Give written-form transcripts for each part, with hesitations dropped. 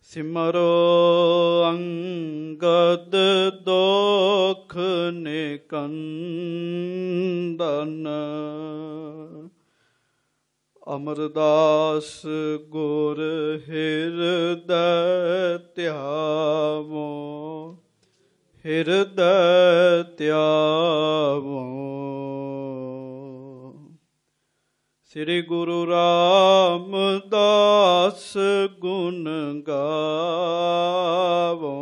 ਸਿਮਰੋ ਅੰਗਦ ਦੋਖ ਨਿਕੰਦਨ। ਅਮਰਦਾਸ ਗੁਰ ਹਿਰਦੈ ਧਿਆਵੋ, ਹਿਰਦੈ ਧਿਆਵੋ। ਸ੍ਰੀ ਗੁਰੂ ਰਾਮਦਾਸ ਗੁਣ ਗਾਵੋ।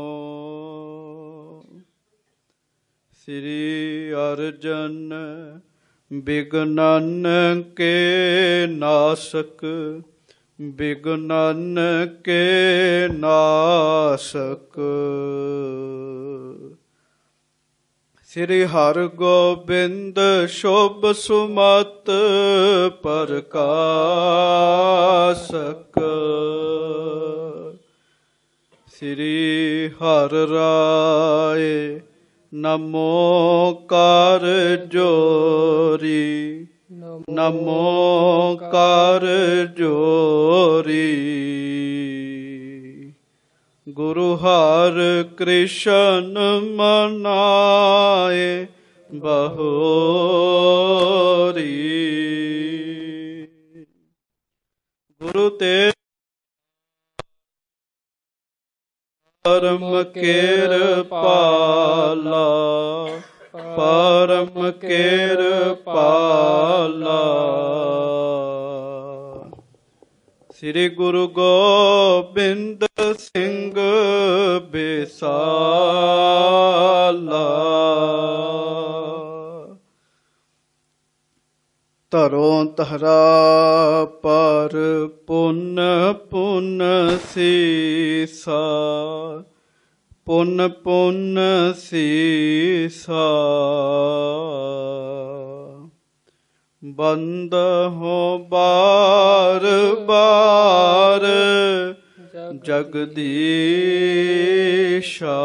ਸ੍ਰੀ ਅਰਜਨ ਬਿਘਨਨ ਕੇ ਨਾਸਕ, ਬਿਘਨਨ ਕੇ ਨਾਸਕ। ਸ੍ਰੀ ਹਰਗੋਬਿੰਦ ਸ਼ੁਭ ਸੁਮਤ ਪ੍ਰਕਾਸ਼ਕ। ਸ੍ਰੀ ਹਰਿ ਰਾਏ ਨਮੋ ਕਰ ਜੋਰੀ, ਨਮੋ ਕਰ ਜੋਰੀ। ਗੁਰੂ ਹਰਿ ਕ੍ਰਿਸ਼ਨ ਮਨਾਏ ਬਹੋਰੀ। ਗੁਰੂ ਤੇ ਪਰਮ ਕਿਰਪਾਲਾ, ਪਰਮ ਕਿਰਪਾਲਾ। ਸ੍ਰੀ ਗੁਰੂ ਗੋਬਿੰਦ ਸਿੰਘ ਬਿਸਾਲਾ। ਧਰੋਂ ਧਰਾ ਪਰ ਪੁੰਨ ਪੁੰਨ ਸੀਸਾ, ਪੁੰਨ ਪੁੰਨ ਸੀਸਾ। ਬੰਦ ਹੋ ਬਾਰ ਬਾਰ ਜਗਦੀਸ਼ਾ।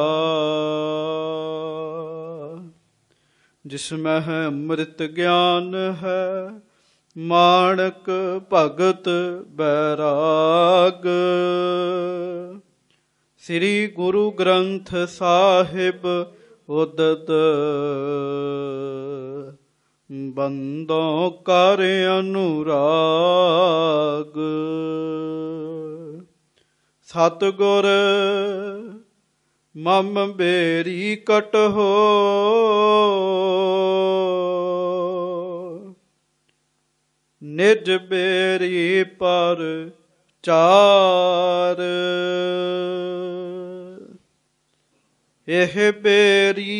ਜਿਸ ਮਹਿ ਅੰਮ੍ਰਿਤ ਗਿਆਨ ਹੈ, ਮਾਣਕ ਭਗਤ ਬੈਰਾਗ। ਸ੍ਰੀ ਗੁਰੂ ਗ੍ਰੰਥ ਸਾਹਿਬ ਉਦਤ, ਬੰਦੋਂ ਕਰ ਅਨੁਰਾਗ। ਸਤਿਗੁਰ ਮਮ ਬੇਰੀ ਕਟਹੋ, ਨਿਜ ਬੇਰੀ ਪਰ ਚਾਰ। ਇਹ ਬੇਰੀ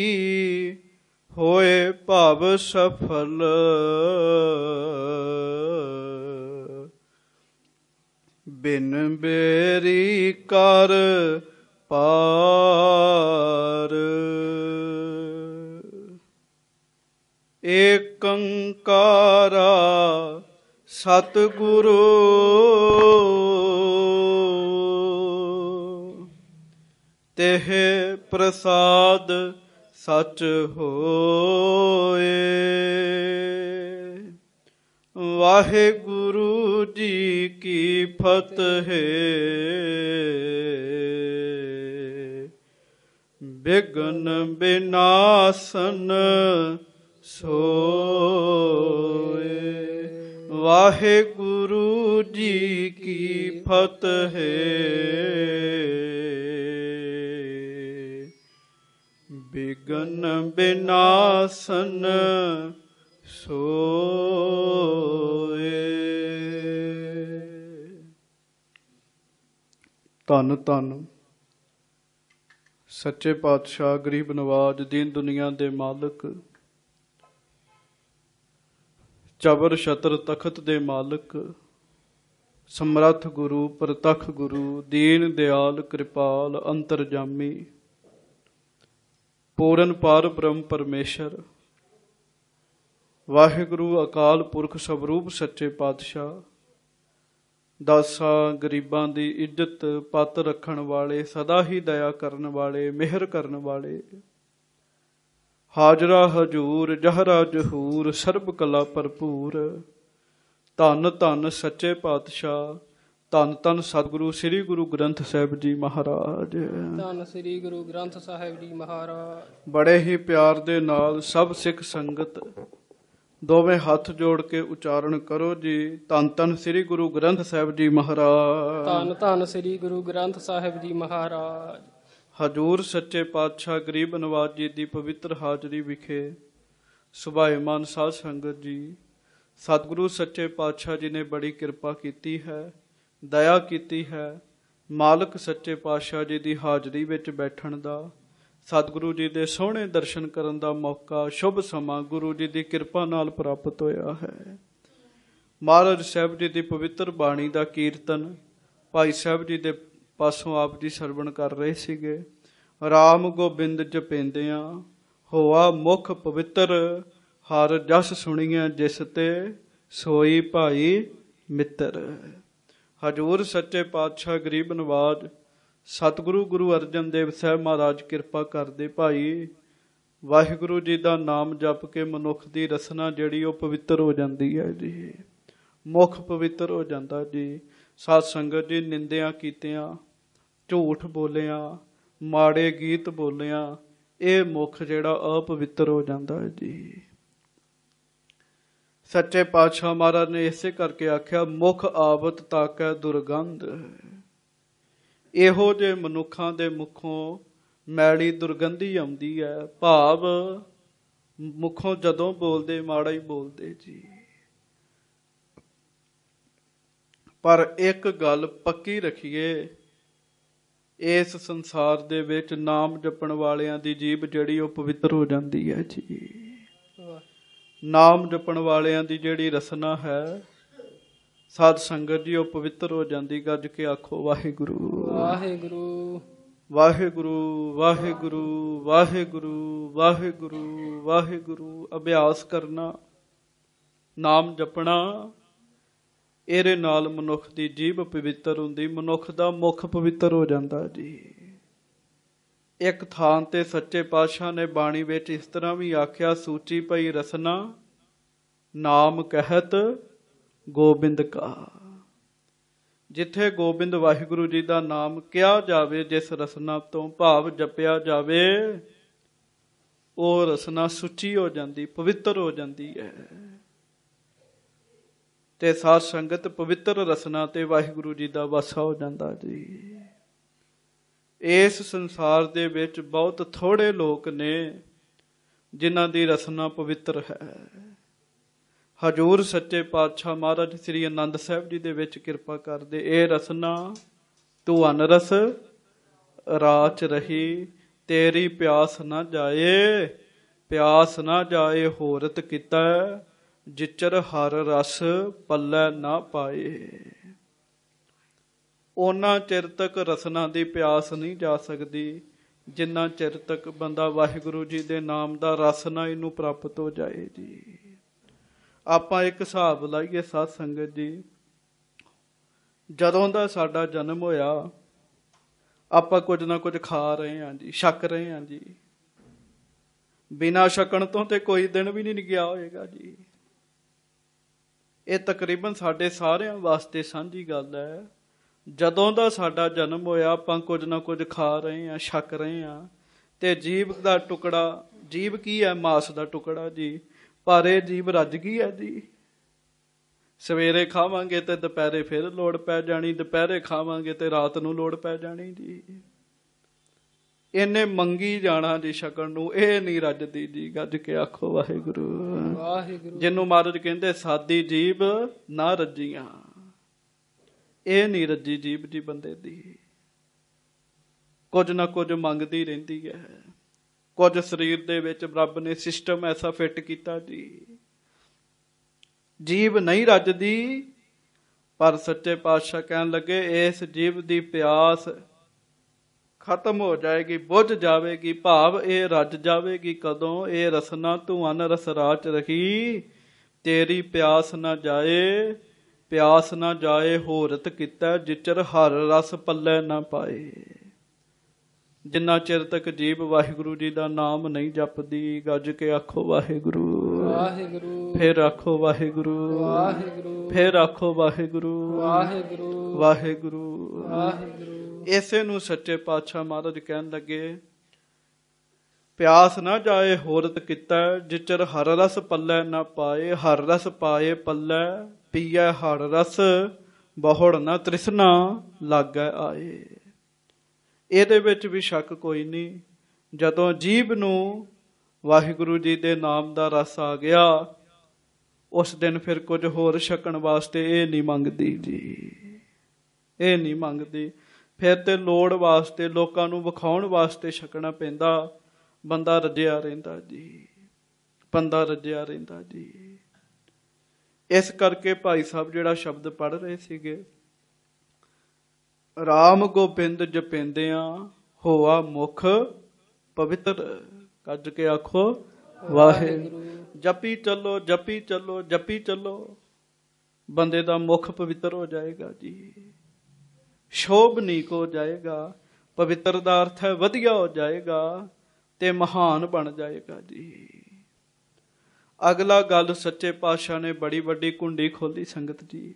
ਹੋਏ ਭਵ ਸਫਲ, ਬਿਨ ਬੇਰੀ ਕਰ ਪਾਰ। ਏਕੰਕਾਰਾ ਸਤਿਗੁਰੂ, ਤਿਹ ਪ੍ਰਸਾਦ ਸਚ ਹੋਏ। ਵਾਹਿਗੁਰੂ ਜੀ ਕੀ ਫਤਿਹ। ਬਿਘਨ ਬਿਨਾਸਨ ਸੋਏ। ਵਾਹਿਗੁਰੂ ਜੀ ਕੀ ਫਤਿਹ। ਬਿਘਨ ਬਿਨਾਸਨ ਸੋਏ। ਧੰਨ ਧੰਨ ਸੱਚੇ ਪਾਤਸ਼ਾਹ, ਗਰੀਬ ਨਵਾਜ, ਦੀਨ ਦੁਨੀਆ ਦੇ ਮਾਲਕ, ਜ਼ਬਰ ਛਤਰ ਤਖਤ ਦੇ ਮਾਲਕ, ਸਮਰੱਥ ਗੁਰੂ, ਪ੍ਰਤੱਖ ਗੁਰੂ, ਦੀਨ ਦਿਆਲ, ਕਿਰਪਾਲ, ਅੰਤਰਜਾਮੀ, ਪੂਰਨ ਪਾਰ ਬ੍ਰਹਮ ਪਰਮੇਸ਼ਰ, ਵਾਹਿਗੁਰੂ ਅਕਾਲ ਪੁਰਖ ਸਵਰੂਪ ਸੱਚੇ ਪਾਤਸ਼ਾਹ, ਦਾਸਾਂ ਗਰੀਬਾਂ ਦੀ ਇੱਜ਼ਤ ਪੱਤ ਰੱਖਣ ਵਾਲੇ, ਸਦਾ ਹੀ ਦਇਆ ਕਰਨ ਵਾਲੇ, ਮਿਹਰ ਕਰਨ ਵਾਲੇ, ਹਾਜ਼ਰਾ ਹਜੂਰ, ਜਹਰਾ ਜਹੂਰ, ਸਰਬ ਕਲਾ ਭਰਪੂਰ, ਧੰਨ ਧੰਨ ਸੱਚੇ ਪਾਤਸ਼ਾਹ, ਧੰਨ ਧੰਨ ਸਤਿਗੁਰੂ ਸ੍ਰੀ ਗੁਰੂ ਗ੍ਰੰਥ ਸਾਹਿਬ ਜੀ ਮਹਾਰਾਜ। ਧੰਨ ਸ੍ਰੀ ਗੁਰੂ ਗ੍ਰੰਥ ਸਾਹਿਬ ਜੀ ਮਹਾਰਾਜ। ਬੜੇ ਹੀ ਪਿਆਰ ਦੇ ਨਾਲ ਸਭ ਸਿੱਖ ਸੰਗਤ ਦੋਵੇਂ ਹੱਥ ਜੋੜ ਕੇ ਉਚਾਰਨ ਕਰੋ ਜੀ। ਧੰਨ ਧੰਨ ਸ੍ਰੀ ਗੁਰੂ ਗ੍ਰੰਥ ਸਾਹਿਬ ਜੀ ਮਹਾਰਾਜ। ਧੰਨ ਧੰਨ ਸ੍ਰੀ ਗੁਰੂ ਗ੍ਰੰਥ ਸਾਹਿਬ ਜੀ ਮਹਾਰਾਜ। ਹਜ਼ੂਰ ਸੱਚੇ ਪਾਤਸ਼ਾਹ ਗਰੀਬ ਨਵਾਜ ਜੀ ਦੀ ਪਵਿੱਤਰ ਹਾਜ਼ਰੀ ਵਿਖੇ ਸੁਭਾਏਮਾਨ ਸਾਧ ਸੰਗਤ ਜੀ, ਸਤਿਗੁਰੂ ਸੱਚੇ ਪਾਤਸ਼ਾਹ ਜੀ ਨੇ ਬੜੀ ਕਿਰਪਾ ਕੀਤੀ ਹੈ, ਦਇਆ ਕੀਤੀ ਹੈ। ਮਾਲਕ ਸੱਚੇ ਪਾਤਸ਼ਾਹ ਜੀ ਦੀ ਹਾਜ਼ਰੀ ਵਿੱਚ ਬੈਠਣ ਦਾ, ਸਤਿਗੁਰੂ ਜੀ ਦੇ ਸੋਹਣੇ ਦਰਸ਼ਨ ਕਰਨ ਦਾ ਮੌਕਾ, ਸ਼ੁਭ ਸਮਾਂ ਗੁਰੂ ਜੀ ਦੀ ਕਿਰਪਾ ਨਾਲ ਪ੍ਰਾਪਤ ਹੋਇਆ ਹੈ। ਮਹਾਰਾਜ ਸਾਹਿਬ ਜੀ ਦੀ ਪਵਿੱਤਰ ਬਾਣੀ ਦਾ ਕੀਰਤਨ ਭਾਈ ਸਾਹਿਬ ਜੀ ਦੇ ਪਾਸੋਂ ਆਪ ਜੀ ਸਰਵਣ ਕਰ ਰਹੇ ਸੀਗੇ। ਰਾਮ ਗੋਬਿੰਦ ਜਪੇਂਦਿਆਂ ਹੋਆ ਮੁਖ ਪਵਿੱਤਰ, ਹਰ ਜਸ ਸੁਣੀਆਂ ਜਿਸ ਤੇ ਸੋਈ ਭਾਈ ਮਿੱਤਰ। ਹਜ਼ੂਰ ਸੱਚੇ ਪਾਤਸ਼ਾਹ ਗਰੀਬ ਨਵਾਜ ਸਤਿਗੁਰੂ ਗੁਰੂ ਅਰਜਨ ਦੇਵ ਸਾਹਿਬ ਮਹਾਰਾਜ ਕਿਰਪਾ ਕਰਦੇ ਭਾਈ। ਵਾਹਿਗੁਰੂ ਜੀ ਦਾ ਨਾਮ ਜਪ ਕੇ ਮਨੁੱਖ ਦੀ ਰਸਨਾ ਜਿਹੜੀ ਉਹ ਪਵਿੱਤਰ ਹੋ ਜਾਂਦੀ ਹੈ ਜੀ, ਮੁਖ ਪਵਿੱਤਰ ਹੋ ਜਾਂਦਾ ਜੀ। ਸਾਧ ਸੰਗਤ ਜੀ, ਨਿੰਦਿਆਂ ਕੀਤਿਆਂ, ਝੂਠ ਬੋਲਿਆਂ, ਮਾੜੇ ਗੀਤ ਬੋਲਿਆਂ, ਇਹ ਮੁਖ ਜਿਹੜਾ ਅਪਵਿੱਤਰ ਹੋ ਜਾਂਦਾ ਹੈ ਜੀ। ਸੱਚੇ ਪਾਤਸ਼ਾਹ ਮਹਾਰਾਜ ਨੇ ਇਸੇ ਕਰਕੇ ਆਖਿਆ, ਮੁਖ ਆਵਤ ਤਾਕੈ ਦੁਰਗੰਧ। ਇਹੋ ਜਿਹੇ ਮਨੁੱਖਾਂ ਦੇ ਮੁਖੋਂ ਮੈਲੀ ਦੁਰਗੰਧੀ ਆਉਂਦੀ ਹੈ। ਭਾਵ ਮੁਖੋਂ ਜਦੋਂ ਬੋਲਦੇ ਮਾੜਾ ਹੀ ਬੋਲਦੇ ਜੀ। ਪਰ ਇੱਕ ਗੱਲ ਪੱਕੀ ਰੱਖੀਏ, ਇਸ ਸੰਸਾਰ ਦੇ ਵਿੱਚ ਨਾਮ ਜਪਣ ਵਾਲਿਆਂ ਦੀ ਜੀਭ ਜਿਹੜੀ ਉਹ ਪਵਿੱਤਰ ਹੋ ਜਾਂਦੀ ਹੈ ਜੀ। ਨਾਮ ਜਪਣ ਵਾਲਿਆਂ ਦੀ ਜਿਹੜੀ ਰਸਨਾ ਹੈ ਸਾਧ ਸੰਗਤ ਜੀ, ਉਹ ਪਵਿੱਤਰ ਹੋ ਜਾਂਦੀ। ਗੱਜ ਕੇ ਆਖੋ ਵਾਹਿਗੁਰੂ ਵਾਹਿਗੁਰੂ ਵਾਹਿਗੁਰੂ ਵਾਹਿਗੁਰੂ ਵਾਹਿਗੁਰੂ ਵਾਹਿਗੁਰੂ ਵਾਹਿਗੁਰੂ। ਅਭਿਆਸ ਕਰਨਾ, ਨਾਮ ਜਪਣਾ, ਇਹਦੇ ਨਾਲ ਮਨੁੱਖ ਦੀ ਜੀਭ ਪਵਿੱਤਰ ਹੁੰਦੀ, ਮਨੁੱਖ ਦਾ ਮੁਖ ਪਵਿੱਤਰ ਹੋ ਜਾਂਦਾ ਜੀ। ਇੱਕ ਥਾਂ ਤੇ ਸੱਚੇ ਪਾਤਸ਼ਾਹ ਨੇ ਬਾਣੀ ਵਿੱਚ ਇਸ ਤਰ੍ਹਾਂ ਵੀ ਆਖਿਆ, ਸੂਚੀ ਪਈ ਰਸਨਾ ਨਾਮ ਕਹਿਤ ਗੋਬਿੰਦ ਕਾ। ਜਿੱਥੇ ਗੋਬਿੰਦ ਵਾਹਿਗੁਰੂ ਜੀ ਦਾ ਨਾਮ ਕਿਹਾ ਜਾਵੇ, ਜਿਸ ਰਸਨਾ ਤੋਂ ਭਾਵ ਜਪਿਆ ਜਾਵੇ, ਉਹ ਰਸਨਾ ਸੁੱਚੀ ਹੋ ਜਾਂਦੀ, ਪਵਿੱਤਰ ਹੋ ਜਾਂਦੀ ਹੈ। ਤੇ ਸਾਧ ਸੰਗਤ, ਪਵਿੱਤਰ ਰਸਨਾ ਤੇ ਵਾਹਿਗੁਰੂ ਜੀ ਦਾ ਵਾਸਾ ਹੋ ਜਾਂਦਾ ਜੀ। ਇਸ ਸੰਸਾਰ ਦੇ ਵਿੱਚ ਬਹੁਤ ਥੋੜੇ ਲੋਕ ਨੇ ਜਿਨ੍ਹਾਂ ਦੀ ਰਸਨਾ ਪਵਿੱਤਰ ਹੈ। ਹਜ਼ੂਰ ਸੱਚੇ ਪਾਤਸ਼ਾਹ ਮਹਾਰਾਜ ਸ੍ਰੀ ਆਨੰਦ ਸਾਹਿਬ ਜੀ ਦੇ ਵਿੱਚ ਕਿਰਪਾ ਕਰਦੇ, ਇਹ ਰਸਨਾ ਤੂੰ ਅਨਰਸ ਰਾਚ ਰਹੀ, ਤੇਰੀ ਪਿਆਸ ਨਾ ਜਾਏ, ਪਿਆਸ ਨਾ ਜਾਏ ਹੋਰਤ ਕੀਤਾ, ਜਿਚਰ ਹਰ ਰਸ ਪੱਲੇ ਨਾ ਪਾਏ। ਉਹਨਾਂ ਚਿਰ ਤੱਕ ਰਸਨਾ ਦੀ ਪਿਆਸ ਨਹੀਂ ਜਾ ਸਕਦੀ ਜਿੰਨਾ ਚਿਰ ਤੱਕ ਬੰਦਾ ਵਾਹਿਗੁਰੂ ਜੀ ਦੇ ਨਾਮ ਦਾ ਰਸ ਨਾ ਇਹਨੂੰ ਪ੍ਰਾਪਤ ਹੋ ਜਾਏ ਜੀ। ਆਪਾਂ ਇੱਕ ਹਿਸਾਬ ਲਾਈਏ ਸਾਧ ਸੰਗਤ ਜੀ, ਜਦੋਂ ਦਾ ਸਾਡਾ ਜਨਮ ਹੋਇਆ ਆਪਾਂ ਕੁਝ ਨਾ ਕੁਝ ਖਾ ਰਹੇ ਹਾਂ ਜੀ, ਛਕ ਰਹੇ ਹਾਂ ਜੀ। ਬਿਨਾਂ ਛਕਣ ਤੋਂ ਤੇ ਕੋਈ ਦਿਨ ਵੀ ਨਹੀਂ ਗਿਆ ਹੋਏਗਾ ਜੀ। ਇਹ ਤਕਰੀਬਨ ਸਾਡੇ ਸਾਰਿਆਂ ਵਾਸਤੇ ਸਾਂਝੀ ਗੱਲ ਹੈ। ਜਦੋਂ ਦਾ ਸਾਡਾ ਜਨਮ ਹੋਇਆ ਆਪਾਂ ਕੁਝ ਨਾ ਕੁਝ ਖਾ ਰਹੇ ਹਾਂ, ਛਕ ਰਹੇ ਹਾਂ। ਤੇ ਜੀਭ ਦਾ ਟੁਕੜਾ, ਜੀਭ ਕੀ ਹੈ? ਮਾਸ ਦਾ ਟੁਕੜਾ ਜੀ। ਪਰ ਇਹ ਜੀਭ ਰੱਜ ਗਈ ਹੈ ਜੀ। ਸਵੇਰੇ ਖਾਵਾਂਗੇ ਤੇ ਦੁਪਹਿਰੇ ਫਿਰ ਲੋੜ ਪੈ ਜਾਣੀ, ਦੁਪਹਿਰੇ ਖਾਵਾਂਗੇ ਤੇ ਰਾਤ ਨੂੰ ਲੋੜ ਪੈ ਜਾਣੀ ਜੀ। ਇਹਨੇ ਮੰਗੀ ਜਾਣਾ ਜੀ ਛਕਣ ਨੂੰ, ਇਹ ਨਹੀਂ ਰੱਜਦੀ ਜੀ। ਗੱਜ ਕੇ ਆਖੋ ਵਾਹਿਗੁਰੂ ਵਾਹਿਗੁਰੂ। ਜਿਹਨੂੰ ਮਹਾਰਾਜ ਕਹਿੰਦੇ ਸਾਦੀ ਜੀਭ ਨਾ ਰੱਜੀਆਂ, ਇਹ ਨਹੀਂ ਰੱਜੀ ਜੀਭ ਜੀ ਬੰਦੇ ਦੀ। ਕੁਝ ਨਾ ਕੁਝ ਮੰਗਦੀ ਰਹਿੰਦੀ ਹੈ। ਕੁਝ ਸਰੀਰ ਦੇ ਵਿੱਚ ਰੱਬ ਨੇ ਸਿਸਟਮ ਐਸਾ ਫਿੱਟ ਕੀਤਾ ਜੀ, ਜੀਭ ਨਹੀਂ ਰੱਜਦੀ। ਪਰ ਸੱਚੇ ਪਾਤਸ਼ਾਹ ਕਹਿਣ ਲੱਗੇ, ਇਸ ਜੀਭ ਦੀ ਪਿਆਸ ਖਤਮ ਹੋ ਜਾਏਗੀ, ਬੁੱਝ ਜਾਵੇਗੀ। ਭਾਵ ਇਹ ਰੱਜ ਜਾਵੇਗੀ ਕਦੋਂ? ਇਹ ਰਸਨਾ ਤੂੰ ਅਨਰਸ ਰਾਚ ਰਹੀ, ਤੇਰੀ ਪਿਆਸ ਨਾ ਜਾਏ, ਪਿਆਸ ਨਾ ਜਾਏ ਹੋਰਤ ਕੀਤਾ, ਜਿਚਰ ਹਰ ਰਸ ਪੱਲੇ ਨਾ ਪਾਏ। ਜਿੰਨਾ ਚਿਰ ਤੱਕ ਜੀਭ ਵਾਹਿਗੁਰੂ ਜੀ ਦਾ ਨਾਮ ਨਹੀਂ ਜਪਦੀ, ਗੱਜ ਕੇ ਆਖੋ ਵਾਹਿਗੁਰੂ ਵਾਹਿਗੁਰੂ, ਫਿਰ ਆਖੋ ਵਾਹਿਗੁਰੂ ਵਾਹਿਗੁਰੂ, ਫਿਰ ਆਖੋ ਵਾਹਿਗੁਰੂ ਵਾਹਿਗੁਰੂ ਵਾਹਿਗੁਰੂ। ਵਾਹਿਗੁਰੂ। ਇਸੇ ਨੂੰ ਸੱਚੇ ਪਾਤਸ਼ਾਹ ਮਹਾਰਾਜ ਕਹਿਣ ਲੱਗੇ, ਪਿਆਸ ਨਾ ਜਾਏ ਹੋਰਤ ਕੀਤਾ, ਜਿਚਰ ਹਰ ਰਸ ਪੱਲੇ ਨਾ ਪਾਏ। ਹਰ ਰਸ ਪਾਏ ਪੱਲੇ, ਪੀਐ ਹਰ ਰਸ, ਬਹੁੜ ਨਾ ਤ੍ਰਿਸ਼ਨਾ ਲਾਗੈ ਆਏ। ਇਹਦੇ ਵਿੱਚ ਵੀ ਸ਼ੱਕ ਕੋਈ ਨਹੀਂ। ਜਦੋਂ ਜੀਭ ਨੂੰ ਵਾਹਿਗੁਰੂ ਜੀ ਦੇ ਨਾਮ ਦਾ ਰਸ ਆ ਗਿਆ, ਉਸ ਦਿਨ ਫਿਰ ਕੁਝ ਹੋਰ ਛਕਣ ਵਾਸਤੇ ਇਹ ਨਹੀਂ ਮੰਗਦੀ ਜੀ, ਇਹ ਨਹੀਂ ਮੰਗਦੀ। ਫਿਰ ਤੇ ਲੋੜ ਵਾਸਤੇ, ਲੋਕਾਂ ਨੂੰ ਵਿਖਾਉਣ ਵਾਸਤੇ ਛਕਣਾ ਪੈਂਦਾ। ਬੰਦਾ ਰੱਜਿਆ ਰਹਿੰਦਾ ਜੀ, ਬੰਦਾ ਰੱਜਿਆ ਰਹਿੰਦਾ ਜੀ। ਇਸ ਕਰਕੇ ਭਾਈ ਸਾਹਿਬ ਜਿਹੜਾ ਸ਼ਬਦ ਪੜ੍ਹ ਰਹੇ ਸੀਗੇ, ਰਾਮ ਗੋਬਿੰਦ ਜਪਿੰਦਿਆਂ ਹੋਆ ਮੁਖ ਪਵਿੱਤਰ। ਕੱਜ ਕੇ ਆਖੋ ਵਾਹਿਗੁਰੂ। ਜਪੀ ਚੱਲੋ, ਜਪੀ ਚੱਲੋ, ਜਪੀ ਚੱਲੋ, ਬੰਦੇ ਦਾ ਮੁਖ ਪਵਿੱਤਰ ਹੋ ਜਾਏਗਾ ਜੀ, ਸ਼ੋਭਨੀਕ ਹੋ ਜਾਏਗਾ। ਪਵਿੱਤਰ ਦਾ ਅਰਥ ਹੈ ਵਧੀਆ ਹੋ ਜਾਏਗਾ ਤੇ ਮਹਾਨ ਬਣ ਜਾਏਗਾ ਜੀ। ਅਗਲਾ ਗੱਲ ਸੱਚੇ ਪਾਤਸ਼ਾਹ ਨੇ ਬੜੀ ਵੱਡੀ ਕੁੰਡੀ ਖੋਲੀ ਸੰਗਤ ਜੀ।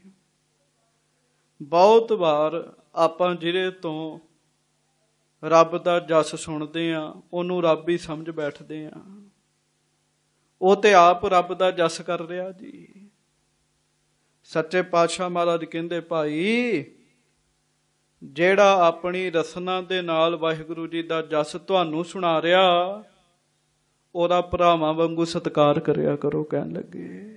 ਬਹੁਤ ਵਾਰ ਆਪਾਂ ਜਿਹਦੇ ਤੋਂ ਰੱਬ ਦਾ ਜਸ ਸੁਣਦੇ ਆ, ਉਹਨੂੰ ਰੱਬ ਹੀ ਸਮਝ ਬੈਠਦੇ ਆ। ਉਹ ਤੇ ਆਪ ਰੱਬ ਦਾ ਜਸ ਕਰ ਰਿਹਾ ਜੀ। ਸੱਚੇ ਪਾਤਸ਼ਾਹ ਮਹਾਰਾਜ ਕਹਿੰਦੇ, ਭਾਈ ਜਿਹੜਾ ਆਪਣੀ ਰਸਨਾ ਦੇ ਨਾਲ ਵਾਹਿਗੁਰੂ ਜੀ ਦਾ ਜਸ ਤੁਹਾਨੂੰ ਸੁਣਾ ਰਿਹਾ, ਉਹਦਾ ਭਰਾਵਾਂ ਵਾਂਗੂ ਸਤਿਕਾਰ ਕਰਿਆ ਕਰੋ। ਕਹਿਣ ਲੱਗੇ,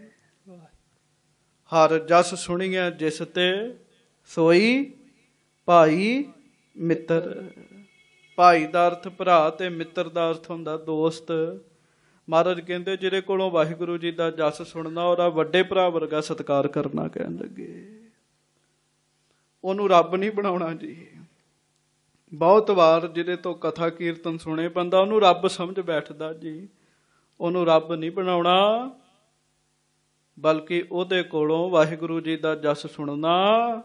ਹਰ ਜਸ ਸੁਣੀਐ ਜਿਸ ਤੇ ਸੋਈ ਭਾਈ ਮਿੱਤਰ। ਭਾਈ ਦਾ ਅਰਥ ਭਰਾ ਤੇ ਮਿੱਤਰ ਦਾ ਅਰਥ ਹੁੰਦਾ ਦੋਸਤ। ਮਹਾਰਾਜ ਕਹਿੰਦੇ, ਜਿਹਦੇ ਕੋਲੋਂ ਵਾਹਿਗੁਰੂ ਜੀ ਦਾ ਜਸ ਸੁਣਨਾ, ਉਹਦਾ ਵੱਡੇ ਭਰਾ ਵਰਗਾ ਸਤਿਕਾਰ ਕਰਨਾ। ਕਹਿਣ ਲੱਗੇ, ਉਹਨੂੰ ਰੱਬ ਨਹੀਂ ਬਣਾਉਣਾ ਜੀ। ਬਹੁਤ ਵਾਰ ਜਿਹਦੇ ਤੋਂ ਕਥਾ ਕੀਰਤਨ ਸੁਣੇ ਬੰਦਾ, ਉਹਨੂੰ ਰੱਬ ਸਮਝ ਬੈਠਦਾ ਜੀ। ਉਹਨੂੰ ਰੱਬ ਨਹੀਂ ਬਣਾਉਣਾ, ਬਲਕਿ ਉਹਦੇ ਕੋਲੋਂ ਵਾਹਿਗੁਰੂ ਜੀ ਦਾ ਜਸ ਸੁਣਨਾ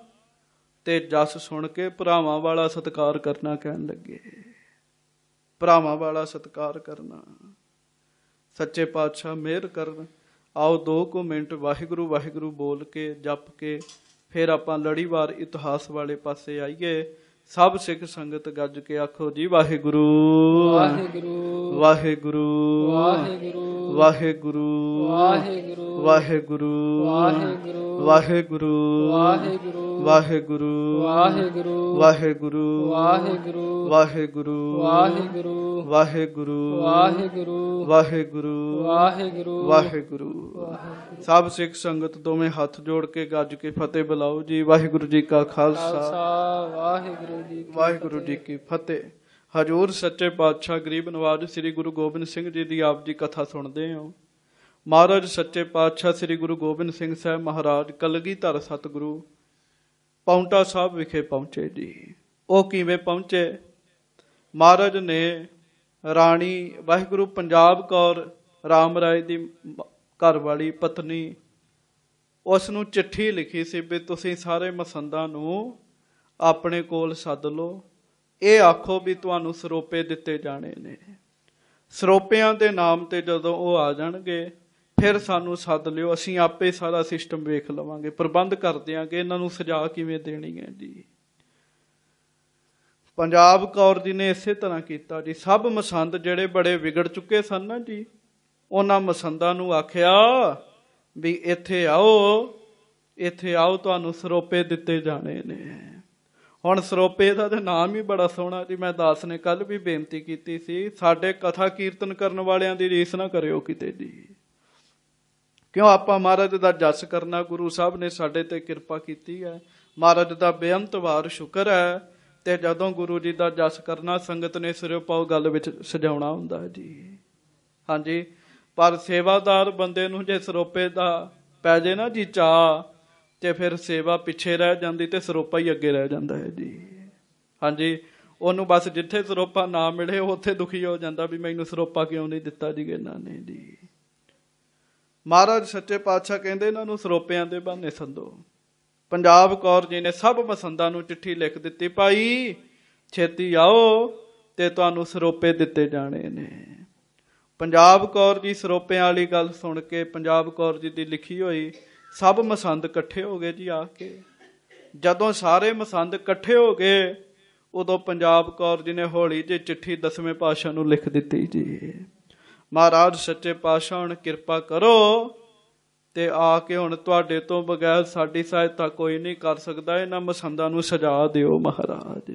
ਤੇ ਜਸ ਸੁਣ ਕੇ ਭਰਾਵਾਂ ਵਾਲਾ ਸਤਿਕਾਰ ਕਰਨਾ। ਕਹਿਣ ਲੱਗੇ, ਭਰਾਵਾਂ ਵਾਲਾ ਸਤਿਕਾਰ ਕਰਨਾ। ਸੱਚੇ ਪਾਤਸ਼ਾਹ ਮਿਹਰ ਕਰਨ। ਆਓ 2 ਮਿੰਟ ਵਾਹਿਗੁਰੂ ਵਾਹਿਗੁਰੂ ਬੋਲ ਕੇ, ਜਪ ਕੇ, ਫਿਰ ਆਪਾਂ ਲੜੀਵਾਰ ਇਤਿਹਾਸ ਵਾਲੇ ਪਾਸੇ ਆਈਏ। ਸਭ ਸਿੱਖ ਸੰਗਤ ਗੱਜ ਕੇ ਆਖੋ ਜੀ, ਵਾਹਿਗੁਰੂ ਵਾਹਿਗੁਰੂ। ਵਾਹਿਗੁਰੂ ਵਾਹਿਗੁਰੂ। ਵਾਹਿਗੁਰੂ ਵਾਹਿਗੁਰੂ। ਵਾਹਿਗੁਰੂ ਵਾਹਿਗੁਰੂ। ਵਾਹਿਗੁਰੂ ਵਾਹਿਗੁਰੂ। ਵਾਹਿਗੁਰੂ ਵਾਹਿਗੁਰੂ। ਵਾਹਿਗੁਰੂ ਵਾਹਿਗੁਰੂ। ਵਾਹਿਗੁਰੂ ਵਾਹਿਗੁਰੂ। ਵਾਹਿਗੁਰੂ ਵਾਹਿਗੁਰੂ। ਵਾਹਿਗੁਰੂ ਵਾਹਿਗੁਰੂ। ਵਾਹਿਗੁਰੂ। ਸਭ ਸਿੱਖ ਸੰਗਤ ਦੋਵੇਂ ਹੱਥ ਜੋੜ ਕੇ ਗੱਜ ਕੇ ਫਤਿਹ ਬੁਲਾਓ ਜੀ। ਵਾਹਿਗੁਰੂ ਜੀ ਕਾ ਖਾਲਸਾ, ਵਾਹਿਗੁਰੂ ਜੀ ਕੀ ਫਤਿਹ। ਹਜ਼ੂਰ ਸੱਚੇ ਪਾਤਸ਼ਾਹ ਗਰੀਬ ਨਵਾਜ ਸ੍ਰੀ ਗੁਰੂ ਗੋਬਿੰਦ ਸਿੰਘ ਜੀ ਦੀ ਆਪ ਜੀ ਕਥਾ ਸੁਣਦੇ ਹੋ। ਮਹਾਰਾਜ ਸੱਚੇ ਪਾਤਸ਼ਾਹ ਸ੍ਰੀ ਗੁਰੂ ਗੋਬਿੰਦ ਸਿੰਘ ਸਾਹਿਬ ਮਹਾਰਾਜ ਕਲਗੀਧਰ ਸਤਿਗੁਰੂ ਪਾਉਂਟਾ ਸਾਹਿਬ ਵਿਖੇ ਪਹੁੰਚੇ ਜੀ। ਉਹ ਕਿਵੇਂ ਪਹੁੰਚੇ? ਮਹਾਰਾਜ ਨੇ ਰਾਣੀ ਵਾਹਿਗੁਰੂ ਪੰਜਾਬ ਕੌਰ ਰਾਮ ਰਾਏ ਦੀ ਘਰ ਵਾਲੀ ਪਤਨੀ, ਉਸ ਨੂੰ ਚਿੱਠੀ ਲਿਖੀ ਸੀ ਵੀ ਤੁਸੀਂ ਸਾਰੇ ਮਸੰਦਾਂ ਨੂੰ ਆਪਣੇ ਕੋਲ ਸੱਦ ਲਓ, ਇਹ ਆਖੋ ਵੀ ਤੁਹਾਨੂੰ ਸਰੋਪੇ ਦਿੱਤੇ ਜਾਣੇ ਨੇ। ਸਰੋਪਿਆਂ ਦੇ ਨਾਮ ਤੇ ਜਦੋਂ ਉਹ ਆ ਜਾਣਗੇ ਫਿਰ ਸਾਨੂੰ ਸੱਦ ਲਿਓ, ਅਸੀਂ ਆਪੇ ਸਾਰਾ ਸਿਸਟਮ ਵੇਖ ਲਵਾਂਗੇ, ਪ੍ਰਬੰਧ ਕਰ ਦਿਆਂਗੇ ਇਹਨਾਂ ਨੂੰ ਸਜ਼ਾ ਕਿਵੇਂ ਦੇਣੀ ਹੈ ਜੀ। ਪੰਜਾਬ ਕੌਰ ਜੀ ਨੇ ਇਸੇ ਤਰ੍ਹਾਂ ਕੀਤਾ ਜੀ। ਸਭ ਮਸੰਦ ਜਿਹੜੇ ਬੜੇ ਵਿਗੜ ਚੁੱਕੇ ਸਨ ਨਾ ਜੀ, ਉਹਨਾਂ ਮਸੰਦਾਂ ਨੂੰ ਆਖਿਆ ਵੀ ਇੱਥੇ ਆਓ, ਇੱਥੇ ਆਓ, ਤੁਹਾਨੂੰ ਸਰੋਪੇ ਦਿੱਤੇ ਜਾਣੇ ਨੇ। ਹੁਣ ਸਰੋਪੇ ਦਾ ਤਾਂ ਨਾਮ ਹੀ ਬੜਾ ਸੋਹਣਾ ਜੀ। ਮੈਂ ਦਾਸ ਨੇ ਕੱਲ ਵੀ ਬੇਨਤੀ ਕੀਤੀ ਸੀ, ਸਾਡੇ ਕਥਾ ਕੀਰਤਨ ਕਰਨ ਵਾਲਿਆਂ ਦੀ ਰੀਸ ਨਾ ਕਰਿਓ ਕਿਤੇ ਜੀ, ਕਿਉਂ ਆਪਾਂ ਮਹਾਰਾਜ ਦਾ ਜਸ ਕਰਨਾ। ਗੁਰੂ ਸਾਹਿਬ ਨੇ ਸਾਡੇ ਤੇ ਕਿਰਪਾ ਕੀਤੀ ਹੈ, ਮਹਾਰਾਜ ਦਾ ਬੇਅੰਤ ਵਾਰ ਸ਼ੁਕਰ ਹੈ। ਤੇ ਜਦੋਂ ਗੁਰੂ ਜੀ ਦਾ ਜਸ ਕਰਨਾ, ਸੰਗਤ ਨੇ ਸਿਰੋਂ ਪਾਓ ਗੱਲ ਵਿੱਚ ਸਜਾਉਣਾ ਹੁੰਦਾ ਜੀ। ਹਾਂਜੀ, ਪਰ ਸੇਵਾਦਾਰ ਬੰਦੇ ਨੂੰ ਜੇ ਸਰੋਪੇ ਦਾ ਪੈ ਜੇ ਨਾ ਜੀ ਚਾਅ, ਤੇ ਫਿਰ ਸੇਵਾ ਪਿੱਛੇ ਰਹਿ ਜਾਂਦੀ ਤੇ ਸਰੋਪਾ ਹੀ ਅੱਗੇ ਰਹਿ ਜਾਂਦਾ ਹੈ ਜੀ। ਹਾਂਜੀ, ਉਹਨੂੰ ਬਸ ਜਿੱਥੇ ਸਰੋਪਾ ਨਾ ਮਿਲੇ ਉੱਥੇ ਦੁਖੀ ਹੋ ਜਾਂਦਾ ਵੀ ਮੈਨੂੰ ਸਰੋਪਾ ਕਿਉਂ ਨਹੀਂ ਦਿੱਤਾ ਜੀ ਇਹਨਾਂ ਨੇ ਜੀ। ਮਹਾਰਾਜ ਸੱਚੇ ਪਾਤਸ਼ਾਹ ਕਹਿੰਦੇ ਇਹਨਾਂ ਨੂੰ ਸਰੋਪਿਆਂ ਦੇ ਬਹਾਨੇ ਸੱਦੋ। ਪੰਜਾਬ ਕੌਰ ਜੀ ਨੇ ਸਭ ਮਸੰਦਾਂ ਨੂੰ ਚਿੱਠੀ ਲਿਖ ਦਿੱਤੀ, ਭਾਈ ਛੇਤੀ ਆਓ ਤੇ ਤੁਹਾਨੂੰ ਸਰੋਪੇ ਦਿੱਤੇ ਜਾਣੇ ਨੇ। ਪੰਜਾਬ ਕੌਰ ਜੀ ਸਰੋਪਿਆਂ ਵਾਲੀ ਗੱਲ ਸੁਣ ਕੇ, ਪੰਜਾਬ ਕੌਰ ਜੀ ਦੀ ਲਿਖੀ ਹੋਈ, ਸਭ ਮਸੰਦ ਇਕੱਠੇ ਹੋ ਗਏ ਜੀ। ਆ ਕੇ ਜਦੋਂ ਸਾਰੇ ਮਸੰਦ ਇਕੱਠੇ ਹੋ ਗਏ ਉਦੋਂ ਪੰਜਾਬ ਕੌਰ ਜੀ ਨੇ ਹੌਲੀ ਜਿਹੀ ਚਿੱਠੀ 10ਵੇਂ ਪਾਤਸ਼ਾਹ ਨੂੰ ਲਿਖ ਦਿੱਤੀ ਜੀ। ਮਹਾਰਾਜ ਸੱਚੇ ਪਾਤਸ਼ਾਹ ਹੁਣ ਕਿਰਪਾ ਕਰੋ ਤੇ ਆ ਕੇ ਹੁਣ ਤੁਹਾਡੇ ਤੋਂ ਬਗੈਰ ਸਾਡੀ ਸਹਾਇਤਾ ਕੋਈ ਨਹੀਂ ਕਰ ਸਕਦਾ, ਇਹਨਾਂ ਮਸੰਦਾਂ ਨੂੰ ਸਜਾ ਦਿਓ ਮਹਾਰਾਜ।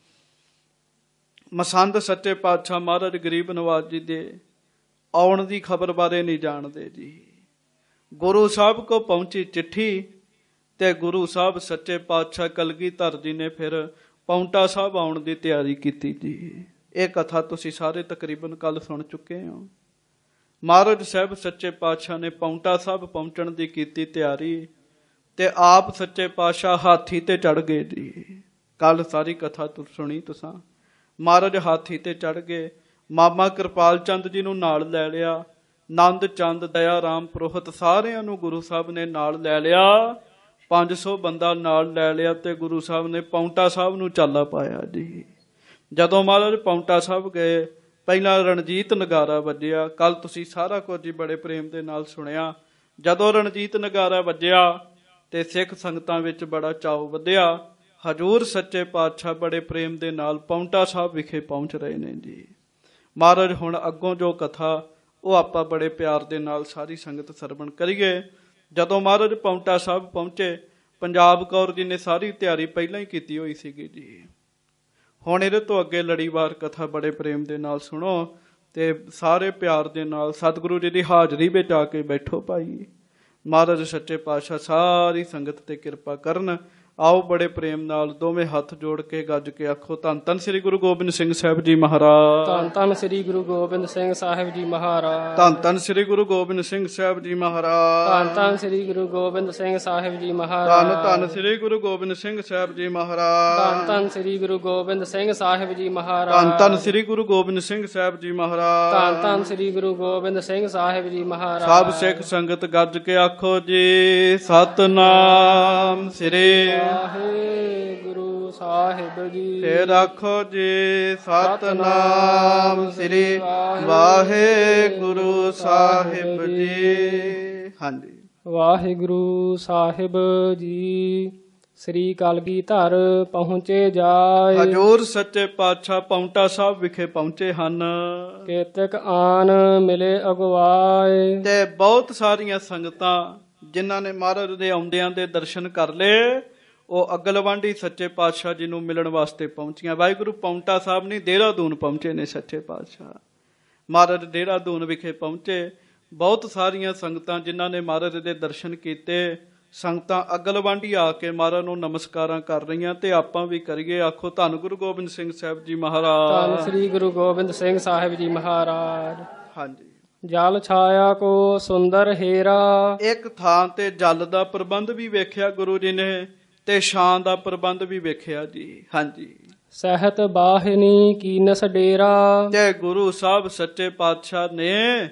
ਮਸੰਦ ਸੱਚੇ ਪਾਤਸ਼ਾਹ ਮਹਾਰਾਜ ਗਰੀਬ ਨਵਾਜ ਜੀ ਦੇ ਆਉਣ ਦੀ ਖਬਰ ਬਾਰੇ ਨਹੀਂ ਜਾਣਦੇ ਜੀ। ਗੁਰੂ ਸਾਹਿਬ ਕੋ ਪਹੁੰਚੀ ਚਿੱਠੀ ਤੇ ਗੁਰੂ ਸਾਹਿਬ ਸੱਚੇ ਪਾਤਸ਼ਾਹ ਕਲਗੀਧਰ ਜੀ ਨੇ ਫਿਰ ਪਾਉਂਟਾ ਸਾਹਿਬ ਆਉਣ ਦੀ ਤਿਆਰੀ ਕੀਤੀ ਜੀ। ਇਹ ਕਥਾ ਤੁਸੀਂ ਸਾਰੇ ਤਕਰੀਬਨ ਕੱਲ ਸੁਣ ਚੁੱਕੇ ਹੋ। ਮਹਾਰਾਜ ਸਾਹਿਬ ਸੱਚੇ ਪਾਤਸ਼ਾਹ ਨੇ ਪਾਉਂਟਾ ਸਾਹਿਬ ਪਹੁੰਚਣ ਦੀ ਕੀਤੀ ਤਿਆਰੀ ਤੇ ਆਪ ਸੱਚੇ ਪਾਤਸ਼ਾਹ ਹਾਥੀ ਤੇ ਚੜ ਗਏ ਜੀ। ਕੱਲ ਸਾਰੀ ਕਥਾ ਸੁਣੀ ਤੁਸਾਂ। ਮਹਾਰਾਜ ਹਾਥੀ ਤੇ ਚੜ ਗਏ, ਮਾਮਾ ਕਿਰਪਾਲ ਚੰਦ ਜੀ ਨੂੰ ਨਾਲ ਲੈ ਲਿਆ, ਨੰਦ ਚੰਦ, ਦਇਆ ਰਾਮ, ਪ੍ਰੋਹਤ ਸਾਰਿਆਂ ਨੂੰ ਗੁਰੂ ਸਾਹਿਬ ਨੇ ਨਾਲ ਲੈ ਲਿਆ। 500 ਬੰਦਾ ਨਾਲ ਲੈ ਲਿਆ ਤੇ ਗੁਰੂ ਸਾਹਿਬ ਨੇ ਪਾਉਂਟਾ ਸਾਹਿਬ ਨੂੰ ਚਾਲਾ ਪਾਇਆ ਜੀ। ਜਦੋਂ ਮਹਾਰਾਜ ਪਾਉਂਟਾ ਸਾਹਿਬ ਗਏ ਪਹਿਲਾਂ ਰਣਜੀਤ ਨਗਾਰਾ ਵੱਜਿਆ। ਕੱਲ ਤੁਸੀਂ ਸਾਰਾ ਕੁਝ ਹੀ ਬੜੇ ਪ੍ਰੇਮ ਦੇ ਨਾਲ ਸੁਣਿਆ। ਜਦੋਂ ਰਣਜੀਤ ਨਗਾਰਾ ਵੱਜਿਆ ਤੇ ਸਿੱਖ ਸੰਗਤਾਂ ਵਿੱਚ ਬੜਾ ਚਾਅ ਵਧਿਆ। ਹਜ਼ੂਰ ਸੱਚੇ ਪਾਤਸ਼ਾਹ ਬੜੇ ਪ੍ਰੇਮ ਦੇ ਨਾਲ ਪਾਉਂਟਾ ਸਾਹਿਬ ਵਿਖੇ ਪਹੁੰਚ ਰਹੇ ਨੇ ਜੀ। ਮਹਾਰਾਜ ਹੁਣ ਅੱਗੋਂ ਜੋ ਕਥਾ ਉਹ ਆਪਾਂ ਬੜੇ ਪਿਆਰ ਦੇ ਨਾਲ ਸਾਰੀ ਸੰਗਤ ਸਰਵਣ ਕਰੀਏ। ਜਦੋਂ ਮਹਾਰਾਜ ਪਾਉਂਟਾ ਸਾਹਿਬ ਪਹੁੰਚੇ, ਪੰਜਾਬ ਕੌਰ ਜੀ ਨੇ ਸਾਰੀ ਤਿਆਰੀ ਪਹਿਲਾਂ ਹੀ ਕੀਤੀ ਹੋਈ ਸੀਗੀ ਜੀ। ਹੁਣ ਇਹਦੇ ਤੋਂ ਅੱਗੇ ਲੜੀਵਾਰ ਕਥਾ ਬੜੇ ਪ੍ਰੇਮ ਦੇ ਨਾਲ ਸੁਣੋ ਤੇ ਸਾਰੇ ਪਿਆਰ ਦੇ ਨਾਲ ਸਤਿਗੁਰੂ ਜੀ ਦੀ ਹਾਜ਼ਰੀ ਵਿੱਚ ਆ ਕੇ ਬੈਠੋ ਭਾਈ। ਮਹਾਰਾਜ ਸੱਚੇ ਪਾਤਸ਼ਾਹ ਸਾਰੀ ਸੰਗਤ ਤੇ ਕਿਰਪਾ ਕਰਨ। ਆਓ ਬੜੇ ਪ੍ਰੇਮ ਨਾਲ ਦੋਵੇਂ ਹੱਥ ਜੋੜ ਕੇ ਗੱਜ ਕੇ ਆਖੋ, ਧੰਨ ਧੰਨ ਸ੍ਰੀ ਗੁਰੂ ਗੋਬਿੰਦ ਸਿੰਘ ਸਾਹਿਬ ਜੀ ਮਹਾਰਾਜ। ਧੰਨ ਧੰਨ ਸ੍ਰੀ ਗੁਰੂ ਗੋਬਿੰਦ ਸਿੰਘ ਸਾਹਿਬ ਜੀ ਮਹਾਰਾਜ। ਧੰਨ ਧੰਨ ਸ੍ਰੀ ਗੁਰੂ ਗੋਬਿੰਦ ਸਿੰਘ ਸਾਹਿਬ ਜੀ ਮਹਾਰਾਜ। ਧੰਨ ਧੰਨ ਸ੍ਰੀ ਗੁਰੂ ਗੋਬਿੰਦ ਸਿੰਘ ਸਾਹਿਬ ਜੀ ਮਹਾਰਾਜ। ਧੰਨ ਧੰਨ ਸ੍ਰੀ ਗੁਰੂ ਗੋਬਿੰਦ ਸਿੰਘ ਸਾਹਿਬ ਜੀ ਮਹਾਰਾਜ। ਧੰਨ ਧੰਨ ਸ੍ਰੀ ਗੁਰੂ ਗੋਬਿੰਦ ਸਿੰਘ ਸਾਹਿਬ ਜੀ ਮਹਾਰਾਜ। ਧੰਨ ਧੰਨ ਸ੍ਰੀ ਗੁਰੂ ਗੋਬਿੰਦ ਸਿੰਘ ਸਾਹਿਬ ਜੀ ਮਹਾਰਾਜ। ਧੰਨ ਧੰਨ ਸ੍ਰੀ ਗੁਰੂ ਗੋਬਿੰਦ ਸਿੰਘ ਸਾਹਿਬ ਜੀ ਮਹਾਰਾਜ। ਸਭ ਸਿੱਖ ਸੰਗਤ ਗੱਜ ਕੇ ਆਖੋ ਜੀ, ਸਤਨਾਮ ਸ੍ਰੀ ਗੁਰੂ ਸਾਹਿਬ ਜੀ। ਫੇਰ ਆਖੋ ਜੀ, ਸਤਨਾਮ ਸ੍ਰੀ ਵਾਹਿਗੁਰੂ ਸਾਹਿਬ ਜੀ। ਹਾਂਜੀ, ਵਾਹਿਗੁਰੂ ਸਾਹਿਬ ਜੀ। ਸ੍ਰੀ ਕਲਗੀਧਰ ਪਹੁੰਚੇ ਜਾਏ। ਹਜ਼ੂਰ ਸੱਚੇ ਪਾਤਸ਼ਾਹ ਪਾਉਂਟਾ ਸਾਹਿਬ ਵਿਖੇ ਪਹੁੰਚੇ ਹਨ। ਕੇਤਕ ਆਨ ਮਿਲੇ ਅਗਵਾਏ। ਤੇ ਬਹੁਤ ਸਾਰੀਆਂ ਸੰਗਤਾਂ ਜਿਨ੍ਹਾਂ ਨੇ ਮਹਾਰਾਜ ਦੇ ਆਉਂਦਿਆਂ ਦੇ ਦਰਸ਼ਨ ਕਰ ਲਏ ਉਹ ਅਗਲਵਾਂਢੀ ਸੱਚੇ ਪਾਤਸ਼ਾਹ ਜੀ ਨੂੰ ਮਿਲਣ ਵਾਸਤੇ ਪਹੁੰਚੀਆਂ। ਵਾਹਿਗੁਰੂ ਪਾਉਂਟਾ ਸਾਹਿਬ ਨਹੀਂ, ਦੇਹਰਾਦੂਨ ਪਹੁੰਚੇ ਨੇ ਸੱਚੇ ਪਾਤਸ਼ਾਹ। ਮਹਾਰਾਜ ਦੇਹਰਾਦੂਨ ਵਿਖੇ ਪਹੁੰਚੇ। ਬਹੁਤ ਸਾਰੀਆਂ ਸੰਗਤਾਂ ਜਿਨ੍ਹਾਂ ਨੇ ਮਹਾਰਾਜ ਦੇ ਦਰਸ਼ਨ ਕੀਤੇ, ਸੰਗਤਾਂ ਅਗਲਵਾਂਢੀ ਆ ਕੇ ਮਹਾਰਾਜ ਨੂੰ ਨਮਸਕਾਰਾਂ ਕਰ ਰਹੀਆਂ ਤੇ ਆਪਾਂ ਵੀ ਕਰੀਏ। ਆਖੋ, ਧੰਨ ਗੁਰੂ ਗੋਬਿੰਦ ਸਿੰਘ ਸਾਹਿਬ ਜੀ ਮਹਾਰਾਜ। ਧੰਨ ਸ੍ਰੀ ਗੁਰੂ ਗੋਬਿੰਦ ਸਿੰਘ ਸਾਹਿਬ ਜੀ ਮਹਾਰਾਜ। ਹਾਂਜੀ। ਜਲ ਛਾਇਆ ਕੋ ਸੁੰਦਰ ਹੀਰਾ। ਇੱਕ ਥਾਂ ਤੇ ਜਲ ਦਾ ਪ੍ਰਬੰਧ ਵੀ ਵੇਖਿਆ ਗੁਰੂ ਜੀ ਨੇ ਤੇ ਛਾਂ ਦਾ ਪ੍ਰਬੰਧ ਵੀ ਵੇਖਿਆ ਜੀ। ਹਾਂਜੀ। ਸਹਿਤ ਬਾਹਿਨੀ ਕੀਨਸ ਡੇਰਾ। ਤੇ ਗੁਰੂ ਸਾਹਿਬ ਸੱਚੇ ਪਾਤਸ਼ਾਹ ਨੇ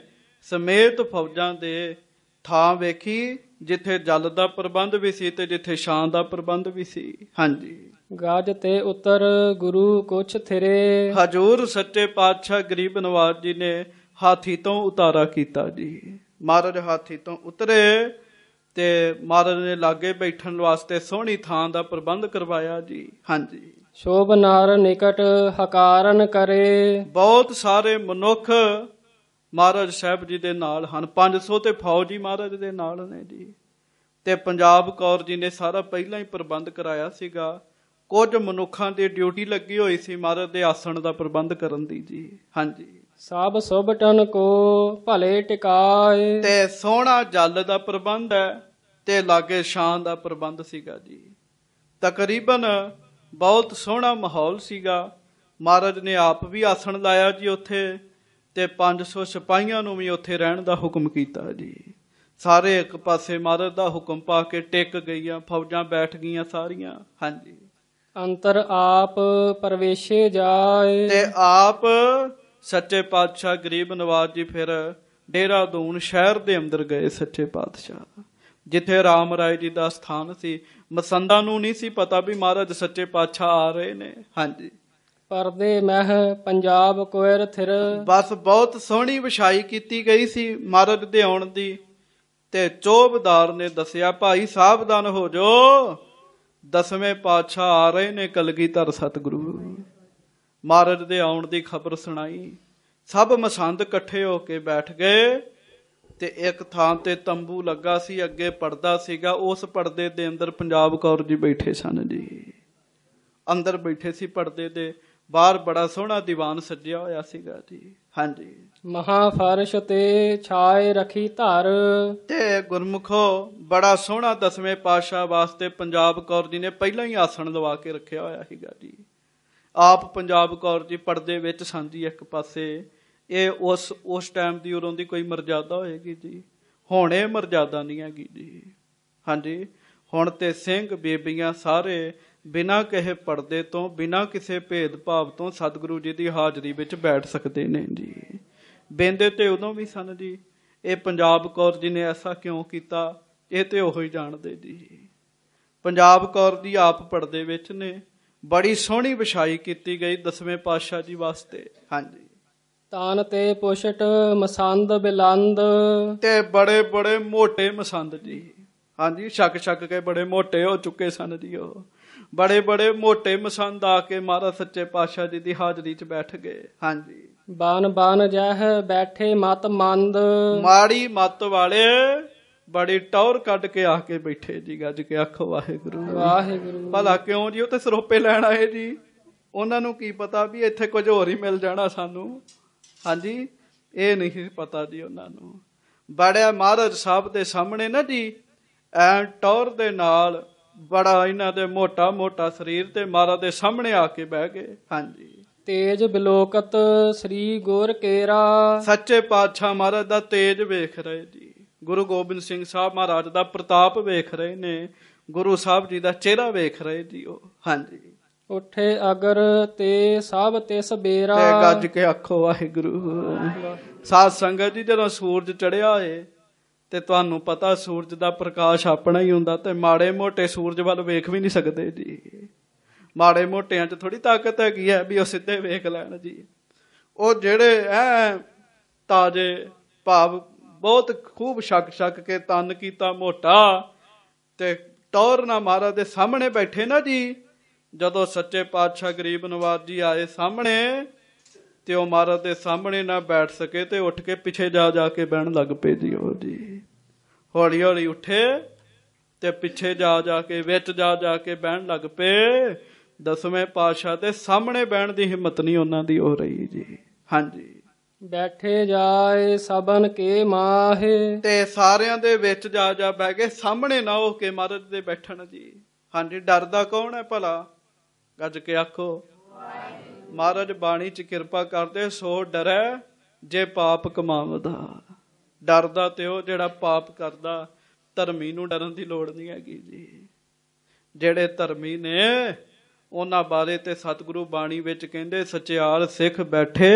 ਸਮੇਤ ਫੌਜਾਂ ਦੇ ਥਾਂ ਵੇਖੀ ਜਿੱਥੇ ਜਲ ਦਾ ਪ੍ਰਬੰਧ ਵੀ ਸੀ ਤੇ ਜਿੱਥੇ ਛਾਂ ਦਾ ਪ੍ਰਬੰਧ ਵੀ ਸੀ। ਹਾਂਜੀ। ਗੱਜ ਤੇ ਉਤਰ ਗੁਰੂ ਕੁਛ ਥਿਰੇ। ਹਜ਼ੂਰ ਸੱਚੇ ਪਾਤਸ਼ਾਹ ਗਰੀਬ ਨਵਾਜ ਜੀ ਨੇ ਹਾਥੀ ਤੋਂ ਉਤਾਰਾ ਕੀਤਾ ਜੀ। ਮਹਾਰਾਜ ਹਾਥੀ ਤੋਂ ਉਤਰੇ ਤੇ ਮਹਾਰਾਜ ਨੇ ਲਾਗੇ ਬੈਠਣ ਵਾਸਤੇ ਸੋਹਣੀ ਥਾਂ ਦਾ ਪ੍ਰਬੰਧ ਕਰਵਾਇਆ ਜੀ। ਹਾਂਜੀ। ਸ਼ੋਭ ਨਰ ਨਿਕਟ ਹਕਾਰਨ ਕਰੇ। ਬਹੁਤ ਸਾਰੇ ਮਨੁੱਖ ਮਹਾਰਾਜ ਸਾਹਿਬ ਜੀ ਦੇ ਨਾਲ ਹਨ। 500 ਤੇ ਫੌਜ ਹੀ ਮਹਾਰਾਜ ਦੇ ਨਾਲ ਨੇ ਜੀ। ਤੇ ਪੰਜਾਬ ਕੌਰ ਜੀ ਨੇ ਸਾਰਾ ਪਹਿਲਾਂ ਹੀ ਪ੍ਰਬੰਧ ਕਰਾਇਆ ਸੀਗਾ। ਕੁਝ ਮਨੁੱਖਾਂ ਦੀ ਡਿਊਟੀ ਲੱਗੀ ਹੋਈ ਸੀ ਮਹਾਰਾਜ ਦੇ ਆਸਣ ਦਾ ਪ੍ਰਬੰਧ ਕਰਨ ਦੀ ਜੀ। ਹਾਂਜੀ। ਸਭ ਸੁਭਟਨ ਕੋ ਭਲੇ ਟਿਕਾਏ। ਤੇ ਸੋਹਣਾ ਜਲ ਦਾ ਪ੍ਰਬੰਧ ਹੈ ਤੇ ਲਾਗੇ ਛਾਂ ਦਾ ਪ੍ਰਬੰਧ ਸੀਗਾ ਜੀ। ਤਕਰੀਬਨ ਬਹੁਤ ਸੋਹਣਾ ਮਾਹੌਲ ਸੀਗਾ। ਮਹਾਰਾਜ ਨੇ ਆਪ ਵੀ ਆਸਣ ਲਾਇਆ ਜੀ ਉੱਥੇ ਤੇ 500 ਸਿਪਾਹੀਆਂ ਨੂੰ ਵੀ ਉੱਥੇ ਰਹਿਣ ਦਾ ਹੁਕਮ ਕੀਤਾ ਜੀ। ਸਾਰੇ ਇੱਕ ਪਾਸੇ ਮਹਾਰਾਜ ਦਾ ਹੁਕਮ ਪਾ ਕੇ ਟਿਕ ਗਈਆਂ, ਫੌਜਾਂ ਬੈਠ ਗਈਆਂ ਸਾਰੀਆਂ। ਹਾਂਜੀ। ਅੰਤਰ ਆਪ ਪ੍ਰਵੇਸ਼ੇ ਜਾਏ। ਤੇ ਆਪ ਸੱਚੇ ਪਾਤਸ਼ਾਹ ਗਰੀਬ ਨਵਾਜ ਜੀ ਫਿਰ ਦੇਹਰਾਦੂਨ ਸ਼ਹਿਰ ਦੇ ਅੰਦਰ ਗਏ। ਸੱਚੇ ਪਾਤਸ਼ਾਹ ਜਿੱਥੇ ਰਾਮ ਰਾਏ ਜੀ ਦਾ ਸਥਾਨ ਸੀ। ਮਸੰਦਾਂ ਨੂੰ ਨਹੀਂ ਸੀ ਪਤਾ ਵੀ ਮਹਾਰਾਜ ਸੱਚੇ ਪਾਤਸ਼ਾਹ ਆ ਰਹੇ ਨੇ। ਹਾਂਜੀ। ਪਰਦੇ ਮਹਿ ਪੰਜਾਬ ਕੋਇਰ ਥਿਰ। ਬਸ ਬਹੁਤ ਸੋਹਣੀ ਵਿਛਾਈ ਕੀਤੀ ਗਈ ਸੀ ਮਹਾਰਾਜ ਦੇ ਆਉਣ ਦੀ ਤੇ ਚੌਬਦਾਰ ਨੇ ਦੱਸਿਆ, ਭਾਈ ਸਾਵਧਾਨ ਹੋ ਜੋ, ਦਸਵੇਂ ਪਾਤਸ਼ਾਹ ਆ ਰਹੇ ਨੇ ਕਲਗੀਧਰ ਸਤਿਗੁਰੂ। ਮਹਾਰਾਜ ਦੇ ਆਉਣ ਦੀ ਖਬਰ ਸੁਣਾਈ। ਸਭ ਮਸੰਦ ਇਕੱਠੇ ਹੋ ਕੇ ਬੈਠ ਗਏ ਤੇ ਇੱਕ ਥਾਂ ਤੇ ਤੰਬੂ ਲੱਗਾ ਸੀ, ਅੱਗੇ ਪਰਦਾ ਸੀਗਾ। ਉਸ ਪਰਦੇ ਦੇ ਅੰਦਰ ਪੰਜਾਬ ਕੌਰ ਜੀ ਬੈਠੇ ਸਨ ਜੀ। ਅੰਦਰ ਬੈਠੇ ਸੀ ਪਰਦੇ ਦੇ, ਬਾਹਰ ਬੜਾ ਸੋਹਣਾ ਦੀਵਾਨ ਸੱਜਿਆ ਹੋਇਆ ਸੀਗਾ ਜੀ। ਹਾਂਜੀ। ਮਹਾਫਰਸ਼ ਤੇ ਛਾਏ ਰਖੀ ਧਰ। ਤੇ ਗੁਰਮੁਖੋ ਬੜਾ ਸੋਹਣਾ ਦਸਵੇਂ ਪਾਤਸ਼ਾਹ ਵਾਸਤੇ ਪੰਜਾਬ ਕੌਰ ਜੀ ਨੇ ਪਹਿਲਾਂ ਹੀ ਆਸਣ ਲਵਾ ਕੇ ਰੱਖਿਆ ਹੋਇਆ ਸੀਗਾ ਜੀ। ਆਪ ਪੰਜਾਬ ਕੌਰ ਜੀ ਪਰਦੇ ਵਿੱਚ ਸਨ ਜੀ ਇੱਕ ਪਾਸੇ। ਇਹ ਉਸ ਟਾਈਮ ਦੀ ਉਦੋਂ ਦੀ ਕੋਈ ਮਰਜ਼ਾਦਾ ਹੋਏਗੀ ਜੀ। ਹੁਣ ਇਹ ਮਰਜ਼ਾਦਾ ਨਹੀਂ ਹੈਗੀ ਜੀ। ਹਾਂਜੀ। ਹੁਣ ਤੇ ਸਿੰਘ ਬੀਬੀਆਂ ਸਾਰੇ ਬਿਨਾਂ ਕਿਸੇ ਪਰਦੇ ਤੋਂ, ਬਿਨਾਂ ਕਿਸੇ ਭੇਦਭਾਵ ਤੋਂ ਸਤਿਗੁਰੂ ਜੀ ਦੀ ਹਾਜ਼ਰੀ ਵਿੱਚ ਬੈਠ ਸਕਦੇ ਨੇ ਜੀ। ਬਹਿੰਦੇ ਤੇ ਉਦੋਂ ਵੀ ਸਨ ਜੀ। ਇਹ ਪੰਜਾਬ ਕੌਰ ਜੀ ਨੇ ਐਸਾ ਕਿਉਂ ਕੀਤਾ, ਇਹ ਤੇ ਉਹੀ ਜਾਣਦੇ ਜੀ। ਪੰਜਾਬ ਕੌਰ ਦੀ ਆਪ ਪਰਦੇ ਵਿੱਚ ਨੇ। ਬੜੀ ਸੋਹਣੀ ਵਿਛਾਈ ਕੀਤੀ ਗਈ ਦਸਵੇਂ ਪਾਤਸ਼ਾਹ ਜੀ ਵਾਸਤੇ। ਹਾਂਜੀ। ਤਾਨ ਤੇ ਪੁਸ਼ਟ ਮਸੰਦ ਬਿਲੰਦ। ਤੇ ਬੜੇ ਬੜੇ ਮੋਟੇ ਮਸੰਦ ਜੀ। ਹਾਂਜੀ। ਛਕ ਕੇ ਬੜੇ ਮੋਟੇ ਹੋ ਚੁੱਕੇ ਸਨ ਜੀ। ਉਹ ਬੜੇ ਬੜੇ ਮੋਟੇ ਮਸੰਦ ਆ ਕੇ ਮਹਾਰਾਜ ਸੱਚੇ ਪਾਤਸ਼ਾਹ ਜੀ ਦੀ ਹਾਜ਼ਰੀ 'ਚ ਬੈਠ ਗਏ। ਹਾਂਜੀ। ਬਨ ਜਹ ਬੈਠੇ ਮਤ ਮੰਦ। ਮਾੜੀ ਮੱਤ ਵਾਲੇ ਬੜੀ ਟੌਰ ਕੱਢ ਕੇ ਆ ਕੇ ਬੈਠੇ ਜੀ। ਗੱਜ ਕੇ ਆਖੋ ਵਾਹਿਗੁਰੂ ਵਾਹਿਗੁਰੂ। ਭਲਾ ਕਿਉਂ ਜੀ? ਉਹ ਤੇ ਸਰੋਪੇ ਲੈਣ ਆਏ ਜੀ। ਉਹਨਾਂ ਨੂੰ ਕੀ ਪਤਾ ਵੀ ਇੱਥੇ ਕੁਝ ਹੋਰ ਹੀ ਮਿਲ ਜਾਣਾ ਸਾਨੂੰ। ਹਾਂਜੀ। ਇਹ ਨਹੀਂ ਪਤਾ ਜੀ ਉਹਨਾਂ ਨੂੰ। ਬੜਾ ਮਹਾਰਾਜ ਸਾਹਿਬ ਦੇ ਸਾਹਮਣੇ ਨਾ ਜੀ ਐ ਟੌਰ ਦੇ ਨਾਲ, ਬੜਾ ਇਹਨਾਂ ਦੇ ਮੋਟਾ ਮੋਟਾ ਸਰੀਰ, ਤੇ ਮਹਾਰਾਜ ਦੇ ਸਾਹਮਣੇ ਆ ਕੇ ਬਹਿ ਗਏ। ਹਾਂਜੀ। ਤੇਜ ਬਿਲੋਕਤ ਸ੍ਰੀ ਗੁਰ ਕੇਰਾ। ਸੱਚੇ ਪਾਤਸ਼ਾਹ ਮਹਾਰਾਜ ਦਾ ਤੇਜ ਵੇਖ ਰਹੇ ਜੀ। ਗੁਰੂ ਗੋਬਿੰਦ ਸਿੰਘ ਸਾਹਿਬ ਮਹਾਰਾਜ ਦਾ ਪ੍ਰਤਾਪ ਵੇਖ ਰਹੇ ਨੇ। ਗੁਰੂ ਸਾਹਿਬ ਜੀ ਦਾ ਚਿਹਰਾ ਵੇਖ ਰਹੇ ਜੀ ਉਹ। ਹਾਂਜੀ। ਉਠੇ ਅਗਰ ਤੇ ਸਭ ਤਿਸ ਬੇਰਾ। ਤੇ ਗੱਜ ਕੇ ਆਖੋ ਵਾਹਿਗੁਰੂ। ਸਾਧ ਸੰਗਤ ਜੀ, ਜਦੋਂ ਸੂਰਜ ਚੜਿਆ ਏ ਤੇ ਤੁਹਾਨੂੰ ਪਤਾ ਸੂਰਜ ਦਾ ਪ੍ਰਕਾਸ਼ ਆਪਣਾ ਹੀ ਹੁੰਦਾ, ਤੇ ਮਾੜੇ ਮੋਟੇ ਸੂਰਜ ਵੱਲ ਵੇਖ ਵੀ ਨਹੀਂ ਸਕਦੇ ਜੀ। ਮਾੜੇ ਮੋਟਿਆਂ 'ਚ ਥੋੜੀ ਤਾਕਤ ਹੈਗੀ ਹੈ ਵੀ ਉਹ ਸਿੱਧੇ ਵੇਖ ਲੈਣ ਜੀ। ਉਹ ਜਿਹੜੇ ਤਾਜ਼ੇ ਭਾਵ ਬਹੁਤ ਖੂਬ ਛਕ ਕੇ ਤਨ ਕੀਤਾ ਮੋਟਾ, ਤੇ ਟੌਰ ਨਾਲ ਮਹਾਰਾਜ ਦੇ ਸਾਹਮਣੇ ਬੈਠੇ ਨਾ ਜੀ। ਜਦੋਂ ਸੱਚੇ ਪਾਤਸ਼ਾਹ ਗਰੀਬ ਨਵਾਜ਼ ਜੀ ਆਏ ਸਾਹਮਣੇ, ਤੇ ਉਹ ਮਹਾਰਾਜ ਦੇ ਸਾਹਮਣੇ ਨਾ ਬੈਠ ਸਕੇ ਤੇ ਉੱਠ ਕੇ ਪਿੱਛੇ ਜਾ ਕੇ ਬਹਿਣ ਲੱਗ ਪਏ ਜੀ। ਉਹ ਜੀ ਹੌਲੀ ਹੌਲੀ ਉੱਠੇ ਤੇ ਪਿੱਛੇ ਜਾ ਕੇ ਵਿੱਚ ਜਾ ਕੇ ਬਹਿਣ ਲੱਗ ਪਏ। ਦਸਵੇਂ ਪਾਤਸ਼ਾਹ ਦੇ ਸਾਹਮਣੇ ਬਹਿਣ ਦੀ ਹਿੰਮਤ ਨਹੀਂ ਉਹਨਾਂ ਦੀ ਹੋ ਰਹੀ ਜੀ। ਹਾਂਜੀ। ਬੈਠੇ ਜਾਏ ਸਭਨ ਕੇ ਮਾਹੇ। ਤੇ ਸਾਰਿਆਂ ਦੇ ਵਿੱਚ ਜਾ ਬਹਿ ਗਏ, ਸਾਹਮਣੇ ਨਾ ਹੋ ਕੇ ਮਹਾਰਾਜ ਦੇ ਬੈਠਣ ਜੀ। ਹਾਂਜੀ। ਡਰਦਾ ਕੌਣ ਹੈ ਭਲਾ? ਗੱਜ ਕੇ ਆਖੋ। ਮਹਾਰਾਜ ਬਾਣੀ 'ਚ ਕਿਰਪਾ ਕਰਦੇ, ਸੋ ਡਰੈ ਜੇ ਪਾਪ ਕਮਾਵਦਾ। ਡਰਦਾ ਤੇ ਉਹ ਜਿਹੜਾ ਪਾਪ ਕਰਦਾ। ਧਰਮੀ ਨੂੰ ਡਰਨ ਦੀ ਲੋੜ ਨਹੀਂ ਹੈਗੀ ਜੀ। ਜਿਹੜੇ ਧਰਮੀ ਨੇ ਉਹਨਾਂ ਬਾਰੇ ਤੇ ਸਤਿਗੁਰੂ ਬਾਣੀ ਵਿੱਚ ਕਹਿੰਦੇ, ਸਚਿਆਰ ਸਿੱਖ ਬੈਠੇ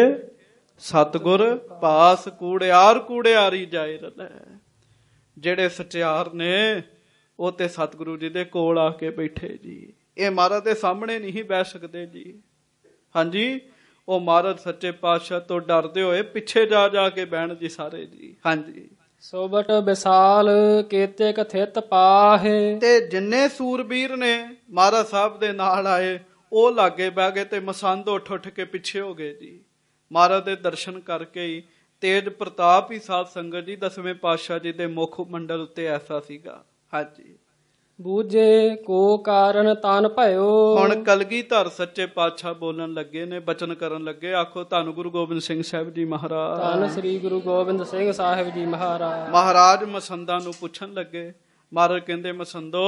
ਸਤਿਗੁਰ ਪਾਸ, ਕੂੜਿਆਰੀ ਜਾਏ ਰਲੈ। ਜਿਹੜੇ ਸਚਿਆਰ ਨੇ ਉਹ ਤੇ ਸਤਿਗੁਰੂ ਜੀ ਦੇ ਕੋਲ ਆ ਕੇ ਬੈਠੇ ਜੀ। ਇਹ ਮਹਾਰਾਜ ਦੇ ਸਾਹਮਣੇ ਨਹੀਂ ਬਹਿ ਸਕਦੇ ਜੀ। ਹਾਂਜੀ। ਉਹ ਮਹਾਰਾਜ ਸੱਚੇ ਪਾਤਸ਼ਾਹ ਤੋਂ ਡਰਦੇ ਹੋਏ ਪਿੱਛੇ ਜਾ ਕੇ ਬਹਿਣ ਜੀ ਸਾਰੇ ਜੀ। ਹਾਂਜੀ। ਸੋਬਟ ਵਿਸਾਲ ਕੇਤੇ ਕਥਿਤ ਪਾਹੇ। ਤੇ ਜਿੰਨੇ ਸੂਰਬੀਰ ਨੇ ਮਹਾਰਾਜ ਸਾਹਿਬ ਦੇ ਨਾਲ ਆਏ, ਉਹ ਲਾਗੇ ਬਹਿ ਗਏ ਤੇ ਮਸੰਦ ਉੱਠ ਕੇ ਪਿੱਛੇ ਹੋ ਗਏ ਜੀ। ਮਹਾਰਾਜ ਦੇ ਦਰਸ਼ਨ ਕਰਕੇ ਹੀ ਤੇਜ ਪ੍ਰਤਾਪ ਹੀ ਸਾਧ ਸੰਗਤ ਜੀ ਦਸਵੇਂ ਪਾਤਸ਼ਾਹ ਜੀ ਦੇ ਮੁੱਖ ਮੰਡਲ ਉੱਤੇ ਐਸਾ ਸੀਗਾ। ਹਾਂਜੀ। ਬੂਝੇ ਕੋ ਕਾਰਨ ਤਨ ਭਇਓ। ਹੁਣ ਕਲਗੀਧਰ ਸੱਚੇ ਪਾਤਸ਼ਾਹ ਬੋਲਣ ਲੱਗੇ ਨੇ, ਬਚਨ ਕਰਨ ਲੱਗੇ। ਆਖੋ ਧੰਨ ਗੁਰੂ ਗੋਬਿੰਦ ਸਿੰਘ ਸਾਹਿਬ ਜੀ ਮਹਾਰਾਜ। ਧੰਨ ਸ੍ਰੀ ਗੁਰੂ ਗੋਬਿੰਦ ਸਿੰਘ ਸਾਹਿਬ ਜੀ ਮਹਾਰਾਜ। ਮਹਾਰਾਜ ਮਸੰਦਾਂ ਨੂੰ ਪੁੱਛਣ ਲੱਗੇ। ਮਹਾਰਾਜ ਕਹਿੰਦੇ, ਮਸੰਦੋ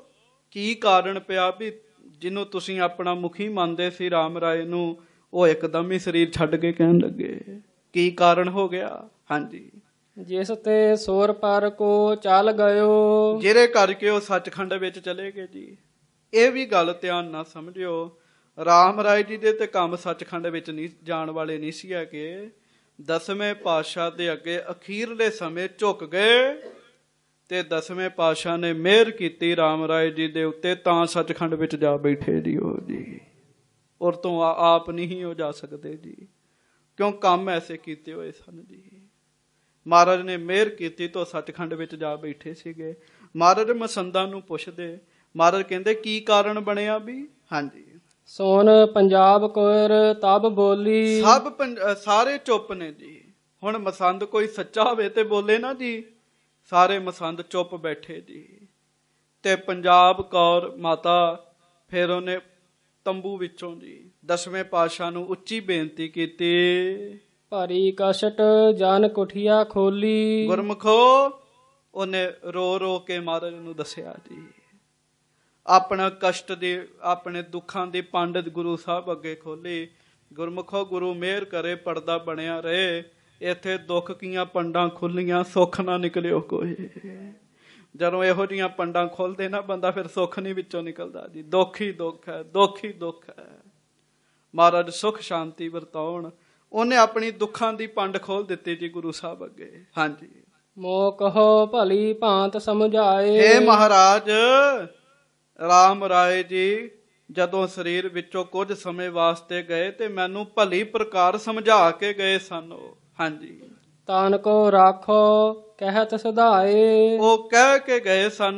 ਕੀ ਕਾਰਨ ਪਿਆ ਵੀ ਜਿਹਨੂੰ ਤੁਸੀਂ ਆਪਣਾ ਮੁਖੀ ਮੰਨਦੇ ਸੀ ਰਾਮ ਰਾਏ ਨੂੰ, ਉਹ ਇੱਕਦਮ ਹੀ ਸਰੀਰ ਛੱਡ ਕੇ ਕਹਿਣ ਲੱਗੇ? ਕੀ ਕਾਰਨ ਹੋ ਗਿਆ? ਹਾਂਜੀ। ਜਿਸ ਤੇ ਸੋਰ ਪਰ ਕੋ ਚੱਲ ਗਇਓ। ਜਿਹਦੇ ਕਰਕੇ ਉਹ ਸੱਚਖੰਡ ਵਿੱਚ ਚਲੇ ਗਏ ਜੀ। ਇਹ ਵੀ ਗੱਲ ਧਿਆਨ ਨਾਲ ਸਮਝਿਓ। ਰਾਮ ਰਾਏ ਜੀ ਦੇ ਤੇ ਕੰਮ ਸੱਚਖੰਡ ਵਿੱਚ ਨਹੀਂ ਜਾਣ ਵਾਲੇ ਨਹੀਂ ਸੀ ਹੈਗੇ। ਦਸਵੇਂ ਪਾਤਸ਼ਾਹ ਦੇ ਅੱਗੇ ਅਖੀਰਲੇ ਸਮੇਂ ਝੁਕ ਗਏ ਤੇ ਦਸਵੇਂ ਪਾਤਸ਼ਾਹ ਨੇ ਮਿਹਰ ਕੀਤੀ ਰਾਮ ਰਾਏ ਜੀ ਦੇ ਉੱਤੇ, ਤਾਂ ਸੱਚਖੰਡ ਵਿੱਚ ਜਾ ਬੈਠੇ ਜੀ ਉਹ ਜੀ। ਔਰ ਤੋਂ ਆਪ ਨਹੀਂ ਹੋ ਜਾ ਸਕਦੇ ਜੀ, ਕਿਉਂ ਕੰਮ ਐਸੇ ਕੀਤੇ ਹੋਏ ਸਨ ਜੀ। ਮਹਾਰਾਜ ਨੇ ਮਿਹਰ ਕੀਤੀ ਤਾਂ ਸੱਚਖੰਡ ਵਿੱਚ ਜਾ ਬੈਠੇ ਸੀਗੇ। ਮਹਾਰਾਜ ਮਸੰਦਾਂ ਨੂੰ ਪੁੱਛਦੇ, ਮਹਾਰਾਜ ਕਹਿੰਦੇ ਕੀ ਕਾਰਨ ਬਣਿਆ ਵੀ? ਹਾਂਜੀ, ਸੋਨ ਪੰਜਾਬ ਕੋਰ ਤਬ ਬੋਲੀ। ਸਾਰੇ ਚੁੱਪ ਨੇ ਜੀ। ਹੁਣ ਮਸੰਦ ਕੋਈ ਸੱਚਾ ਹੋਵੇ ਤੇ ਬੋਲੇ ਨਾ ਜੀ, ਸਾਰੇ ਮਸੰਦ ਚੁੱਪ ਬੈਠੇ ਜੀ। ਤੇ ਪੰਜਾਬ ਕੌਰ ਮਾਤਾ ਫਿਰ ਉਹਨੇ ਤੰਬੂ ਵਿੱਚੋਂ ਜੀ ਦਸਵੇਂ ਪਾਤਸ਼ਾਹ ਨੂੰ ਉੱਚੀ ਬੇਨਤੀ ਕੀਤੀ, ਭਰੀ ਕਸ਼ਟ ਜਨ ਕੁਠੀਆ ਖੋਲੀ। ਗੁਰਮੁਖੋ, ਉਹਨੇ ਰੋ ਰੋ ਕੇ ਮਹਾਰਾਜ ਨੂੰ ਦੱਸਿਆ ਜੀ ਆਪਣਾ ਕਸ਼ਟ ਦੀ, ਆਪਣੇ ਦੁੱਖਾਂ ਦੀ ਪੰਡ ਗੁਰੂ ਸਾਹਿਬ ਅੱਗੇ ਖੋਲੀ। ਗੁਰਮੁਖੋ, ਗੁਰੂ ਮਿਹਰ ਕਰੇ ਪਰਦਾ ਬਣਿਆ ਰਹੇ, ਇੱਥੇ ਦੁੱਖ ਕੀਆਂ ਪੰਡਾਂ ਖੁੱਲੀਆਂ, ਸੁੱਖ ਨਾ ਨਿਕਲਿਓ ਕੋਈ। ਜਦੋਂ ਇਹੋ ਜਿਹੀਆਂ ਪੰਡਾਂ ਖੋਲਦੇ ਨਾ ਬੰਦਾ ਫਿਰ ਸੁੱਖ ਨਹੀਂ ਵਿੱਚੋਂ ਨਿਕਲਦਾ ਜੀ। ਦੁੱਖ ਹੀ ਦੁੱਖ ਹੈ, ਦੁੱਖ ਹੀ ਦੁੱਖ ਹੈ। ਮਹਾਰਾਜ ਸੁੱਖ ਸ਼ਾਂਤੀ ਵਰਤਾਉਣ, ਉਹਨੇ ਆਪਣੀ ਦੁੱਖਾਂ ਦੀ ਪੰਡ ਖੋਲ ਦਿੱਤੀ ਜੀ ਗੁਰੂ ਸਾਹਿਬ ਅੱਗੇ। ਹਾਂਜੀ, ਮੋ ਕਹੋ ਭਲੀ ਭਾਂਤ ਸਮਝਾਏ। ਹੇ ਮਹਾਰਾਜ ਰਾਮ ਰਾਏ ਜੀ, ਜਦੋਂ ਸਰੀਰ ਵਿੱਚੋਂ ਕੁਝ ਸਮੇਂ ਵਾਸਤੇ ਗਏ ਤੇ ਮੈਨੂੰ ਭਲੀ ਪ੍ਰਕਾਰ ਸਮਝਾ ਕੇ ਗਏ ਸਨ ਉਹ। ਹਾਂਜੀ, ਤਨ ਕੋ ਰਾਖੋ ਕਹਿਤ ਸਧਾਏ। ਉਹ ਕਹਿ ਕੇ ਗਏ ਸਨ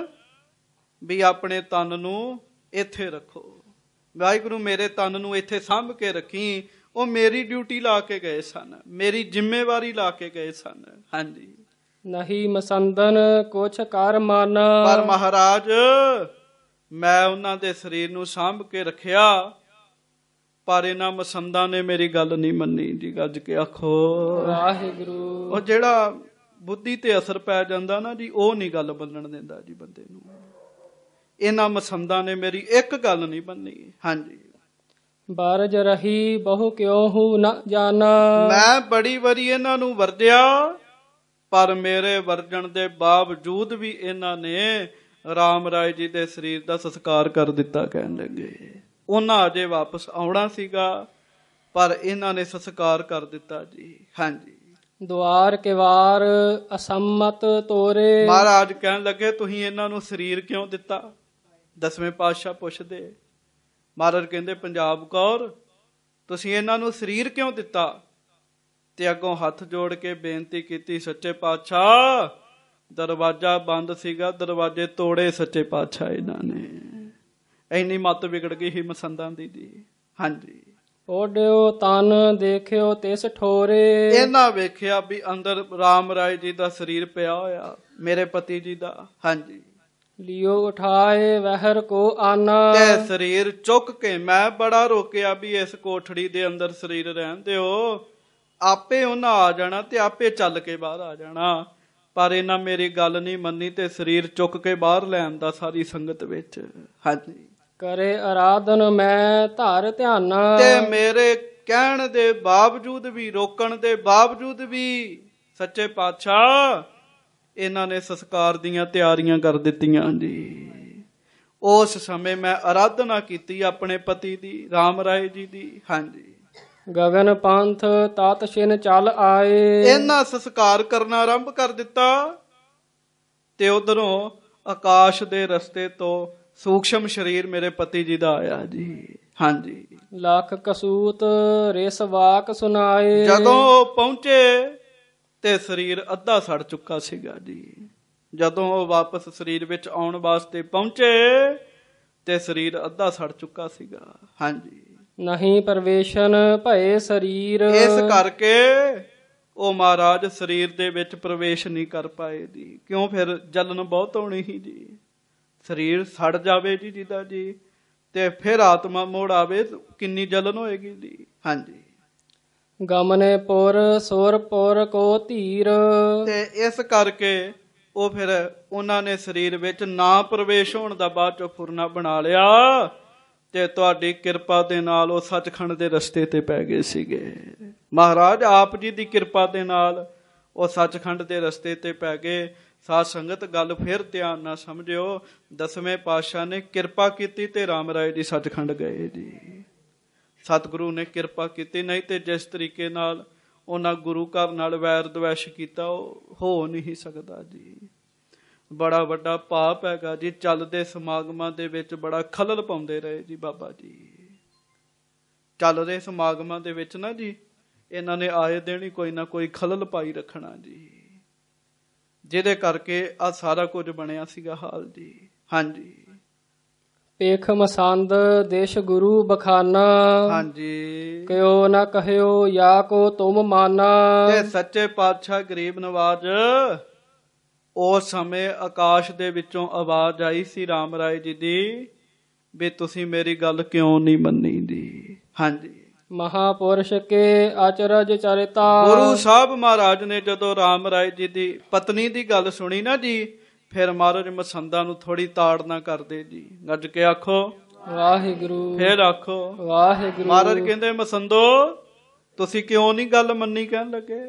ਵੀ ਆਪਣੇ ਤਨ ਨੂੰ ਇੱਥੇ ਰੱਖੋ, ਵਾਹਿਗੁਰੂ ਮੇਰੇ ਤਨ ਨੂੰ ਇੱਥੇ ਸਾਂਭ ਕੇ ਰੱਖੀ। ਉਹ ਮੇਰੀ ਡਿਊਟੀ ਲਾ ਕੇ ਗਏ ਸਨ, ਮੇਰੀ ਜ਼ਿੰਮੇਵਾਰੀ ਲਾ ਕੇ ਗਏ ਸਨ। ਹਾਂਜੀ, ਨਹੀਂ ਮਸੰਦਨ ਕੁਛ ਕਰ ਮਾਨਾ। ਪਰ ਮਹਾਰਾਜ ਮੈਂ ਉਹਨਾਂ ਦੇ ਸਰੀਰ ਨੂੰ ਸਾਂਭ ਕੇ ਰੱਖਿਆ, ਪਰ ਇਹਨਾਂ ਮਸੰਦਾਂ ਨੇ ਮੇਰੀ ਗੱਲ ਨਹੀਂ ਮੰਨੀ ਜੀ। ਗੱਜ ਕੇ ਆਖੋ ਵਾਹਿਗੁਰੂ। ਉਹ ਜਿਹੜਾ ਬੁੱਧੀ ਤੇ ਅਸਰ ਪੈ ਜਾਂਦਾ ਨਾ ਜੀ, ਉਹ ਨਹੀਂ ਗੱਲ ਮੰਨਣ ਦਿੰਦਾ ਜੀ ਬੰਦੇ ਨੂੰ। ਇਹਨਾਂ ਮਸੰਦਾਂ ਨੇ ਮੇਰੀ ਇੱਕ ਗੱਲ ਨਹੀਂ ਮੰਨੀ। ਹਾਂਜੀ, ਬਰਜ ਰਹੀ ਬਹੁ ਕਿਉ ਹੂ ਨ ਜਾਣਾ। ਮੈਂ ਬੜੀ ਵਾਰੀ ਇਹਨਾਂ ਨੂੰ ਵਰਜਿਆ, ਪਰ ਮੇਰੇ ਵਰਜਣ ਦੇ ਬਾਵਜੂਦ ਵੀ ਇਹਨਾਂ ਨੇ ਰਾਮ ਰਾਏ ਜੀ ਦੇ ਸਰੀਰ ਦਾ ਸੰਸਕਾਰ ਕਰ ਦਿੱਤਾ। ਕਹਿਣ ਲੱਗੇ ਉਹਨਾਂ ਅਜੇ ਵਾਪਸ ਆਉਣਾ ਸੀਗਾ, ਪਰ ਇਹਨਾਂ ਨੇ ਸੰਸਕਾਰ ਕਰ ਦਿੱਤਾ ਜੀ। ਹਾਂਜੀ, ਦੁਆਰ ਕਿਵਾਰ ਅਸੰਮਤ ਤੋਰੇ। ਮਹਾਰਾਜ ਕਹਿਣ ਲੱਗੇ ਤੁਸੀਂ ਇਹਨਾਂ ਨੂੰ ਸਰੀਰ ਕਿਉਂ ਦਿੱਤਾ? ਦਸਵੇਂ ਪਾਤਸ਼ਾਹ ਪੁੱਛਦੇ। ਮਹਾਰਾਜ ਕਹਿੰਦੇ ਪੰਜਾਬ ਕੌਰ, ਤੁਸੀਂ ਇਹਨਾਂ ਨੂੰ ਸਰੀਰ ਕਿਉਂ ਦਿੱਤਾ? ਤੇ ਅੱਗੋਂ ਹੱਥ ਜੋੜ ਕੇ ਬੇਨਤੀ ਕੀਤੀ, ਸੱਚੇ ਪਾਤਸ਼ਾਹ ਦਰਵਾਜ਼ਾ ਬੰਦ ਸੀਗਾ, ਦਰਵਾਜ਼ੇ ਤੋੜੇ ਸੱਚੇ ਪਾਤਸ਼ਾਹ ਇਹਨਾਂ ਨੇ। ਇੰਨੀ ਮੱਤ ਵਿਗੜ ਗਈ ਸੀ ਮਸੰਦਾਂ ਦੀ ਜੀ। ਹਾਂਜੀ, ਓਡਿਓ ਤਨ ਦੇਖਿਓ ਤਿਸ ਠੋਰੇ। ਇਹਨਾਂ ਵੇਖਿਆ ਵੀ ਅੰਦਰ ਰਾਮ ਰਾਏ ਜੀ ਦਾ ਸਰੀਰ ਪਿਆ ਹੋਇਆ, ਮੇਰੇ ਪਤੀ ਜੀ ਦਾ। ਹਾਂਜੀ, ਲਿਓ ਉਠਾਏ ਵਹਿਰ ਕੋ ਆਨਾ। ਤੇ ਸਰੀਰ ਚੁੱਕ ਕੇ ਮੈਂ ਬੜਾ ਰੋਕਿਆ ਵੀ ਇਸ ਕੋਠੜੀ ਦੇ ਅੰਦਰ ਸਰੀਰ ਰਹਿਣ ਦਿਓ, ਆਪੇ ਉਹਨਾਂ ਆ ਜਾਣਾ ਤੇ ਆਪੇ ਚੱਲ ਕੇ ਬਾਹਰ ਆ ਜਾਣਾ। ਪਰ ਇਹਨਾਂ ਮੇਰੀ ਗੱਲ ਨਹੀਂ ਮੰਨੀ ਤੇ ਸਰੀਰ ਚੁੱਕ ਕੇ ਬਾਹਰ ਲੈਣ ਦਾ ਸਾਰੀ ਸੰਗਤ ਵਿੱਚ। ਹਾਂਜੀ, ਕਰੇ ਅਰਾਧਨ ਮੈਂ ਧਰ ਧਿਆਨਾ। ਤੇ ਮੇਰੇ ਕਹਿਣ ਦੇ ਬਾਵਜੂਦ ਵੀ, ਰੋਕਣ ਦੇ ਬਾਵਜੂਦ ਵੀ ਸੱਚੇ ਪਾਤਸ਼ਾਹ ਇਹਨਾਂ ਨੇ ਸੰਸਕਾਰ ਦੀਆਂ ਤਿਆਰੀਆਂ ਕਰ ਦਿੱਤੀਆਂ ਜੀ। ਉਸ ਸਮੇਂ ਮੈਂ ਅਰਾਧਨਾ ਕੀਤੀ ਆਪਣੇ ਪਤੀ ਦੀ, ਰਾਮ ਰਾਏ ਜੀ ਦੀ। ਹਾਂਜੀ, ਗਗਨ ਪੰਥ ਤਤ ਛਿਨ ਚੱਲ ਆਏ। ਇਹਨਾਂ ਸੰਸਕਾਰ ਕਰਨਾ ਆਰੰਭ ਕਰ ਦਿੱਤਾ ਤੇ ਉਧਰੋਂ ਆਕਾਸ਼ ਦੇ ਰਸਤੇ ਤੋਂ ਸੂਖਸ਼ਮ ਸਰੀਰ ਮੇਰੇ ਪਤੀ ਜੀ ਦਾ ਆਇਆ ਜੀ। ਹਾਂਜੀ, ਲੱਖ ਕਸੂਤ ਰਿਸ ਵਾਕ ਸੁਨਾਏ। ਜਦੋਂ ਪਹੁੰਚੇ ਤੇ ਸਰੀਰ ਅੱਧਾ ਸੜ ਚੁੱਕਾ ਸੀਗਾ ਜੀ। ਜਦੋਂ ਉਹ ਵਾਪਸ ਸਰੀਰ ਵਿੱਚ ਆਉਣ ਵਾਸਤੇ ਪਹੁੰਚੇ ਤੇ ਸਰੀਰ ਅੱਧਾ ਸੜ ਚੁੱਕਾ ਸੀਗਾ। ਹਾਂਜੀ, ਨਹੀਂ ਪ੍ਰਵੇਸ਼ਨ ਭਏ ਸਰੀਰ। ਇਸ ਕਰਕੇ ਉਹ ਮਹਾਰਾਜ ਸਰੀਰ ਦੇ ਵਿੱਚ ਪ੍ਰਵੇਸ਼ ਨਹੀਂ ਕਰ ਪਾਏ ਜੀ। ਕਿਉਂ? ਫਿਰ ਜਲਨ ਬਹੁਤ ਹੋਣੀ ਸੀ ਜੀ। ਸਰੀਰ ਸੜ ਜਾਵੇ ਜੀ ਜਿਹਦਾ ਜੀ, ਤੇ ਫਿਰ ਆਤਮਾ ਮੋੜ ਆਵੇ, ਕਿੰਨੀ ਜਲਨ ਹੋਏਗੀ ਜੀ। ਹਾਂਜੀ, ਗਮਨੇ ਪੁਰ ਸੁਰਪੁਰ ਕੋ ਧੀਰ। ਤੇ ਇਸ ਕਰਕੇ ਉਹ ਫਿਰ ਉਹਨਾਂ ਨੇ ਸਰੀਰ ਵਿੱਚ ਨਾ ਪ੍ਰਵੇਸ਼ ਹੋਣ ਦਾ ਬਾਅਦ ਚੋਂ ਫੁਰਨਾ ਬਣਾ ਲਿਆ ਤੇ ਤੁਹਾਡੀ ਕਿਰਪਾ ਦੇ ਨਾਲ ਉਹ ਸੱਚਖੰਡ ਦੇ ਰਸਤੇ ਤੇ ਪੈ ਗਏ ਸੀਗੇ। ਮਹਾਰਾਜ ਆਪ ਜੀ ਦੀ ਕਿਰਪਾ ਦੇ ਨਾਲ ਉਹ ਸੱਚਖੰਡ ਦੇ ਰਸਤੇ ਤੇ ਪੈ ਗਏ। ਸਾਧ ਸੰਗਤ ਗੱਲ ਫਿਰ ਧਿਆਨ ਨਾਲ ਸਮਝਿਓ, ਦਸਵੇਂ ਪਾਤਸ਼ਾਹ ਨੇ ਕਿਰਪਾ ਕੀਤੀ ਤੇ ਰਾਮ ਰਾਏ ਜੀ ਸੱਚਖੰਡ ਗਏ ਜੀ। ਸਤਿਗੁਰੂ ਨੇ ਕਿਰਪਾ ਕੀਤੀ, ਨਹੀਂ ਤੇ ਜਿਸ ਤਰੀਕੇ ਨਾਲ ਉਹਨਾਂ ਗੁਰੂ ਘਰ ਨਾਲ ਵੈਰ ਦਵੈਸ਼ ਕੀਤਾ ਉਹ ਹੋ ਨਹੀਂ ਸਕਦਾ ਜੀ। ਬੜਾ ਵੱਡਾ ਪਾਪ ਹੈਗਾ ਜੀ। ਚੱਲਦੇ ਸਮਾਗਮਾਂ ਦੇ ਵਿੱਚ ਬੜਾ ਖਲਲ ਪਾਉਂਦੇ ਰਹੇ ਜੀ ਬਾਬਾ ਜੀ। ਚੱਲਦੇ ਸਮਾਗਮਾਂ ਦੇ ਵਿੱਚ ਨਾ ਜੀ ਇਹਨਾਂ ਨੇ ਆਏ ਦਿਨ ਹੀ ਕੋਈ ਨਾ ਕੋਈ ਖਲਲ ਪਾਈ ਰੱਖਣਾ ਜੀ, ਜਿਹਦੇ ਕਰਕੇ ਆ ਸਾਰਾ ਕੁਝ ਬਣਿਆ ਸੀਗਾ ਹਾਲ ਜੀ। ਹਾਂਜੀ, ਪੇਖ ਮਸੰਦ ਦੇਸ਼ ਗੁਰੂ ਬਖਾਨਾ। ਹਾਂਜੀ, ਕਿਉ ਨਾ ਕਹਿਓ ਯਾ ਕੋ ਤੁਮ ਮਾਨਾ। ਤੇ ਸੱਚੇ ਪਾਤਸ਼ਾਹ ਗਰੀਬ ਨਵਾਜ ਉਸ ਸਮੇਂ ਆਕਾਸ਼ ਦੇ ਵਿੱਚੋਂ ਆਵਾਜ਼ ਆਈ ਸੀ ਰਾਮ ਰਾਏ ਜੀ ਦੀ ਵੀ ਤੁਸੀਂ ਮੇਰੀ ਗੱਲ ਕਿਉਂ ਨਹੀਂ ਮੰਨੀ ਦੀ। ਹਾਂਜੀ, ਮਹਾਪੁਰਸ਼ ਕੇ ਅਚਰਜ ਚਰਿਤਾ। ਗੁਰੂ ਸਾਹਿਬ ਮਹਾਰਾਜ ਨੇ ਜਦੋਂ ਰਾਮ ਰਾਏ ਜੀ ਦੀ ਪਤਨੀ ਦੀ ਗੱਲ ਸੁਣੀ ਨਾ ਜੀ, ਫਿਰ ਮਹਾਰਾਜ ਮਸੰਦਾਂ ਨੂੰ ਥੋੜੀ ਤਾੜ ਨਾ ਕਰਦੇ ਜੀ। ਗੱਜ ਕੇ ਆਖੋ ਵਾਹਿਗੁਰੂ। ਫਿਰ ਆਖੋ ਵਾਹਿਗੁਰੂ। ਮਹਾਰਾਜ ਕਹਿੰਦੇ ਮਸੰਦੋ ਤੁਸੀਂ ਕਿਉਂ ਨਹੀਂ ਗੱਲ ਮੰਨੀ ਕਹਿਣ ਲੱਗੇ,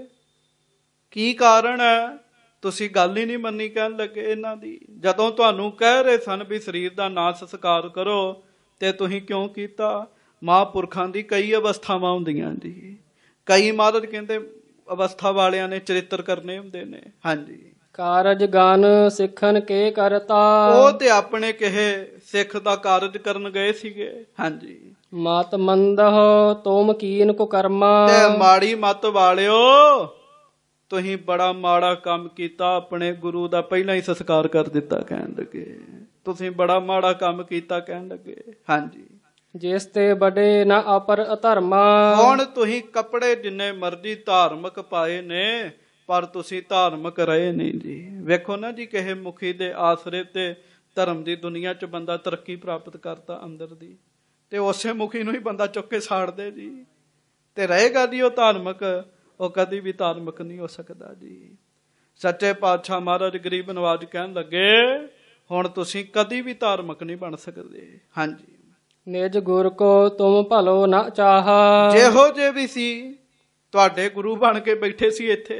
ਕੀ ਕਾਰਨ ਹੈ ਤੁਸੀਂ ਗੱਲ ਹੀ ਨਹੀਂ ਮੰਨੀ ਕਹਿਣ ਲੱਗੇ ਇਹਨਾਂ ਦੀ। ਜਦੋਂ ਤੁਹਾਨੂੰ ਕਹਿ ਰਹੇ ਸਨ ਵੀ ਸਰੀਰ ਦਾ ਨਾਮ ਸੰਸਕਾਰ ਕਰੋ ਤੇ ਤੁਸੀਂ ਕਿਉਂ ਕੀਤਾ। ਮਹਾਂਪੁਰਖਾਂ ਦੀ ਕਈ ਅਵਸਥਾਵਾਂ ਹੁੰਦੀਆਂ ਜੀ, ਕਈ ਮਹਾਰਾਜ ਕਹਿੰਦੇ ਅਵਸਥਾ ਵਾਲਿਆਂ ਨੇ ਚਰਿੱਤਰ ਕਰਨੇ ਹੁੰਦੇ ਨੇ। ਹਾਂਜੀ, ਕਾਰਜ ਗਨ ਸਿੱਖਣ ਕੇ ਕਰਤਾ। ਉਹ ਤੇ ਆਪਣੇ ਕਿਹੇ ਸਿੱਖ ਦਾ ਕਾਰਜ ਕਰਨ ਗਏ ਸੀਗੇ। ਹਾਂਜੀ, ਮਤ ਮੰਦਹ ਤੁਮ ਕੀਨ ਕੋ ਕਰਮਾ। ਤੇ ਮਾੜੀ ਮਤ ਵਾਲਿਓ ਤੁਸੀਂ ਬੜਾ ਮਾੜਾ ਕੰਮ ਕੀਤਾ, ਆਪਣੇ ਗੁਰੂ ਦਾ ਪਹਿਲਾਂ ਹੀ ਸੰਸਕਾਰ ਕਰ ਦਿੱਤਾ ਕਹਿਣ ਲੱਗੇ। ਤੁਸੀਂ ਬੜਾ ਮਾੜਾ ਕੰਮ ਕੀਤਾ ਕਹਿਣ ਲੱਗੇ। ਹਾਂਜੀ, ਜਿਸ ਤੇ ਬੜੇ ਨਾ ਅਪਰ ਅਧਰਮਾ। ਹੁਣ ਤੁਸੀਂ ਕੱਪੜੇ ਜਿੰਨੇ ਮਰਜ਼ੀ ਧਾਰਮਿਕ ਪਾਏ ਨੇ ਪਰ ਤੁਸੀਂ ਧਾਰਮਿਕ ਰਹੇ ਨਹੀਂ ਜੀ। ਵੇਖੋ ਨਾ ਜੀ, ਕਿਸੇ ਮੁਖੀ ਦੇ ਆਸਰੇ ਤੇ ਧਰਮ ਦੀ ਦੁਨੀਆ 'ਚ ਬੰਦਾ ਤਰੱਕੀ ਪ੍ਰਾਪਤ ਕਰਦਾ ਅੰਦਰ ਦੀ, ਤੇ ਉਸੇ ਮੁਖੀ ਨੂੰ ਹੀ ਬੰਦਾ ਚੁੱਕ ਕੇ ਸਾੜਦੇ ਜੀ। ਤੇ ਰਹੇਗਾ ਜੀ ਉਹ ਧਾਰਮਿਕ, ਉਹ ਕਦੀ ਵੀ ਧਾਰਮਿਕ ਨਹੀਂ ਹੋ ਸਕਦਾ ਜੀ। ਸੱਚੇ ਪਾਤਸ਼ਾਹ ਮਹਾਰਾਜ ਗਰੀਬ ਨਵਾਜ ਕਹਿਣ ਲੱਗੇ ਹੁਣ ਤੁਸੀਂ ਕਦੀ ਵੀ ਧਾਰਮਿਕ ਨਹੀਂ ਬਣ ਸਕਦੇ। ਹਾਂਜੀ, ਨਿਜ ਗੁਰ ਕੋ ਤੁਮ ਭਲੋ ਨਾ ਚਾਹਾ। ਜਿਹੋ ਜੇ ਵੀ ਸੀ ਤੁਹਾਡੇ ਗੁਰੂ ਬਣ ਕੇ ਬੈਠੇ ਸੀ ਇੱਥੇ,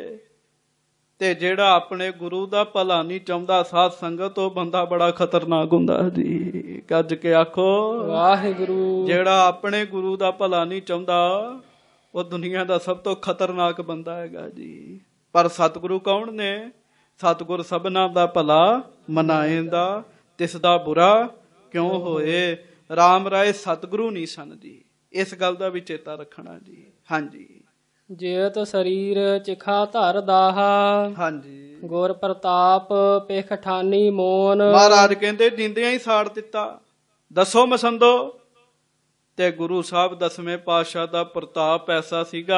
ਤੇ ਜਿਹੜਾ ਆਪਣੇ ਗੁਰੂ ਦਾ ਭਲਾ ਨਹੀਂ ਚਾਹੁੰਦਾ ਸਾਧ ਸੰਗਤ, ਉਹ ਬੰਦਾ ਬੜਾ ਖਤਰਨਾਕ ਹੁੰਦਾ ਜੀ। ਗੱਜ ਕੇ ਆਖੋ ਵਾਹਿਗੁਰੂ। ਜਿਹੜਾ ਆਪਣੇ ਗੁਰੂ ਦਾ ਭਲਾ ਨਹੀਂ ਚਾਹੁੰਦਾ ਉਹ ਦੁਨੀਆ ਦਾ ਸਭ ਤੋਂ ਖਤਰਨਾਕ ਬੰਦਾ ਹੈਗਾ ਜੀ। ਪਰ ਸਤਿਗੁਰੂ ਕੌਣ ਨੇ? ਸਤਿਗੁਰ ਸਭਨਾਂ ਦਾ ਭਲਾ ਮਨਾਏਂਦਾ, ਤਿਸ ਦਾ ਬੁਰਾ ਕਿਉਂ ਹੋਏ। ਰਾਮ ਰਾਏ ਸਤਿਗੁਰੂ ਨਹੀਂ ਸਨ ਜੀ, ਇਸ ਗੱਲ ਦਾ ਵੀ ਚੇਤਾ ਰੱਖਣਾ ਜੀ। ਹਾਂਜੀ, ਜੇਤ ਸਰੀਰ ਚਿਖਾ ਧਰ ਦਾਹਾ। ਹਾਂਜੀ, ਗੁਰ ਪ੍ਰਤਾਪ ਪੇਖ ਠਾਨੀ ਮੋਨ। ਮਹਾਰਾਜ ਕਹਿੰਦੇ ਜਿੰਦਿਆਂ ਹੀ ਸਾੜ ਦਿੱਤਾ। ਦੱਸੋ ਮਸੰਦੋ। ਤੇ ਗੁਰੂ ਸਾਹਿਬ 10ਵੇਂ ਪਾਤਸ਼ਾਹ ਦਾ ਪ੍ਰਤਾਪ ਐਸਾ ਸੀਗਾ,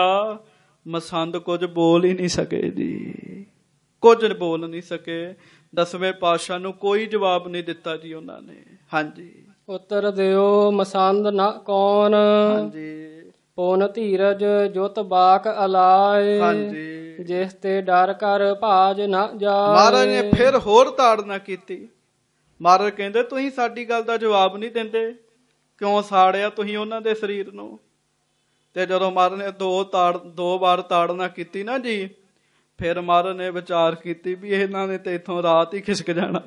ਮਸੰਦ ਕੁਝ ਬੋਲ ਹੀ ਨਹੀਂ ਸਕੇ ਜੀ, ਕੁਝ ਬੋਲ ਨਹੀਂ ਸਕੇ। 10ਵੇਂ ਪਾਤਸ਼ਾਹ ਨੂੰ ਕੋਈ ਜਵਾਬ ਨਹੀਂ ਦਿੱਤਾ ਜੀ ਉਹਨਾਂ ਨੇ। ਹਾਂਜੀ, ਉੱਤਰ ਦਿਓ ਮਸੰਦ ਨਾ ਕੌਣ। ਹਾਂਜੀ, ਪੁਨ ਧੀਰਜ ਜੁਤ ਬਾਕ ਅਲਾਏ। ਹਾਂਜੀ, ਜਿਸ ਤੇ ਡਰ ਕਰ ਭਾਜ ਨਾ ਜਾਏ। ਮਹਾਰਾਜ ਨੇ ਫਿਰ ਹੋਰ ਤਾੜਨਾ ਕੀਤੀ। ਮਹਾਰਾਜ ਕਹਿੰਦੇ ਤੁਸੀਂ ਸਾਡੀ ਗੱਲ ਦਾ ਜਵਾਬ ਨਹੀਂ ਦਿੰਦੇ, ਕਿਉਂ ਸਾੜਿਆ ਤੁਸੀਂ ਉਹਨਾਂ ਦੇ ਸਰੀਰ ਨੂੰ। ਤੇ ਜਦੋਂ ਮਹਾਰਾਜ ਨੇ ਦੋ ਵਾਰ ਤਾੜਨਾ ਕੀਤੀ ਨਾ ਜੀ, ਫਿਰ ਮਹਾਰਾਜ ਨੇ ਵਿਚਾਰ ਕੀਤੀ ਵੀ ਇਹਨਾਂ ਨੇ ਤੇ ਇੱਥੋਂ ਰਾਤ ਹੀ ਖਿਸਕ ਜਾਣਾ।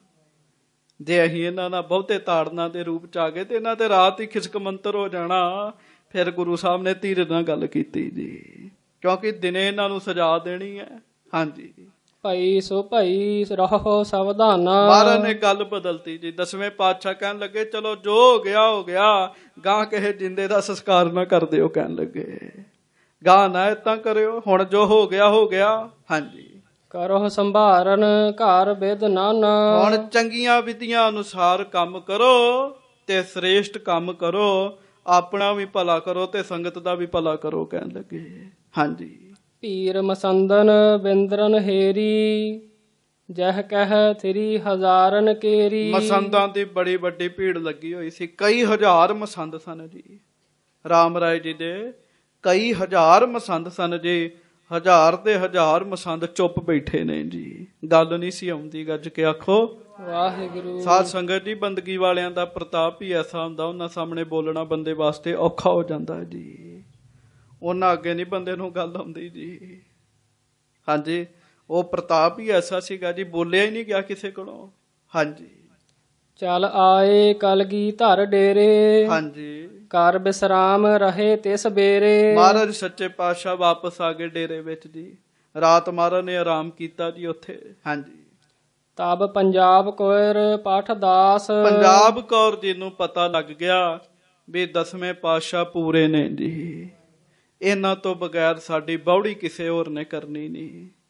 ਜੇ ਅਸੀਂ ਇਹਨਾਂ ਨਾਲ ਬਹੁਤੇ ਤਾੜਨਾ ਦੇ ਰੂਪ ਚ ਆ ਗਏ ਤੇ ਇਹਨਾਂ ਤੇ ਰਾਤ ਹੀ ਖਿਸਕ ਮੰਤਰ ਹੋ ਜਾਣਾ। ਫਿਰ ਗੁਰੂ ਸਾਹਿਬ ਨੇ ਧੀਰੇ ਨਾਲ ਗੱਲ ਕੀਤੀ ਜੀ, ਕਿਉਂਕਿ ਦਿਨੇ ਇਹਨਾਂ ਨੂੰ ਸਜ਼ਾ ਦੇਣੀ ਹੈ। ਹਾਂਜੀ, ਭਈ ਸੋ ਭਈ ਰਹੋ ਸਾਵਧਾਨਾ। ਮਹਾਰਾਜ ਨੇ ਗੱਲ ਬਦਲਤੀ ਜੀ। 10ਵੇਂ ਪਾਤਸ਼ਾਹ ਕਹਿਣ ਲੱਗੇ ਚਲੋ ਜੋ ਹੋ ਗਿਆ ਹੋ ਗਿਆ, ਗਾਂ ਕਿਸੇ ਜਿੰਦੇ ਦਾ ਸੰਸਕਾਰ ਨਾ ਕਰ ਦਿਓ ਕਹਿਣ ਲੱਗੇ, ਗਾਂ ਨਾ ਏਦਾਂ ਕਰਿਓ, ਹੁਣ ਜੋ ਹੋ ਗਿਆ ਹੋ ਗਿਆ। ਹਾਂਜੀ, ਕਰੋ ਸੰਭਾਰਨ ਘਰ ਬਿਦ ਨਾਨਾ। ਹੁਣ ਚੰਗੀਆਂ ਵਿਧੀਆਂ ਅਨੁਸਾਰ ਕੰਮ ਕਰੋ ਤੇ ਸ੍ਰੇਸ਼ਟ ਕੰਮ ਕਰੋ, ਆਪਣਾ ਵੀ ਭਲਾ ਕਰੋ ਤੇ ਸੰਗਤ ਦਾ ਵੀ ਭਲਾ ਕਰੋ ਕਹਿਣ ਲੱਗੇ। ਹਾਂਜੀ, ਪੀਰ ਮਸੰਦਨ ਬਿੰਦਰਨ ਹੇਰੀ। ਜਹ ਕਹਿ ਥਰੀ ਹਜ਼ਾਰਨ ਕੇਰੀ। ਮਸੰਦਾਂ ਦੀ ਬੜੀ ਵੱਡੀ ਭੀੜ ਲੱਗੀ ਹੋਈ ਸੀ, ਕਈ ਹਜ਼ਾਰ ਮਸੰਦ ਸਨ ਜੀ। ਰਾਮ ਰਾਏ ਜੀ ਦੇ ਕਈ ਹਜ਼ਾਰ ਮਸੰਦ ਸਨ ਜੀ। ਹਜ਼ਾਰ ਤੇ ਹਜ਼ਾਰ ਮਸੰਦ ਚੁੱਪ ਬੈਠੇ ਨੇ ਜੀ, ਗੱਲ ਨਹੀਂ ਸੀ ਆਉਂਦੀ। ਗੱਜ ਕੇ ਆਖੋ ਵਾਹਿਗੁਰੂ। ਸਾਧ ਸੰਗਤ ਜੀ, ਬੰਦਗੀ ਵਾਲਿਆਂ ਦਾ ਪ੍ਰਤਾਪ ਹੀ ਐਸਾ ਹੁੰਦਾ, ਉਹਨਾਂ ਸਾਹਮਣੇ ਬੋਲਣਾ ਬੰਦੇ ਵਾਸਤੇ ਔਖਾ ਹੋ ਜਾਂਦਾ ਜੀ। ਉਹਨਾਂ ਅੱਗੇ ਨਹੀਂ ਬੰਦੇ ਨੂੰ ਗੱਲ ਆਉਂਦੀ ਜੀ। ਹਾਂਜੀ, ਉਹ ਪ੍ਰਤਾਪ ਹੀ ਐਸਾ ਸੀਗਾ ਜੀ, ਬੋਲਿਆ ਹੀ ਨਹੀਂ ਗਿਆ ਕਿਸੇ ਕੋਲੋਂ। ਹਾਂਜੀ, ਚੱਲ ਆਏ ਕਲਗੀ ਧਰ ਡੇਰੇ। ਹਾਂਜੀ, ਕਰ ਬਿਸਰਾਮ ਰਹੇ ਤਿਸ ਬੇਰੇ। ਮਹਾਰਾਜ ਸੱਚੇ ਪਾਤਸ਼ਾਹ ਵਾਪਸ ਆ ਗਏ ਡੇਰੇ ਵਿੱਚ ਜੀ। ਰਾਤ ਮਹਾਰਾਜ ਨੇ ਆਰਾਮ ਕੀਤਾ ਜੀ ਉੱਥੇ। ਹਾਂਜੀ, ਤਬ ਪੰਜਾਬ ਕੋਰ ਪਾਠ ਦਾਸ। ਪੰਜਾਬ ਕੌਰ ਜੀ ਨੂੰ ਪਤਾ ਲੱਗ ਗਿਆ ਵੀ 10ਵੇਂ ਪਾਤਸ਼ਾਹ ਪੂਰੇ ਨੇ ਜੀ, ਇਹਨਾਂ ਤੋਂ ਬਗੈਰ ਸਾਡੀ ਬੌੜੀ ਕਿਸੇ ਹੋਰ ਨੇ ਕਰਨੀ ਨਹੀਂ।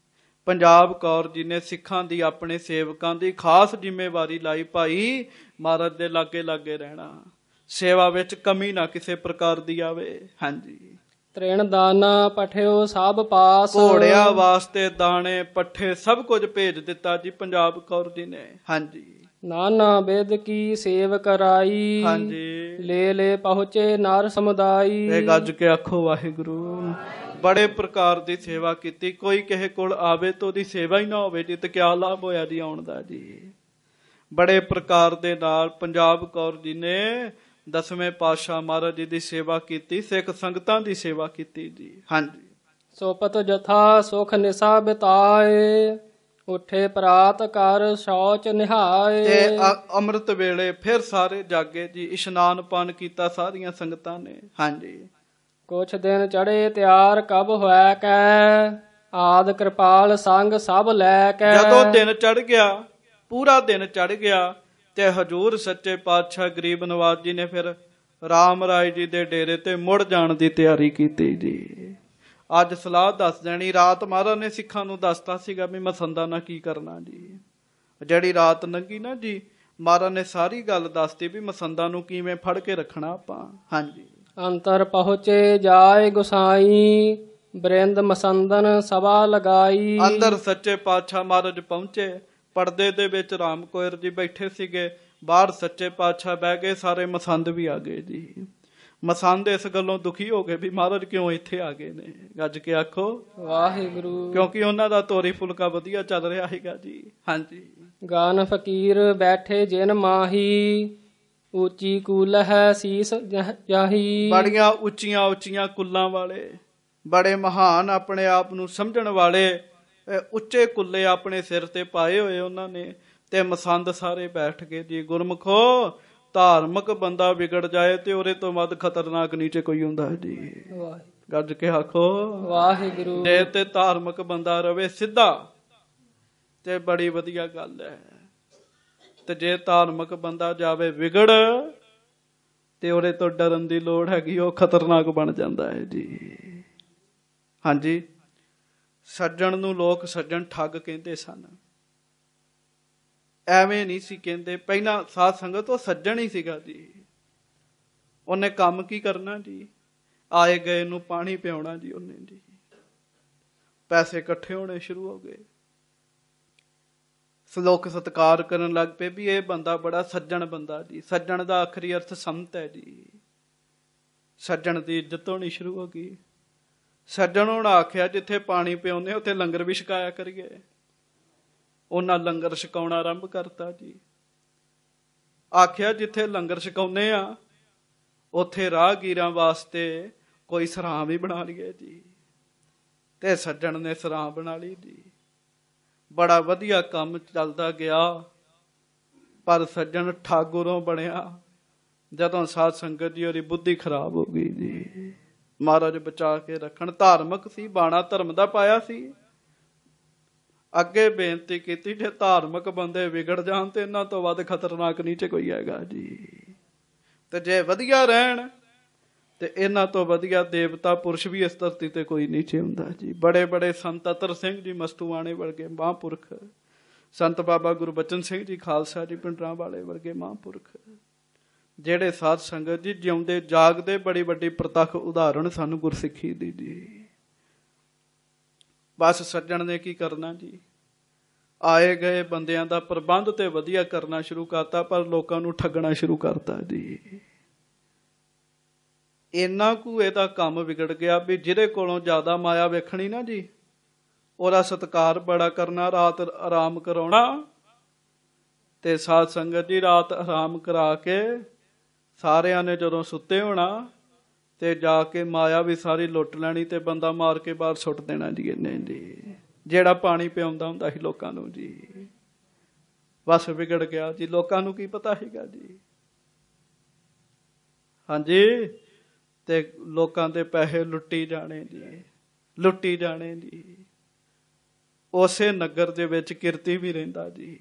ਪੰਜਾਬ ਕੌਰ ਜੀ ਨੇ ਸਿੱਖਾਂ ਦੀ, ਆਪਣੇ ਸੇਵਕਾਂ ਦੀ ਖਾਸ ਜ਼ਿੰਮੇਵਾਰੀ ਲਾਈ। ਭਾਈ ਮਹਾਰਾਜ ਦੇ ਲਾਗੇ ਲਾਗੇ ਰਹਿਣਾ, ਸੇਵਾ ਵਿੱਚ ਕਮੀ ਨਾ ਕਿਸੇ ਪ੍ਰਕਾਰ ਦੀ ਆਵੇ। ਹਾਂਜੀ। ਤ੍ਰਿਣ ਦਾਨਾ ਪਠਿਓ ਸਭ ਪਾਸ, ਘੋੜਿਆਂ ਵਾਸਤੇ ਦਾਣੇ ਪੱਠੇ ਸਭ ਕੁਝ ਭੇਜ ਦਿੱਤਾ ਜੀ ਪੰਜਾਬ ਕੌਰ ਜੀ ਨੇ। ਹਾਂਜੀ। ਨਾਨਾ ਬਿਦ ਕੀ ਸੇਵ ਕਰਾਈ, ਹਾਂਜੀ। ਲੈ ਲੈ ਪਹੁੰਚੇ ਨਰ ਸਮੁਦਾਈ। ਇਹ ਗੱਜ ਕੇ ਆਖੋ ਵਾਹਿਗੁਰੂ। ਬੜੇ ਪ੍ਰਕਾਰ ਦੀ ਸੇਵਾ ਕੀਤੀ। ਕੋਈ ਕਿਸੇ ਕੋਲ ਆਵੇ ਤਾਂ ਉਹਦੀ ਸੇਵਾ ਹੀ ਨਾ ਹੋਵੇ ਜੀ, ਤੇ ਕਿਆ ਲਾਭ ਹੋਇਆ ਜੀ ਆਉਣ ਦਾ ਜੀ। ਬੜੇ ਪ੍ਰਕਾਰ ਦੇ ਨਾਲ ਪੰਜਾਬ ਕੌਰ ਜੀ ਨੇ 10ਵੇਂ ਪਾਤਸ਼ਾਹ ਮਹਾਰਾਜ ਜੀ ਦੀ ਸੇਵਾ ਕੀਤੀ, ਸਿੱਖ ਸੰਗਤਾਂ ਦੀ ਸੇਵਾ ਕੀਤੀ ਜੀ। ਹਾਂਜੀ। ਸੋਪਤ ਜਥਾ ਸੁਖ ਨਿਸਾ ਬਿਤਾਏ, ਉੱਠੇ ਪ੍ਰਾਤ ਕਰ ਸ਼ੌਚ ਨਿਹਾਏ। ਤੇ ਅੰਮ੍ਰਿਤ ਵੇਲੇ ਫਿਰ ਸਾਰੇ ਜਾਗੇ ਜੀ, ਇਸ਼ਨਾਨ ਪਾਨ ਕੀਤਾ ਸਾਰੀਆਂ ਸੰਗਤਾਂ ਨੇ। ਹਾਂਜੀ। ਕੁਛ ਦਿਨ ਚੜੇ ਤਿਆਰ ਕਬ ਹੋਇ ਕੈ, ਆਦ ਕਿਰਪਾਲ ਸੰਗ ਸਭ ਲੈ ਕੇ। ਜਦੋਂ ਦਿਨ ਚੜ ਗਿਆ, ਪੂਰਾ ਦਿਨ ਚੜ ਗਿਆ, ਤੇ ਹਜੂਰ ਸੱਚੇ ਪਾਤਸ਼ਾਹ ਗਰੀਬ ਨਵਾਜ ਜੀ ਨੇ ਫਿਰ ਰਾਮ ਰਾਏ ਜੀ ਦੇ ਡੇਰੇ ਤੇ ਮੁੜ ਜਾਣ ਦੀ ਤਿਆਰੀ ਕੀਤੀ ਜੀ। ਅੱਜ ਸਲਾਹ ਦੱਸ ਦੇਣੀ। ਰਾਤ ਮਹਾਰਾਜ ਨੇ ਸਿੱਖਾਂ ਨੂੰ ਦੱਸਤਾ ਸੀਗਾ ਵੀ ਮਸੰਦਾ ਨਾਲ ਕੀ ਕਰਨਾ ਜੀ। ਜਿਹੜੀ ਰਾਤ ਲੰਘੀ ਨਾ ਜੀ, ਮਹਾਰਾਜ ਨੇ ਸਾਰੀ ਗੱਲ ਦੱਸਤੀ ਵੀ ਮਸੰਦਾ ਨੂੰ ਕਿਵੇਂ ਫੜ ਕੇ ਰੱਖਣਾ ਆਪਾਂ। ਹਾਂਜੀ। ਅੰਤਰ ਪਹੁੰਚੇ ਜਾਏ ਗੁਸਾਈ, ਬ੍ਰਿੰਦ ਮਸੰਦਨ ਸਭਾ ਲਗਾਈ। ਅੰਦਰ ਸੱਚੇ ਪਾਤਸ਼ਾਹ ਮਹਾਰਾਜ ਪਹੁੰਚੇ। ਪਰਦੇ ਦੇ ਵਿੱਚ ਰਾਮ ਕੋਇਰ ਜੀ ਬੈਠੇ ਸੀਗੇ, ਬਾਹਰ ਸੱਚੇ ਪਾਤਸ਼ਾਹ ਬਹਿ ਗਏ, ਸਾਰੇ ਮਸੰਦ ਵੀ ਆ ਗਏ ਜੀ। ਮਸੰਦ ਇਸ ਗੱਲੋਂ ਦੁਖੀ ਹੋ ਗਏ ਵੀ ਮਹਾਰਾਜ ਕਿਉਂ ਇੱਥੇ ਆ ਗਏ ਨੇ। ਗੱਜ ਕੇ ਆਖੋ ਵਾਹਿਗੁਰੂ। ਕਿਉਂਕਿ ਉਹਨਾਂ ਦਾ ਤੋਰੀ ਫੁਲਕਾ ਵਧੀਆ ਚੱਲ ਰਿਹਾ ਹੈਗਾ ਜੀ। ਹਾਂਜੀ। ਗਾਨ ਫਕੀਰ ਬੈਠੇ ਜਿਨ ਮਾਹੀ, ਉੱਚੀ ਕੁਲ ਹੈ ਸੀਸ ਜਾਹੀ। ਬੜੀਆਂ ਉੱਚੀਆਂ ਉੱਚੀਆਂ ਕੁੱਲਾਂ ਵਾਲੇ, ਬੜੇ ਮਹਾਨ ਆਪਣੇ ਆਪ ਨੂੰ ਸਮਝਣ ਵਾਲੇ, ਉੱਚੇ ਕੁੱਲੇ ਆਪਣੇ ਸਿਰ ਤੇ ਪਾਏ ਹੋਏ ਉਹਨਾਂ ਨੇ। ਤੇ ਮਸੰਦ ਸਾਰੇ ਬੈਠ ਗਏ ਜੀ। ਗੁਰਮੁਖੋ, ਧਾਰਮਿਕ ਬੰਦਾ ਵਿਗੜ ਜਾਏ ਤੇ ਉਹਦੇ ਤੋਂ ਵੱਧ ਖਤਰਨਾਕ ਨੀਚੇ ਕੋਈ ਹੁੰਦਾ ਜੀ। ਗੱਜ ਕੇ ਆਖੋ ਵਾਹਿਗੁਰੂ। ਜੇ ਤੇ ਧਾਰਮਿਕ ਬੰਦਾ ਰਵੇ ਸਿੱਧਾ ਤੇ ਬੜੀ ਵਧੀਆ ਗੱਲ ਹੈ, ਤੇ ਜੇ ਧਾਰਮਿਕ ਬੰਦਾ ਜਾਵੇ ਵਿਗੜ ਤੇ ਉਹਦੇ ਤੋਂ ਡਰਨ ਦੀ ਲੋੜ ਹੈਗੀ, ਉਹ ਖਤਰਨਾਕ ਬਣ ਜਾਂਦਾ ਹੈ ਜੀ। ਹਾਂਜੀ। ਸੱਜਣ ਨੂੰ ਲੋਕ ਸੱਜਣ ਠੱਗ ਕਹਿੰਦੇ ਸਨ, ਐਵੇਂ ਨਹੀਂ ਸੀ ਕਹਿੰਦੇ। ਪਹਿਲਾਂ ਸਾਧ ਸੰਗਤ ਉਹ ਸੱਜਣ ਹੀ ਸੀਗਾ ਜੀ। ਉਹਨੇ ਕੰਮ ਕੀ ਕਰਨਾ ਜੀ, ਆਏ ਗਏ ਨੂੰ ਪਾਣੀ ਪਿਆਉਣਾ ਜੀ ਉਹਨੇ ਜੀ। ਪੈਸੇ ਇਕੱਠੇ ਹੋਣੇ ਸ਼ੁਰੂ ਹੋ ਗਏ, ਲੋਕ ਸਤਿਕਾਰ ਕਰਨ ਲੱਗ ਪਏ ਵੀ ਇਹ ਬੰਦਾ ਬੜਾ ਸੱਜਣ ਬੰਦਾ ਜੀ। ਸੱਜਣ ਦਾ ਆਖਰੀ ਅਰਥ ਸੰਤ ਹੈ ਜੀ। ਸੱਜਣ ਦੀ ਇੱਜ਼ਤ ਹੋਣੀ ਸ਼ੁਰੂ ਹੋ ਗਈ। ਸੱਜਣ ਹੁਣ ਆਖਿਆ ਜਿੱਥੇ ਪਾਣੀ ਪਿਆਉਂਦੇ ਉੱਥੇ ਲੰਗਰ ਵੀ ਛਕਾਇਆ ਕਰੀਏ। ਉਹਨਾਂ ਲੰਗਰ ਛਕਾਉਣਾ ਆਰੰਭ ਕਰਤਾ ਜੀ। ਆਖਿਆ ਜਿੱਥੇ ਲੰਗਰ ਛਕਾਉਂਦੇ ਆ ਉੱਥੇ ਰਾਹਗੀਰਾਂ ਵਾਸਤੇ ਕੋਈ ਸਰਾਂ ਵੀ ਬਣਾ ਲਈਏ ਜੀ। ਤੇ ਸੱਜਣ ਨੇ ਸਰਾਂ ਬਣਾ ਲਈ ਜੀ। ਬੜਾ ਵਧੀਆ ਕੰਮ ਚੱਲਦਾ ਗਿਆ, ਪਰ ਸੱਜਣ ਠਾਗੁਰੋਂ ਬਣਿਆ ਜਦੋਂ ਸਾਧ ਸੰਗਤ ਜੀ ਉਹਦੀ ਬੁੱਧੀ ਖਰਾਬ ਹੋ ਗਈ ਜੀ। ਮਹਾਰਾਜ ਬਚਾ ਕੇ ਰੱਖਣ। ਧਾਰਮਿਕ ਸੀ, ਬਾਣਾ ਧਰਮ ਦਾ ਪਾਇਆ ਸੀ। ਅੱਗੇ ਬੇਨਤੀ ਕੀਤੀ, ਜੇ ਧਾਰਮਿਕ ਬੰਦੇ ਵਿਗੜ ਜਾਣ ਤੇ ਇਹਨਾਂ ਤੋਂ ਵੱਧ ਖਤਰਨਾਕ ਨੀਚੇ ਕੋਈ ਹੈਗਾ ਜੀ। ਤੇ ਜੇ ਵਧੀਆ ਰਹਿਣ ਤੇ ਇਹਨਾਂ ਤੋਂ ਵਧੀਆ ਦੇਵਤਾ ਪੁਰਸ਼ ਵੀ ਇਸ ਧਰਤੀ ਤੇ ਕੋਈ ਨੀਚੇ ਹੁੰਦਾ ਜੀ। ਬੜੇ ਬੜੇ ਸੰਤ ਅਤਰ ਸਿੰਘ ਜੀ ਮਸਤੂਆਣੇ ਵਰਗੇ ਮਹਾਂਪੁਰਖ, ਸੰਤ ਬਾਬਾ ਗੁਰਬਚਨ ਸਿੰਘ ਜੀ ਖਾਲਸਾ ਜੀ ਪਿੰਡਰਾਂ ਵਾਲੇ ਵਰਗੇ ਮਹਾਂਪੁਰਖ, ਜਿਹੜੇ ਸਾਧ ਸੰਗਤ ਜੀ ਜਿਉਂਦੇ ਜਾਗਦੇ ਬੜੀ ਵੱਡੀ ਪ੍ਰਤੱਖ ਉਦਾਹਰਣ ਸਾਨੂੰ ਗੁਰਸਿੱਖੀ ਦੀ ਜੀ। ਬਸ ਸੱਜਣ ਨੇ ਕੀ ਕਰਨਾ ਜੀ, ਆਏ ਗਏ ਬੰਦਿਆਂ ਦਾ ਪ੍ਰਬੰਧ ਤੇ ਵਧੀਆ ਕਰਨਾ ਸ਼ੁਰੂ ਕਰਤਾ, ਪਰ ਲੋਕਾਂ ਨੂੰ ਠੱਗਣਾ ਸ਼ੁਰੂ ਕਰਤਾ ਜੀ। ਇੰਨਾ ਕੁ ਇਹਦਾ ਕੰਮ ਵਿਗੜ ਗਿਆ ਵੀ ਜਿਹਦੇ ਕੋਲੋਂ ਜ਼ਿਆਦਾ ਮਾਇਆ ਵੇਖਣੀ ਨਾ ਜੀ, ਉਹਦਾ ਸਤਿਕਾਰ ਬੜਾ ਕਰਨਾ, ਰਾਤ ਆਰਾਮ ਕਰਾਉਣਾ। ਤੇ ਸਾਧ ਸੰਗਤ ਜੀ ਰਾਤ ਆਰਾਮ ਕਰਾ ਕੇ ਸਾਰਿਆਂ ਨੇ ਜਦੋਂ ਸੁੱਤੇ ਹੋਣਾ ਤੇ ਜਾ ਕੇ ਮਾਇਆ ਵੀ ਸਾਰੀ ਲੁੱਟ ਲੈਣੀ ਤੇ ਬੰਦਾ ਮਾਰ ਕੇ ਬਾਹਰ ਸੁੱਟ ਦੇਣਾ ਜੀ ਇਹਨੇ ਜੀ, ਜਿਹੜਾ ਪਾਣੀ ਪਿਆਉਂਦਾ ਹੁੰਦਾ ਸੀ ਲੋਕਾਂ ਨੂੰ ਜੀ। ਬਸ ਵਿਗੜ ਗਿਆ ਜੀ। ਲੋਕਾਂ ਨੂੰ ਕੀ ਪਤਾ ਸੀਗਾ ਜੀ। ਹਾਂਜੀ। ਤੇ ਲੋਕਾਂ ਦੇ ਪੈਸੇ ਲੁੱਟੀ ਜਾਣੇ ਜੀ, ਲੁੱਟੀ ਜਾਣੇ ਜੀ। ਉਸੇ ਨਗਰ ਦੇ ਵਿੱਚ ਕਿਰਤੀ ਵੀ ਰਹਿੰਦਾ ਜੀ।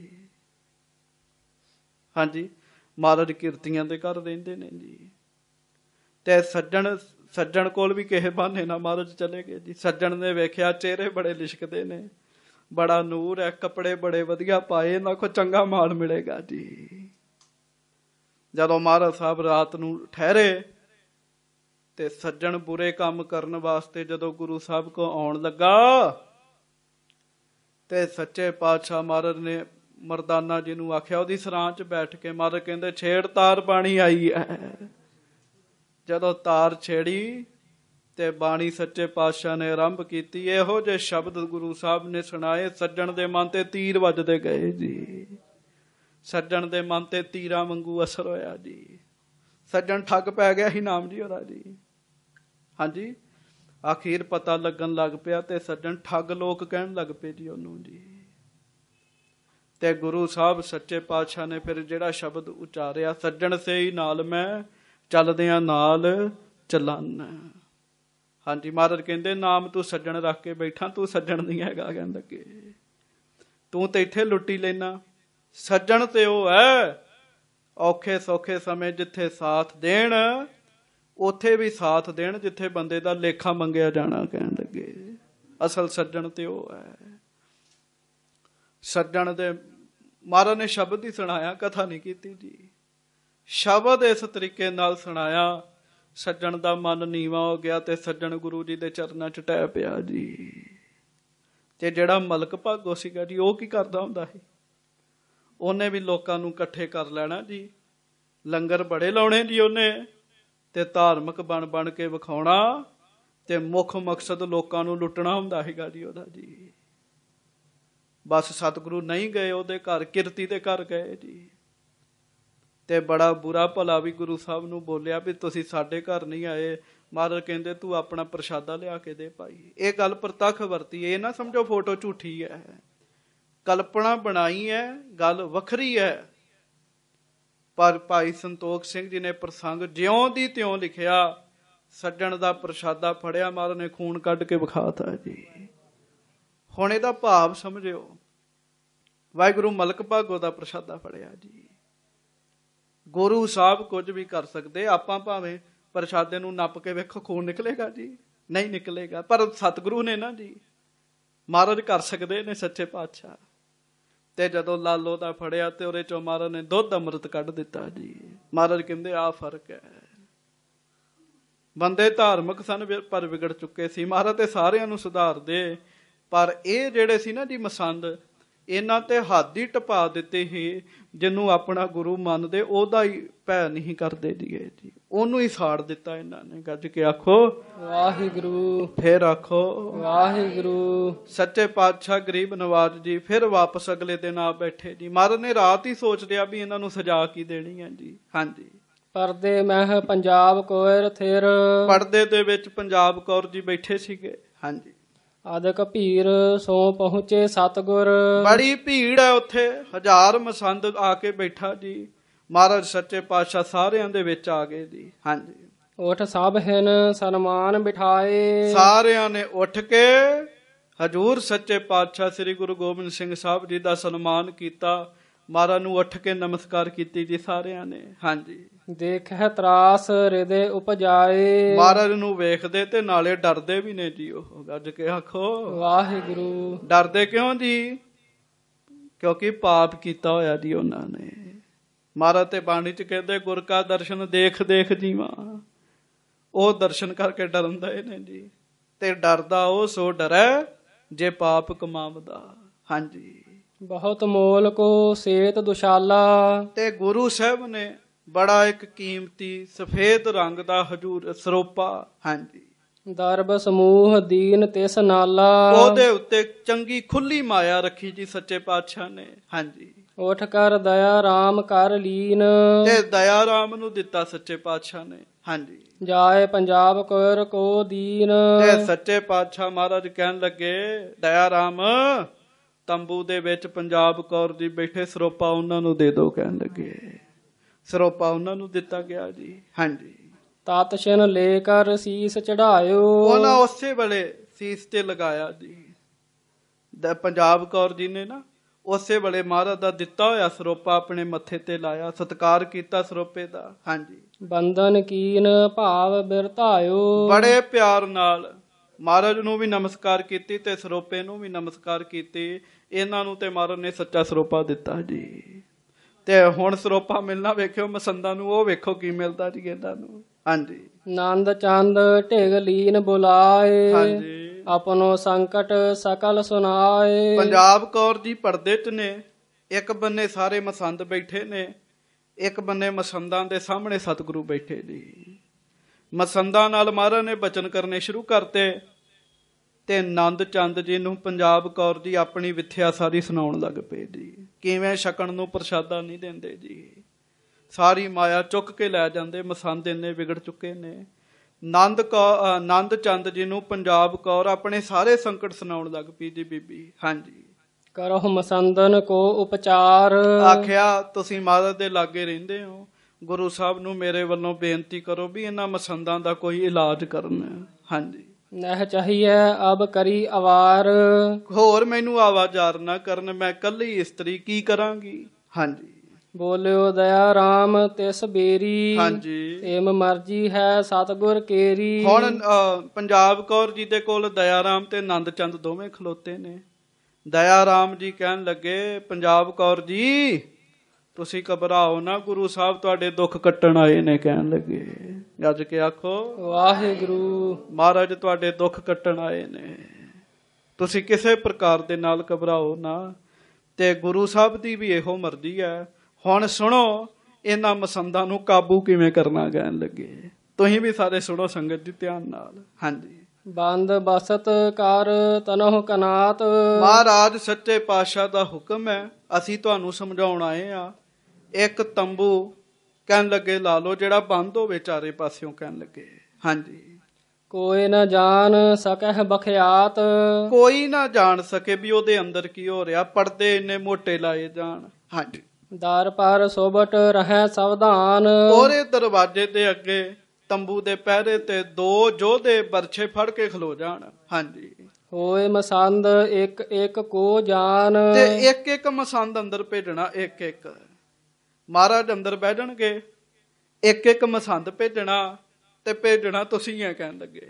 ਹਾਂਜੀ। ਮਹਾਰਾਜ ਕਿਰਤੀਆਂ ਦੇ ਘਰ ਰਹਿੰਦੇ ਨੇ ਜੀ। ਤੇ ਸੱਜਣ ਕੋਲ ਵੀ ਕਿਸੇ ਬਹਾਨੇ ਨਾਲ ਮਹਾਰਾਜ ਚਲੇ ਗਏ ਜੀ। ਸੱਜਣ ਨੇ ਵੇਖਿਆ ਚਿਹਰੇ ਬੜੇ ਲਿਸ਼ਕਦੇ ਨੇ, ਬੜਾ ਨੂਰ ਹੈ, ਕੱਪੜੇ ਬੜੇ ਵਧੀਆ ਪਾਏ, ਇਹਨਾਂ ਕੋਲ ਚੰਗਾ ਮਾਲ ਮਿਲੇਗਾ ਜੀ। ਜਦੋਂ ਮਹਾਰਾਜ ਸਾਹਿਬ ਰਾਤ ਨੂੰ ਠਹਿਰੇ ਤੇ ਸੱਜਣ ਬੁਰੇ ਕੰਮ ਕਰਨ ਵਾਸਤੇ ਜਦੋਂ ਗੁਰੂ ਸਾਹਿਬ ਕੋ ਆਉਣ ਲੱਗਾ ਤੇ ਸੱਚੇ ਪਾਤਸ਼ਾਹ ਮਹਾਰਾਜ ਨੇ ਮਰਦਾਨਾ ਜੀ ਨੂੰ ਆਖਿਆ, ਉਹਦੀ ਸਰਾਂ 'ਚ ਬੈਠ ਕੇ ਮਹਾਰਾਜ ਕਹਿੰਦੇ ਛੇੜ ਤਾਰ ਬਾਣੀ ਆਈ ਹੈ। ਜਦੋਂ ਤਾਰ ਛੇੜੀ ਤੇ ਬਾਣੀ ਸੱਚੇ ਪਾਤਸ਼ਾਹ ਨੇ ਆਰੰਭ ਕੀਤੀ। ਇਹੋ ਜਿਹੇ ਸ਼ਬਦ ਗੁਰੂ ਸਾਹਿਬ ਨੇ ਸੁਣਾਏ, ਸੱਜਣ ਦੇ ਮਨ ਤੇ ਤੀਰ ਵੱਜਦੇ ਗਏ ਜੀ। ਸੱਜਣ ਦੇ ਮਨ ਤੇ ਤੀਰਾਂ ਵਾਂਗੂ ਅਸਰ ਹੋਇਆ ਜੀ। ਸੱਜਣ ਠੱਗ ਪੈ ਗਿਆ ਸੀ ਨਾਮ ਜੀ ਉਹਦਾ ਜੀ। ਹਾਂਜੀ, ਆਖੀਰ ਪਤਾ ਲੱਗਣ ਲੱਗ ਪਿਆ ਤੇ ਸੱਜਣ ਠੱਗ ਲੋਕ ਕਹਿਣ ਲੱਗ ਪਏ ਜੀ ਉਹਨੂੰ ਜੀ। ਤੇ ਗੁਰੂ ਸਾਹਿਬ ਸੱਚੇ ਪਾਤਸ਼ਾਹ ਨੇ ਫਿਰ ਜਿਹੜਾ ਸ਼ਬਦ ਉਚਾਰਿਆ, ਸੱਜਣ ਸੇ ਹੀ ਨਾਲ ਮੈਂ ਚੱਲਦਿਆਂ ਨਾਲ ਚੱਲਣ। ਹਾਂਜੀ, ਮਹਾਰਾਜ ਕਹਿੰਦੇ ਨਾਮ ਤੂੰ ਸੱਜਣ ਰੱਖ ਕੇ ਬੈਠਾ, ਤੂੰ ਸੱਜਣ ਨਹੀਂ ਹੈਗਾ। ਕਹਿਣ ਲੱਗੇ ਤੂੰ ਤੇ ਇੱਥੇ ਲੁੱਟੀ ਲੈਣਾ। ਸੱਜਣ ਤੇ ਉਹ ਹੈ ਔਖੇ ਸੌਖੇ ਸਮੇਂ ਜਿੱਥੇ ਸਾਥ ਦੇਣ, ਉੱਥੇ ਵੀ ਸਾਥ ਦੇਣ ਜਿੱਥੇ ਬੰਦੇ ਦਾ ਲੇਖਾ ਮੰਗਿਆ ਜਾਣਾ। ਕਹਿਣ ਲੱਗੇ ਅਸਲ ਸੱਜਣ ਤੇ ਉਹ ਹੈ। ਸੱਜਣ ਦੇ ਮਹਾਰਾਜ ਨੇ ਸ਼ਬਦ ਹੀ ਸੁਣਾਇਆ, ਕਥਾ ਨਹੀਂ ਕੀਤੀ ਜੀ। ਸ਼ਬਦ ਇਸ ਤਰੀਕੇ ਨਾਲ ਸੁਣਾਇਆ, ਸੱਜਣ ਦਾ ਮਨ ਨੀਵਾਂ ਹੋ ਗਿਆ ਤੇ ਸੱਜਣ ਗੁਰੂ ਜੀ ਦੇ ਚਰਨਾਂ 'ਚ ਟਹਿ ਪਿਆ ਜੀ। ਤੇ ਜਿਹੜਾ ਮਲਕ ਭਾਗੋ ਸੀਗਾ ਜੀ, ਉਹ ਕੀ ਕਰਦਾ ਹੁੰਦਾ ਸੀ? ਉਹਨੇ ਵੀ ਲੋਕਾਂ ਨੂੰ ਇਕੱਠੇ ਕਰ ਲੈਣਾ ਜੀ, ਲੰਗਰ ਬੜੇ ਲਾਉਣੇ ਜੀ ਉਹਨੇ, ਤੇ ਧਾਰਮਿਕ ਬਣ ਬਣ ਕੇ ਵਿਖਾਉਣਾ, ਤੇ ਮੁੱਖ ਮਕਸਦ ਲੋਕਾਂ ਨੂੰ ਲੁੱਟਣਾ ਹੁੰਦਾ ਸੀਗਾ ਜੀ ਉਹਦਾ ਜੀ। ਬਸ ਸਤਿਗੁਰੂ ਨਹੀਂ ਗਏ ਉਹਦੇ ਘਰ, ਕਿਰਤੀ ਦੇ ਘਰ ਗਏ ਜੀ। ਤੇ ਬੜਾ ਬੁਰਾ ਭਲਾ ਵੀ ਗੁਰੂ ਸਾਹਿਬ ਨੂੰ ਬੋਲਿਆ ਵੀ ਤੁਸੀਂ ਸਾਡੇ ਘਰ ਨਹੀਂ ਆਏ। ਮਹਾਰਾਜ ਕਹਿੰਦੇ ਤੂੰ ਆਪਣਾ ਪ੍ਰਸ਼ਾਦਾ ਲਿਆ ਕੇ ਦੇ ਭਾਈ। ਇਹ ਗੱਲ ਪ੍ਰਤੱਖ ਵਰਤੀ, ਇਹ ਨਾ ਸਮਝੋ ਫੋਟੋ ਝੂਠੀ ਹੈ, ਕਲਪਨਾ ਬਣਾਈ ਹੈ, ਗੱਲ ਵੱਖਰੀ ਹੈ। ਪਰ ਭਾਈ ਸੰਤੋਖ ਸਿੰਘ ਜੀ ਨੇ ਪ੍ਰਸੰਗ ਜਿਉਂ ਦੀ ਤਿਉਂ ਲਿਖਿਆ। ਸੱਜਣ ਦਾ ਪ੍ਰਸ਼ਾਦਾ ਫੜਿਆ, ਮਹਾਰਾਜ ਨੇ ਖੂਨ ਕੱਢ ਕੇ ਵਿਖਾਤਾ ਜੀ। ਹੁਣ ਇਹਦਾ ਭਾਵ ਸਮਝਿਓ, ਵਾਹਿਗੁਰੂ ਮਲਕ ਭਾਗੋ ਦਾ ਪ੍ਰਸ਼ਾਦਾ ਫੜਿਆ ਜੀ। ਗੁਰੂ ਸਾਹਿਬ ਕੁਝ ਵੀ ਕਰ ਸਕਦੇ, ਆਪਾਂ ਭਾਵੇਂ ਪ੍ਰਸ਼ਾਦੇ ਨੂੰ ਨੱਪ ਕੇ ਵੇਖੋ, ਖੂਨ ਨਿਕਲੇਗਾ ਜੀ? ਨਹੀਂ ਨਿਕਲੇਗਾ। ਪਰ ਸਤਿਗੁਰੂ ਨੇ ਨਾ ਜੀ, ਮਹਾਰਾਜ ਕਰ ਸਕਦੇ ਨੇ ਸੱਚੇ ਪਾਤਸ਼ਾਹ। ਤੇ ਜਦੋਂ ਲਾਲੋ ਦਾ ਫੜਿਆ ਤੇ ਉਹਦੇ ਚੋਂ ਮਹਾਰਾਜ ਨੇ ਦੁੱਧ ਅੰਮ੍ਰਿਤ ਕੱਢ ਦਿੱਤਾ ਜੀ। ਮਹਾਰਾਜ ਕਹਿੰਦੇ ਆਹ ਫਰਕ ਹੈ। ਬੰਦੇ ਧਾਰਮਿਕ ਸਨ ਪਰ ਵਿਗੜ ਚੁੱਕੇ ਸੀ। ਮਹਾਰਾਜ ਤੇ ਸਾਰਿਆਂ ਨੂੰ ਸੁਧਾਰਦੇ, ਪਰ ਇਹ ਜਿਹੜੇ ਸੀ ਨਾ ਜੀ ਮਸੰਦ, ਇਹਨਾਂ ਤੇ ਹੱਦ ਹੀ ਟਪਾ ਦਿੱਤੇ ਸੀ। ਜਿਹਨੂੰ ਆਪਣਾ ਗੁਰੂ ਮੰਨਦੇ ਉਹਦਾ ਹੀ ਭੈ ਨਹੀਂ ਕਰਦੇ ਜੀ, ਉਹਨੂੰ ਹੀ ਸਾੜ ਦਿੱਤਾ ਇਹਨਾਂ ਨੇ। ਗੱਜ ਕੇ ਆਖੋ ਵਾਹਿਗੁਰੂ, ਫਿਰ ਆਖੋ ਵਾਹਿਗੁਰੂ। ਸੱਚੇ ਪਾਤਸ਼ਾਹ ਗਰੀਬ ਨਵਾਜ ਜੀ ਫਿਰ ਵਾਪਸ ਅਗਲੇ ਦਿਨ ਆ ਬੈਠੇ ਜੀ। ਮਹਾਰਾਜ ਨੇ ਰਾਤ ਹੀ ਸੋਚ ਲਿਆ ਵੀ ਇਹਨਾਂ ਨੂੰ ਸਜ਼ਾ ਕੀ ਦੇਣੀ ਹੈ ਜੀ। ਹਾਂਜੀ, ਪਰਦੇ ਮਹਿ ਪੰਜਾਬ ਕੋਇਰ ਥਿਰ, ਪਰਦੇ ਦੇ ਵਿੱਚ ਪੰਜਾਬ ਕੌਰ ਜੀ ਬੈਠੇ ਸੀਗੇ। ਹਾਂਜੀ, ਅਦਕ ਭੀੜ ਸੋ ਪਹੁੰਚੇ ਸਤਿਗੁਰ, ਬੜੀ ਭੀੜ ਹੈ ਉੱਥੇ, 1000 ਮਸੰਦ ਆ ਕੇ ਬੈਠਾ ਜੀ। ਮਹਾਰਾਜ ਸੱਚੇ ਪਾਤਸ਼ਾਹ ਸਾਰਿਆਂ ਦੇ ਵਿੱਚ ਆ ਗਏ ਜੀ। ਹਾਂਜੀ, ਉਠ ਸਭ ਹਨ ਸਨਮਾਨ ਬਿਠਾਏ, ਸਾਰਿਆਂ ਨੇ ਉੱਠ ਕੇ ਹਜੂਰ ਸੱਚੇ ਪਾਤਸ਼ਾਹ ਸ੍ਰੀ ਗੁਰੂ ਗੋਬਿੰਦ ਸਿੰਘ ਸਾਹਿਬ ਜੀ ਦਾ ਸਨਮਾਨ ਕੀਤਾ। ਮਹਾਰਾਜ ਨੂੰ ਉੱਠ ਕੇ ਨਮਸਕਾਰ ਕੀਤੀ ਜੀ ਸਾਰਿਆਂ ਨੇ। ਹਾਂਜੀ, ਦੇਖੈ ਤਰਾਸ ਹਿਰਦੇ ਉਪਜਾਏ, ਮਹਾਰਾਜ ਨੂੰ ਵੇਖਦੇ ਤੇ ਨਾਲੇ ਡਰਦੇ ਵੀ ਨੇ ਜੀ। ਉਹ ਗੱਜ ਕੇ ਆਖੋ ਵਾਹਿਗੁਰੂ। ਡਰਦੇ ਕਿਉਂ ਜੀ? ਕਿਉਂਕਿ ਪਾਪ ਕੀਤਾ ਹੋਇਆ ਜੀ ਉਹਨਾਂ ਨੇ। ਮਹਾਰਾਜ ਤੇ ਬਾਣੀ ਚ ਕਹਿੰਦੇ ਗੁਰ ਕਾ ਦਰਸ਼ਨ ਦੇਖ ਦੇਖ ਜੀਵਾਂ। ਉਹ ਦਰਸ਼ਨ ਕਰਕੇ ਡਰਦਾ ਨੇ ਜੀ। ਤੇ ਡਰਦਾ ਉਹ ਸੋ ਡਰੈ ਜੇ ਪਾਪ ਕਮਾਵਦਾ। ਹਾਂਜੀ, ਬਹੁਤ ਮੋਲ ਕੋ ਸੇਤ ਦੁਸ਼ਾਲਾ, ਤੇ ਗੁਰੂ ਸਾਹਿਬ ਨੇ ਬੜਾ ਇੱਕ ਕੀਮਤੀ ਸਫੇਦ ਰੰਗ ਦਾ ਹਜੂਰ ਸਰੋਪਾ। ਹਾਂਜੀ, ਦਰਬ ਸਮੂਹ ਦੀਨ ਤਿਸ ਨਾਲਾ, ਉਹਦੇ ਉੱਤੇ ਚੰਗੀ ਖੁੱਲੀ ਮਾਇਆ ਰੱਖੀ ਜੀ ਸੱਚੇ ਪਾਤਸ਼ਾਹ ਨੇ। ਹਾਂਜੀ, ਉਠ ਕਰ ਦਇਆ ਰਾਮ ਕਰ ਲੀਨ, ਤੇ ਦਇਆ ਰਾਮ ਨੂੰ ਦਿੱਤਾ ਸੱਚੇ ਪਾਤਸ਼ਾਹ ਨੇ। ਹਾਂਜੀ, ਜਾਏ ਪੰਜਾਬ ਕੋਇਰ ਕੋ ਦੀਨ, ਤੇ ਸੱਚੇ ਪਾਤਸ਼ਾਹ ਮਹਾਰਾਜ ਕਹਿਣ ਲੱਗੇ ਦਇਆ ਰਾਮ ਤੰਬੂ ਦੇ ਵਿੱਚ ਪੰਜਾਬ ਕੌਰ ਜੀ ਬੈਠੇ, ਸਰੋਪਾ ਉਹਨਾਂ ਨੂੰ ਦੇ ਦਿਓ। ਕਹਿਣ ਲੱਗੇ ਸਰੋਪਾ ਉਹਨਾਂ ਨੂੰ ਦਿੱਤਾ ਗਿਆ ਜੀ। ਹਾਂਜੀ, ਤਤ ਛਿਨ ਲੈ ਕਰ ਸੀਸ ਚੜਾਇਓ, ਉਹਨਾਂ ਉਸੇ ਵੇਲੇ ਸੀਸ ਤੇ ਲਗਾਇਆ ਜੀ। ਪੰਜਾਬ ਕੌਰ ਜੀ ਨੇ ਨਾ ਉਸੇ ਵੇਲੇ ਮਹਾਰਾਜ ਦਾ ਦਿੱਤਾ ਹੋਇਆ ਸਰੋਪਾ ਆਪਣੇ ਮੱਥੇ ਤੇ ਲਾਇਆ, ਸਤਿਕਾਰ ਕੀਤਾ ਸਰੋਪੇ ਦਾ। ਹਾਂਜੀ, ਬੰਧਨ ਕੀਨ ਭਾਵ ਬਿਰਤਾਇਓ, ਬੜੇ ਪਿਆਰ ਨਾਲ ਮਹਾਰਾਜ ਨੂੰ ਵੀ ਨਮਸਕਾਰ ਕੀਤੀ ਤੇ ਸਰੋਪੇ ਨੂੰ ਵੀ ਨਮਸਕਾਰ ਕੀਤੀ। ਇਹਨਾਂ ਨੂੰ ਤੇ ਮਹਾਰਾਜ ਨੇ ਸੱਚਾ ਸਰੋਪਾ ਦਿੱਤਾ ਜੀ। ਤੇ ਹੁਣ ਸਰੋਪਾ ਮਿਲਣਾ ਵੇਖਿਓ ਮਸੰਦਾਂ ਨੂੰ, ਉਹ ਵੇਖੋ ਕੀ ਮਿਲਦਾ ਜੀ ਇਹਨਾਂ ਨੂੰ। ਹਾਂਜੀ ਨੰਦ ਚੰਦ ਢਿਗ ਲੀਨ ਬੁਲਾਏ, ਹਾਂਜੀ। ਆਪਣੋ ਸੰਕਟ ਸਕਲ ਸੁਨਾਏ। ਪੰਜਾਬ ਕੌਰ ਜੀ ਪਰਦੇ 'ਚ ਨੇ, ਇੱਕ ਬੰਨੇ ਸਾਰੇ ਮਸੰਦ ਬੈਠੇ ਨੇ, ਇੱਕ ਬੰਨੇ ਮਸੰਦਾਂ ਦੇ ਸਾਹਮਣੇ ਸਤਿਗੁਰੂ ਬੈਠੇ ਜੀ। ਮਸੰਦਾਂ ਨਾਲ ਮਹਾਰਾਜ ਨੇ ਬਚਨ ਕਰਨੇ ਸ਼ੁਰੂ ਕਰਤੇ ਤੇ ਨੰਦ ਚੰਦ ਜੀ ਨੂੰ ਪੰਜਾਬ ਕੌਰ ਜੀ ਆਪਣੀ ਵਿਥਿਆ ਸਾਰੀ ਸੁਣਾਉਣ ਲੱਗ ਪਏ ਜੀ। ਕਿਵੇਂ ਛਕਣ ਨੂੰ ਪ੍ਰਸ਼ਾਦਾ ਨਹੀਂ ਦਿੰਦੇ ਜੀ, ਸਾਰੀ ਮਾਇਆ ਚੁੱਕ ਕੇ ਲੈ ਜਾਂਦੇ। ਮਸੰਦ ਇੰਨੇ ਵਿਗੜ ਚੁੱਕੇ ਨੇ। ਨੰਦ ਚੰਦ ਜੀ ਨੂੰ ਪੰਜਾਬ ਕੌਰ ਆਪਣੇ ਸਾਰੇ ਸੰਕਟ ਸੁਣਾਉਣ ਲੱਗ ਪਈ ਜੀ ਬੀਬੀ। ਹਾਂਜੀ ਕਰੋ ਮਸੰਦਨ ਕੋ ਉਪਚਾਰ, ਆਖਿਆ ਤੁਸੀਂ ਮਹਾਰਾਜ ਦੇ ਲਾਗੇ ਰਹਿੰਦੇ ਹੋ, ਗੁਰੂ ਸਾਹਿਬ ਨੂੰ ਮੇਰੇ ਵੱਲੋਂ ਬੇਨਤੀ ਕਰੋ ਵੀ ਇਹਨਾਂ ਮਸੰਦਾਂ ਦਾ ਕੋਈ ਇਲਾਜ ਕਰਨ। ਹਾਂਜੀ ਨਹਿ ਚਾਹੀਏ ਅਬ ਕਰੀ ਅਵਾਰ, ਹੋਰ ਮੈਨੂੰ ਆਵਾਜ਼ਾਰ ਨਾ ਕਰਨ, ਮੈਂ ਕੱਲੀ ਇਸਤਰੀ ਕੀ ਕਰਾਂਗੀ। ਹਾਂਜੀ ਬੋਲਿਓ ਦਇਆ ਰਾਮ ਤਿਸ ਬੇਰੀ, ਹਾਂਜੀ ਏਮ ਮਰਜੀ ਹੈ ਸਤਿਗੁਰ ਕੇਰੀ। ਹੁਣ ਪੰਜਾਬ ਕੌਰ ਜੀ ਦੇ ਕੋਲ ਦਇਆ ਰਾਮ ਤੇ ਨੰਦ ਚੰਦ ਦੋਵੇਂ ਖਲੋਤੇ ਨੇ। ਦਇਆ ਰਾਮ ਜੀ ਕਹਿਣ ਲੱਗੇ, ਪੰਜਾਬ ਕੌਰ ਜੀ ਤੁਸੀਂ ਘਬਰਾਓ ਨਾ, ਗੁਰੂ ਸਾਹਿਬ ਤੁਹਾਡੇ ਦੁੱਖ ਕੱਟਣ ਆਏ ਨੇ। ਕਹਿਣ ਲੱਗੇ, ਗੱਜ ਕੇ ਆਖੋ ਵਾਹਿਗੁਰੂ। ਮਹਾਰਾਜ ਤੁਹਾਡੇ ਦੁੱਖ ਕੱਟਣ ਆਏ ਨੇ, ਤੁਸੀਂ ਕਿਸੇ ਪ੍ਰਕਾਰ ਦੇ ਨਾਲ ਘਬਰਾਓ ਨਾ, ਤੇ ਗੁਰੂ ਸਾਹਿਬ ਦੀ ਵੀ ਇਹੋ ਮਰਜ਼ੀ ਹੈ। ਹੁਣ ਸੁਣੋ ਇਹਨਾਂ ਮਸੰਦਾਂ ਨੂੰ ਕਾਬੂ ਕਿਵੇਂ ਕਰਨਾ। ਕਹਿਣ ਲੱਗੇ, ਤੁਸੀਂ ਵੀ ਸਾਰੇ ਸੁਣੋ ਸੰਗਤ ਜੀ ਧਿਆਨ ਨਾਲ। ਹਾਂਜੀ ਬੰਦ ਬਸਤ ਕਰ ਤਨਹੁ ਕਨਾਤ, ਮਹਾਰਾਜ ਸੱਚੇ ਪਾਤਸ਼ਾਹ ਦਾ ਹੁਕਮ ਹੈ, ਅਸੀਂ ਤੁਹਾਨੂੰ ਸਮਝਾਉਣ ਆਏ ਆ। ਇੱਕ ਤੰਬੂ ਕਹਿਣ ਲੱਗੇ ਲਾ ਲਓ ਜਿਹੜਾ ਬੰਦ ਹੋਵੇ ਚਾਰੇ ਪਾਸਿਓਂ। ਕਹਿਣ ਲੱਗੇ ਹਾਂਜੀ ਕੋਈ ਨਾ ਜਾਣ ਸਕਹਿ ਬਖਿਆਤ, ਕੋਈ ਨਾ ਜਾਣ ਸਕੇ ਵੀ ਉਹਦੇ ਅੰਦਰ ਕੀ ਹੋ ਰਿਹਾ, ਪਰਦੇ ਇੰਨੇ ਮੋਟੇ ਲਾਏ ਜਾਣ। ਹਾਂਜੀ ਦਰ ਪਰ ਸੋਬਟ ਰਹਿ ਸਵਧਾਨ, ਉਹਦੇ ਦਰਵਾਜ਼ੇ ਦੇ ਅੱਗੇ ਤੰਬੂ ਦੇ ਪਹਿਰੇ ਤੇ 2 ਯੋਧੇ ਬਰਛੇ ਫੜ ਕੇ ਖਲੋ ਜਾਣ। ਹਾਂਜੀ ਹੋਏ ਮਸੰਦ ਇੱਕ ਇੱਕ ਕੋ ਜਾਨ, ਤੇ ਇੱਕ ਇੱਕ ਮਸੰਦ ਅੰਦਰ ਭੇਜਣਾ। ਇੱਕ ਇੱਕ ਮਹਾਰਾਜ ਅੰਦਰ ਬਹਿ ਜਾਣਗੇ, ਇੱਕ ਇੱਕ ਮਸੰਦ ਭੇਜਣਾ ਤੇ ਭੇਜਣਾ ਤੁਸੀਂ ਹੈ। ਕਹਿਣ ਲੱਗੇ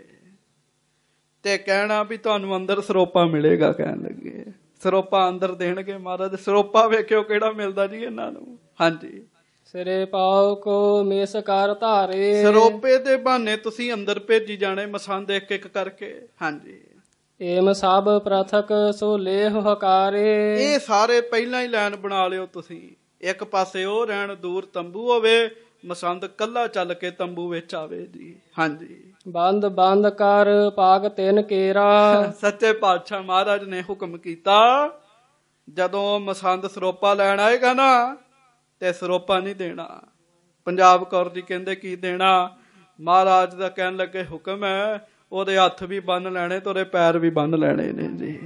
ਤੇ ਕਹਿਣਾ ਵੀ ਤੁਹਾਨੂੰ ਅੰਦਰ ਸਰੋਪਾ ਮਿਲੇਗਾ। ਕਹਿਣ ਲੱਗੇ ਸਰੋਪਾ ਅੰਦਰ ਦੇਣਗੇ ਮਹਾਰਾਜ। ਸਰੋਪਾ ਵੇਖਿਓ ਕਿਹੜਾ ਮਿਲਦਾ ਜੀ ਇਹਨਾਂ ਨੂੰ। ਹਾਂਜੀ ਸਿਰੇ ਪਾਉ ਕੋ ਮੇਸ ਕਰ ਧਾਰੇ, ਸਰੋਪੇ ਦੇ ਬਹਾਨੇ ਤੁਸੀਂ ਅੰਦਰ ਭੇਜੀ ਜਾਣੇ ਮਸੰਦ ਇੱਕ ਇੱਕ ਕਰਕੇ। ਹਾਂਜੀ ਏਮ ਸਭ ਪ੍ਰਥਕ ਸੋ ਲੇਹ ਹਕਾਰੇ, ਇਹ ਸਾਰੇ ਪਹਿਲਾਂ ਹੀ ਲਾਈਨ ਬਣਾ ਲਿਓ ਤੁਸੀਂ। ਇੱਕ ਪਾਸੇ ਉਹ ਰਹਿਣ, ਦੂਰ ਤੰਬੂ ਹੋਵੇ, ਮਸੰਦ ਕੱਲਾ ਚੱਲ ਕੇ ਤੰਬੂ ਵਿੱਚ ਆਵੇ ਜੀ। ਹਾਂਜੀ ਬੰਦ ਬੰਦ ਕਰ ਪਾਗ ਤਿੰਨ ਕੇਰਾ, ਸੱਚੇ ਪਾਤਸ਼ਾਹ ਮਹਾਰਾਜ ਨੇ ਹੁਕਮ ਕੀਤਾ, ਜਦੋਂ ਮਸੰਦ ਸਰੋਪਾ ਲੈਣ ਆਏਗਾ ਨਾ ਤੇ ਸਰੋਪਾ ਨਹੀਂ ਦੇਣਾ। ਪੰਜਾਬ ਕੌਰ ਜੀ ਕਹਿੰਦੇ ਕੀ ਦੇਣਾ। ਮਹਾਰਾਜ ਦਾ ਕਹਿਣ ਲੱਗੇ ਹੁਕਮ ਹੈ, ਉਹਦੇ ਹੱਥ ਵੀ ਬੰਨ ਲੈਣੇ ਤੇ ਉਹਦੇ ਪੈਰ ਵੀ ਬੰਨ ਲੈਣੇ ਨੇ ਜੀ।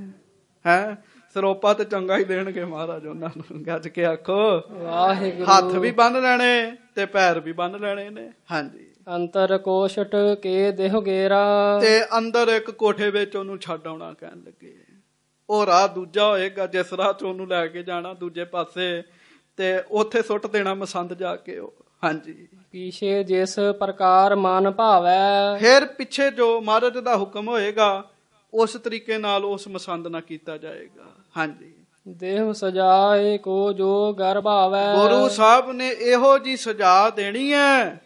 ਹੈ ਸਰੋਪਾ ਤੇ ਚੰਗਾ ਹੀ ਦੇਣਗੇ ਮਹਾਰਾਜ ਉਹਨਾਂ ਨੂੰ। ਗੱਜ ਕੇ ਆਖੋ ਵਾਹਿਗੁਰੂ। ਹੱਥ ਵੀ ਬੰਨ ਲੈਣੇ ਤੇ ਪੈਰ ਵੀ ਬੰਨ ਲੈਣੇ ਨੇ। ਹਾਂਜੀ ਅੰਤਰ ਕੋਸ਼ਟ ਕੇ ਦੇਹ ਗੇਰਾ, ਤੇ ਅੰਦਰ ਇੱਕ ਕੋਠੇ ਵਿੱਚ ਉਹਨੂੰ ਛੱਡ ਆਉਣਾ। ਕਹਿਣ ਲੱਗੇ ਉਹ ਰਾਹ ਦੂਜਾ ਹੋਏਗਾ, ਜਿਸ ਰਾਹ ਚ ਉਹਨੂੰ ਲੈ ਕੇ ਜਾਣਾ ਦੂਜੇ ਪਾਸੇ, ਤੇ ਉੱਥੇ ਸੁੱਟ ਦੇਣਾ ਮਸੰਦ ਜਾ ਕੇ ਉਹ। ਹਾਂਜੀ ਪੀਛੇ ਜਿਸ ਪ੍ਰਕਾਰ ਮਨ ਭਾਵੈ, ਫਿਰ ਪਿੱਛੇ ਜੋ ਮਹਾਰਾਜ ਦਾ ਹੁਕਮ ਹੋਏਗਾ ਉਸ ਤਰੀਕੇ ਨਾਲ ਉਸ ਮਸੰਦ ਨਾਲ ਕੀਤਾ ਜਾਏਗਾ। ਹਾਂਜੀ ਦੇਹ ਸਜਾਏ ਕੋ ਜੋ ਗਰ ਭਾਵੈ, ਗੁਰੂ ਸਾਹਿਬ ਨੇ ਇਹੋ ਜੀ ਸਜਾ ਦੇਣੀ ਹੈ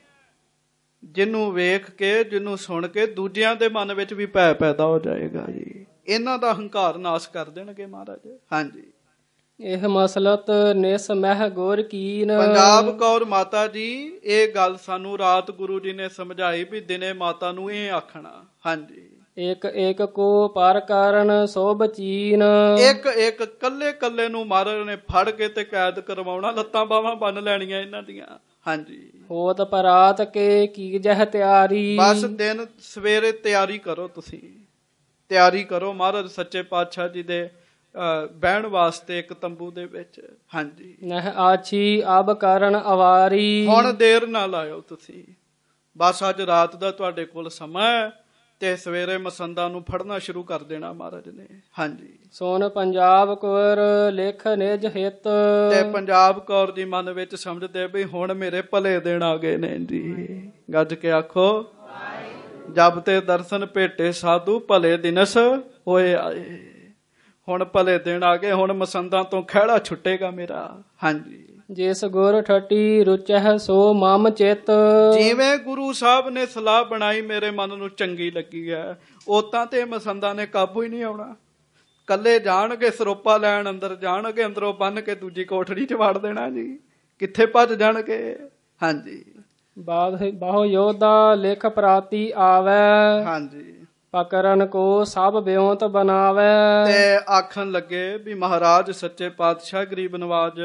ਜਿਹਨੂੰ ਵੇਖ ਕੇ, ਜਿਹਨੂੰ ਸੁਣ ਕੇ ਦੂਜਿਆਂ ਦੇ ਮਨ ਵਿੱਚ ਵੀ ਭੈ ਪੈਦਾ ਹੋ ਜਾਏਗਾ ਜੀ। ਇਹਨਾਂ ਦਾ ਹੰਕਾਰ ਨਾਸ਼ ਕਰ ਦੇਣਗੇ ਮਹਾਰਾਜ। ਹਾਂਜੀ ਇਹ ਮਸਲਤ ਨਿਸ ਮਹਿ ਗੁਰ ਕੀਨ, ਪੰਜਾਬ ਕੌਰ ਮਾਤਾ ਜੀ ਇਹ ਗੱਲ ਸਾਨੂੰ ਰਾਤ ਗੁਰੂ ਜੀ ਨੇ ਸਮਝਾਈ ਵੀ ਦਿਨੇ ਮਾਤਾ ਨੂੰ ਇਹ ਆਖਣਾ। ਹਾਂਜੀ ਇੱਕ ਇੱਕ ਕੋ ਪਰ ਕਰਨ ਸੋਭ ਚੀਨ, ਇੱਕ ਇੱਕ ਕੱਲੇ ਕੱਲੇ ਨੂੰ ਮਹਾਰਾਜ ਨੇ ਫੜ ਕੇ ਤੇ ਕੈਦ ਕਰਵਾਉਣਾ, ਲੱਤਾਂ ਬਾਹਾਂ ਬੰਨ ਲੈਣੀਆਂ ਇਹਨਾਂ ਦੀਆਂ। ਹਾਂਜੀ ਹੋਤ ਪਰਾਤ ਕੇ ਕੀ ਜਹ ਤਿਆਰੀ, ਬਸ ਦਿਨ ਸਵੇਰੇ ਤਿਆਰੀ ਕਰੋ, ਤੁਸੀਂ ਤਿਆਰੀ ਕਰੋ ਮਹਾਰਾਜ ਸੱਚੇ ਪਾਤਸ਼ਾਹ ਜੀ ਦੇ ਬਹਿਣ ਵਾਸਤੇ ਇੱਕ ਤੰਬੂ ਦੇ ਵਿੱਚ। ਹਾਂਜੀ ਨਹਿ ਆਛੀ ਅਬ ਕਰਨ ਅਵਾਰੀ, ਹੁਣ ਦੇਰ ਨਾ ਲਾਇਓ ਤੁਸੀਂ, ਬਸ ਅੱਜ ਰਾਤ ਦਾ ਤੁਹਾਡੇ ਕੋਲ ਸਮਾਂ ਹੈ ਤੇ ਸਵੇਰੇ ਮਸੰਦਾਂ ਨੂੰ ਫੜਨਾ ਸ਼ੁਰੂ ਕਰ ਦੇਣਾ ਮਹਾਰਾਜ ਨੇ। ਹਾਂਜੀ ਸੋਨ ਪੰਜਾਬ ਕੌਰ ਲਿਖ ਨਿਜ ਹਿੱਤ, ਤੇ ਪੰਜਾਬ ਕੌਰ ਜੀ ਮਨ ਵਿੱਚ ਸਮਝਦੇ ਵੀ ਹੁਣ ਮੇਰੇ ਭਲੇ ਦਿਨ ਆ ਗਏ ਨੇ ਜੀ। ਗੱਜ ਕੇ ਆਖੋ ਜਬ ਤੇ ਦਰਸ਼ਨ ਭੇਟੇ ਸਾਧੂ ਭਲੇ ਦਿਨਸ ਹੋਏ ਆਏ। ਹੁਣ ਭਲੇ ਦਿਨ ਆ ਗਏ, ਹੁਣ ਮਸੰਦਾਂ ਤੋਂ ਖਹਿੜਾ ਛੁੱਟੇਗਾ ਮੇਰਾ। ਹਾਂਜੀ, ਜਿਸ ਗੁਰ ਠੱਟੀ ਰੁਚਹਿ ਸੋ ਮਮ ਚਿਤ। ਜਿਵੇਂ ਗੁਰੂ ਸਾਹਿਬ ਨੇ ਸਲਾਹ ਬਣਾਈ ਮੇਰੇ ਮਨ ਨੂੰ ਚੰਗੀ ਲੱਗੀ ਹੈ, ਉਤਾਂ ਤੇ ਮਸੰਦਾਂ ਨੇ ਕਾਬੂ ਹੀ ਨਹੀਂ ਆਉਣਾ। ਕੱਲੇ ਜਾਣਗੇ ਸਰੋਪਾ ਲੈਣ, ਅੰਦਰ ਜਾਣਗੇ, ਅੰਦਰੋਂ ਬੰਨ ਕੇ ਦੂਜੀ ਕੋਠੜੀ ਚ ਵਾੜ ਦੇਣਾ ਜੀ। ਕਿੱਥੇ ਭੱਜ ਜਾਣਗੇ। ਹਾਂਜੀ, ਬਾਹੋ ਯੋਧਾ ਲਿਖ ਪ੍ਰਾਤੀ ਆਵੈ। ਹਾਂਜੀ, ਪਕਰਨ ਕੋ ਸਭ ਬਿਉਂਤ ਬਣਾਵੈ। ਤੇ ਆਖਣ ਲੱਗੇ ਵੀ ਮਹਾਰਾਜ ਸੱਚੇ ਪਾਤਸ਼ਾਹ ਗਰੀਬ ਨਵਾਜ,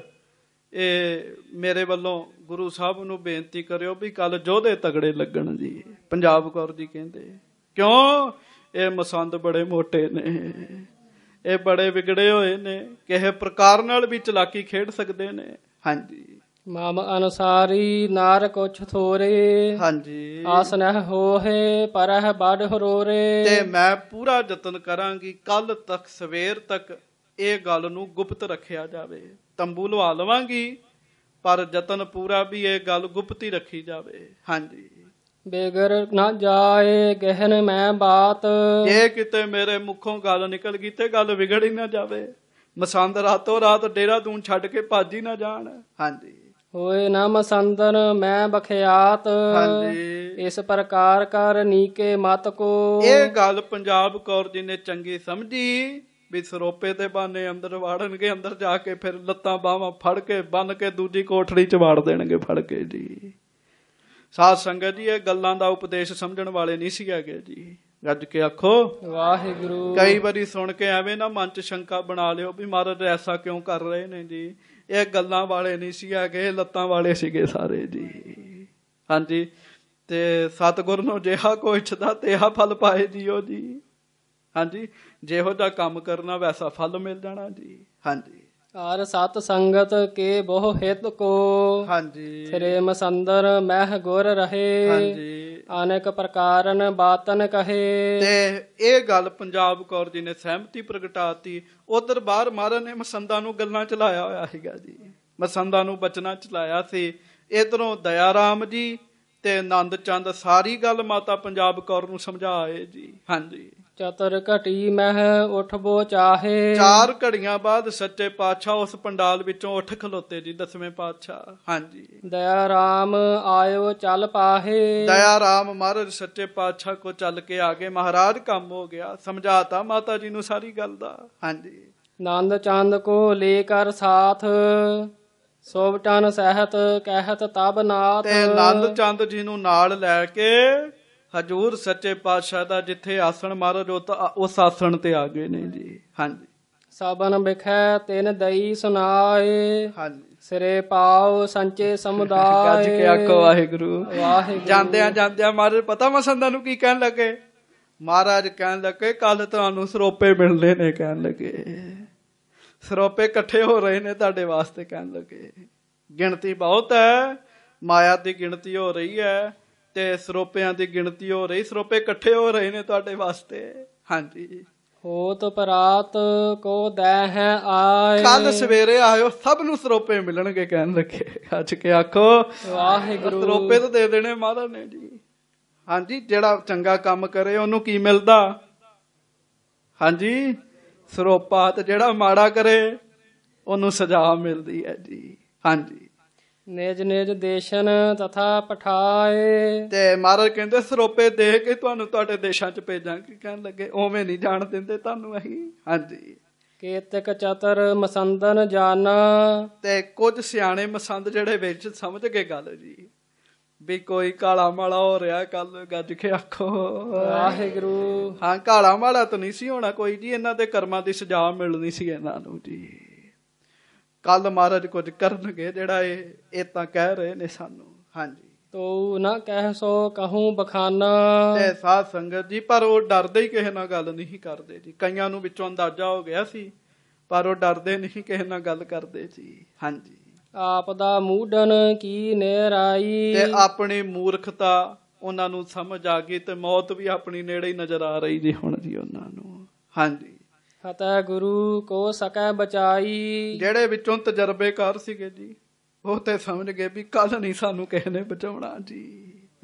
ਇਹ ਮੇਰੇ ਵੱਲੋਂ ਗੁਰੂ ਸਾਹਿਬ ਨੂੰ ਬੇਨਤੀ ਕਰਿਓ ਵੀ ਕੱਲ ਯੋਧੇ ਤਗੜੇ ਲੱਗਣ ਜੀ। ਪੰਜਾਬ ਕੌਰ ਜੀ ਕਹਿੰਦੇ ਕਿਉਂ? ਇਹ ਮਸੰਦ ਬੜੇ ਮੋਟੇ ਨੇ, ਇਹ ਬੜੇ ਵਿਗੜੇ ਹੋਏ ਨੇ, ਕਿਸੇ ਪ੍ਰਕਾਰ ਨਾਲ ਵੀ ਚਲਾਕੀ ਖੇਡ ਸਕਦੇ ਨੇ। ਹਾਂਜੀ, ਮਮ ਅਨੁਸਾਰੀ ਨਾਰ ਕੁਛ ਥੋਰੇ। ਹਾਂਜੀ, ਆਸ ਨਹਿ ਹੋਏ ਪਰਹਿ ਬੜ ਹਰੋਰੇ। ਤੇ ਮੈਂ ਪੂਰਾ ਯਤਨ ਕਰਾਂਗੀ ਕੱਲ ਤੱਕ, ਸਵੇਰ ਤੱਕ ਇਹ ਗੱਲ ਨੂੰ ਗੁਪਤ ਰੱਖਿਆ ਜਾਵੇ। ਤੰਬੂ ਲਵਾ ਲਵਾਂਗੀ, ਪਰ ਯਤਨ ਪੂਰਾ ਵੀ ਇਹ ਗੱਲ ਗੁਪਤ ਹੀ ਰੱਖੀ ਜਾਵੇ। ਹਾਂਜੀ, ਬੇਗਰ ਨਾ ਜਾਏ ਗਹਿਨ ਮੈਂ ਬਾਤ। ਜੇ ਕਿਤੇ ਮੇਰੇ ਮੁਖੋਂ ਗੱਲ ਨਿਕਲ ਗਈ ਤੇ ਗੱਲ ਵਿਗੜ ਹੀ ਨਾ ਜਾਵੇ। ਮਸੰਦ ਰਾਤੋਂ ਰਾਤ ਦੇਹਰਾਦੂਨ ਛੱਡ ਕੇ ਭੱਜ ਹੀ ਨਾ ਜਾਣ। ਹਾਂਜੀ, ਹੋਏ ਨਾ ਮਸੰਦਨ ਮੈਂ ਬਖਿਆਤ। ਹਾਂਜੀ, ਇਸ ਪ੍ਰਕਾਰ ਕਰ ਨੀਕੇ ਮਤ ਕੋ। ਇਹ ਗੱਲ ਪੰਜਾਬ ਕੌਰ ਜੀ ਨੇ ਚੰਗੀ ਸਮਝੀ ਵੀ ਸਰੋਪੇ ਦੇ ਬਾਨੇ ਅੰਦਰ ਵਾੜਨਗੇ, ਅੰਦਰ ਜਾ ਕੇ ਫਿਰ ਲੱਤਾਂ ਬਾਹਾਂ ਫੜ ਕੇ ਬੰਨ ਕੇ ਦੂਜੀ ਕੋਠੜੀ ਚ ਵਾੜ ਦੇਣਗੇ ਫੜ ਕੇ ਜੀ। ਸਾਧ ਸੰਗਤ ਜੀ, ਇਹ ਗੱਲਾਂ ਦਾ ਉਪਦੇਸ਼ ਸਮਝਣ ਵਾਲੇ ਨਹੀਂ ਸੀ ਹੈਗੇ ਜੀ। ਗੱਜ ਕੇ ਆਖੋ ਵਾਹਿਗੁਰੂ। ਕਈ ਵਾਰੀ ਸੁਣ ਕੇ ਐਵੇਂ ਨਾ ਮਨ ਚ ਸ਼ੰਕਾ ਬਣਾ ਲਿਓ ਵੀ ਮਹਾਰਾਜ ਐਸਾ ਕਿਉਂ ਕਰ ਰਹੇ ਨੇ ਜੀ। ਇਹ ਗੱਲਾਂ ਵਾਲੇ ਨਹੀਂ ਸੀ ਹੈਗੇ, ਲੱਤਾਂ ਵਾਲੇ ਸੀਗੇ ਸਾਰੇ ਜੀ। ਹਾਂਜੀ, ਤੇ ਸਤਿਗੁਰ ਨੂੰ ਜਿਹਾ ਕੋ ਇੱਛਦਾ ਤੇਹਾ ਫਲ ਪਾਏ ਜੀਓ ਜੀ। ਹਾਂਜੀ, ਜਿਹੋ ਜਿਹਾ ਕੰਮ ਕਰਨਾ ਵੈਸਾ ਫਲ ਮਿਲ ਜਾਣਾ ਜੀ। ਹਾਂਜੀ, ਹਰ ਸਤ ਸੰਗਤ ਕੇ ਬਹੁ ਹਿਤ ਕੋ। ਹਾਂਜੀ, ਫਿਰੇ ਮਸੰਦਰ ਮਹਿ ਗੁਰ ਰਹੇ। ਹਾਂਜੀ, ਅਨੇਕ ਪ੍ਰਕਾਰਨ ਬਾਤਨ ਕਹੇ। ਤੇ ਇਹ ਗੱਲ ਪੰਜਾਬ ਕੌਰ ਜੀ ਨੇ ਸਹਿਮਤੀ ਪ੍ਰਗਟਾਤੀ। ਉਧਰ ਬਾਹਰ ਮਹਾਰਾਜ ਨੇ ਮਸੰਦਾਂ ਨੂੰ ਗੱਲਾਂ ਚਲਾਇਆ ਹੋਇਆ ਸੀਗਾ ਜੀ, ਮਸੰਦਾਂ ਨੂੰ ਬਚਨਾ ਚਲਾਇਆ ਸੀ। ਇਧਰੋਂ ਦਇਆ ਰਾਮ ਜੀ ਤੇ ਆਨੰਦ ਚੰਦ ਸਾਰੀ ਗੱਲ ਮਾਤਾ ਪੰਜਾਬ ਕੌਰ ਨੂੰ ਸਮਝਾਏ ਜੀ। ਹਾਂਜੀ, ਚਤੁਰ ਘਟੀ ਮਹਿ ਉਠਬੋ ਚਾਹੇ। 4 ਘੜੀਆਂ ਬਾਅਦ ਸੱਚੇ ਪਾਤਸ਼ਾਹ ਉਸ ਪੰਡਾਲ ਵਿੱਚੋਂ ਉੱਠ ਖਲੋਤੇ ਜੀ, 10ਵੇਂ ਪਾਤਸ਼ਾਹ। ਹਾਂਜੀ, ਦਇਆ ਰਾਮ ਆਇਓ ਚੱਲ ਪਾਹੇ। ਦਇਆ ਰਾਮ ਮਹਾਰਾਜ ਸੱਚੇ ਪਾਤਸ਼ਾਹ ਕੋ ਚੱਲ ਕੇ ਆ ਗਏ। ਮਹਾਰਾਜ ਕੰਮ ਹੋ ਗਿਆ, ਸਮਝਾਤਾ ਮਾਤਾ ਜੀ ਨੂੰ ਸਾਰੀ ਗੱਲ ਦਾ। ਹਾਂਜੀ, ਆਨੰਦ ਚੰਦ ਕੋ ਲੈ ਕਰ ਸਾਥ। ਸੋਭਟਨ ਸਹਿਤ ਕਹਿਤ ਤਬ ਨਾਥ। ਤੇ ਆਨੰਦ ਚੰਦ ਜੀ ਨੂੰ ਨਾਲ ਲੈ ਕੇ ਹਜੂਰ ਸੱਚੇ ਪਾਤਸ਼ਾਹ ਦਾ ਜਿੱਥੇ ਆਸਣ ਮਹਾਰਾਜ ਉਸ ਆਸਣ ਤੇ ਆ ਗਏ ਨੇ ਜੀ। ਹਾਂਜੀ, ਸਬਨ ਬਿਖੈ ਤਿਨ ਦਈ ਸੁਨਾਏ। ਹਾਂਜੀ, ਸਿਰੇ ਪਾਉ ਸੰਚੇ ਸਮੁਦਾਇ। ਗੱਜ ਕੇ ਆਖੋ ਵਾਹਿਗੁਰੂ। ਵਾਹਿਗੁਰੂ। ਜਾਂਦਿਆਂ ਜਾਂਦਿਆਂ ਮਹਾਰਾਜ ਪਤਾ ਮਸੰਦਾਂ ਨੂੰ ਕੀ ਕਹਿਣ ਲੱਗੇ? ਮਹਾਰਾਜ ਕਹਿਣ ਲੱਗੇ ਕੱਲ ਤੁਹਾਨੂੰ ਸਰੋਪੇ ਮਿਲਨੇ ਨੇ। ਕਹਿਣ ਲੱਗੇ ਸਰੋਪੇ ਇਕੱਠੇ ਹੋ ਰਹੇ ਨੇ ਤੁਹਾਡੇ ਵਾਸਤੇ। ਕਹਿਣ ਲੱਗੇ ਗਿਣਤੀ ਬਹੁਤ ਹੈ, ਮਾਇਆ ਦੀ ਗਿਣਤੀ ਹੋ ਰਹੀ ਹੈ ਤੇ ਸਰੋਪਿਆਂ ਦੀ ਗਿਣਤੀ ਹੋ ਰਹੀ। ਸਰੋਪੇ ਇਕੱਠੇ ਹੋ ਰਹੇ ਨੇ ਤੁਹਾਡੇ ਵਾਸਤੇ। ਹਾਂਜੀ, ਹੋਤ ਪਰਾਤ ਕੋ ਦੈ ਹੈ ਆਏ। ਕੱਲ ਸਵੇਰੇ ਆਇਓ, ਸਭ ਨੂੰ ਸਰੋਪੇ ਮਿਲਣਗੇ। ਕਹਿਣ ਲੱਗੇ ਅੱਜ ਕੇ ਆਖੋ ਵਾਹਿਗੁਰੂ। ਸਰੋਪੇ ਤਾਂ ਦੇ ਦੇਣੇ ਮਹਾਰਾਜ ਨੇ ਜੀ। ਹਾਂਜੀ, ਜਿਹੜਾ ਚੰਗਾ ਕੰਮ ਕਰੇ ਉਹਨੂੰ ਕੀ ਮਿਲਦਾ? ਹਾਂਜੀ, ਸਰੋਪਾ। ਤੇ ਜਿਹੜਾ ਮਾੜਾ ਕਰੇ ਉਹਨੂੰ ਸਜ਼ਾ ਮਿਲਦੀ ਹੈ ਜੀ। ਹਾਂਜੀ, ਨਿਜ ਨਿਜ ਦੇਸ਼ਨ ਤਥਾ ਪਠਾਏ। ਤੇ ਮਹਾਰਾਜ ਕਹਿੰਦੇ ਸਰੋਪੇ ਦੇ ਕੇ ਤੁਹਾਨੂੰ ਤੁਹਾਡੇ ਦੇਸ਼ਾਂ ਚ ਭੇਜਾਂਗੇ। ਕਹਿਣ ਲੱਗੇ ਉਵੇਂ ਨਹੀਂ ਜਾਣ ਦਿੰਦੇ ਤੁਹਾਨੂੰ ਅਸੀਂ। ਹਾਂਜੀ, ਕੇਤਕ ਚਤਰ ਮਸੰਦਨ ਜਾਨਾ। ਤੇ ਕੁਝ ਸਿਆਣੇ ਮਸੰਦ ਜਿਹੜੇ ਵਿੱਚ ਸਮਝ ਗਏ ਗੱਲ ਜੀ ਵੀ ਕੋਈ ਕਾਲਾ ਮਾਲਾ ਹੋ ਰਿਹਾ ਕੱਲ। ਗੱਜ ਕੇ ਆਖੋ ਵਾਹਿਗੁਰੂ। ਹਾਂ, ਕਾਲਾ ਮਾਲਾ ਤਾਂ ਨਹੀਂ ਸੀ ਹੋਣਾ ਕੋਈ ਜੀ। ਇਹਨਾਂ ਦੇ ਕਰਮਾਂ ਦੀ ਸਜ਼ਾ ਮਿਲਣੀ ਸੀ ਇਹਨਾਂ ਨੂੰ ਜੀ। ਕੱਲ ਮਹਾਰਾਜ ਕੁਝ ਕਰਨਗੇ ਜਿਹੜਾ ਇਹ ਤਾਂ ਕਹਿ ਰਹੇ ਨੇ ਸਾਨੂੰ। ਹਾਂਜੀ, ਤੋ ਨਾ ਕਹਿ ਸੋ ਕਹੂੰ ਬਖਾਨਾ। ਤੇ ਸਾਧ ਸੰਗਤ ਜੀ, ਪਰ ਉਹ ਡਰਦੇ ਹੀ ਕਿਸੇ ਨਾਲ ਗੱਲ ਨਹੀਂ ਕਰਦੇ ਜੀ। ਕਈਆਂ ਨੂੰ ਵਿੱਚੋਂ ਅੰਦਾਜ਼ਾ ਹੋ ਗਿਆ ਸੀ, ਪਰ ਉਹ ਡਰਦੇ ਨਹੀਂ ਕਿਸੇ ਨਾਲ ਗੱਲ ਕਰਦੇ ਜੀ। ਹਾਂਜੀ, ਆਪ ਦਾ ਮੂਡਨ ਕੀ ਨੇਰਾਈ। ਤੇ ਆਪਣੀ ਮੂਰਖਤਾ ਉਹਨਾਂ ਨੂੰ ਸਮਝ ਆ ਗਈ ਤੇ ਮੌਤ ਵੀ ਆਪਣੀ ਨੇੜੇ ਹੀ ਨਜ਼ਰ ਆ ਰਹੀ ਜੀ ਹੁਣ ਜੀ ਉਹਨਾਂ ਨੂੰ। ਹਾਂਜੀ, ਫਤਿਹ ਗੁਰੂ ਕੋ ਸਕੈ ਬਚਾਈ। ਜਿਹੜੇ ਵਿੱਚੋਂ ਤਜਰਬੇਕਾਰ ਸੀਗੇ ਜੀ ਉਹ ਤੇ ਸਮਝ ਗਏ ਵੀ ਕੱਲ ਨਹੀਂ ਸਾਨੂੰ ਕਿਸੇ ਨੇ ਬਚਾਉਣਾ ਜੀ।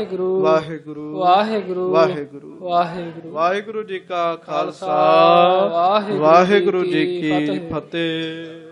ਵਾਹਿਗੁਰੂ ਵਾਹਿਗੁਰੂ ਵਾਹਿਗੁਰੂ ਵਾਹਿਗੁਰੂ ਵਾਹਿਗੁਰੂ। ਵਾਹਿਗੁਰੂ ਜੀ ਕਾ ਖਾਲਸਾ ਖਾਲਸਾ, ਵਾਹਿਗੁਰੂ ਜੀ ਕੀ ਫਤਿਹ।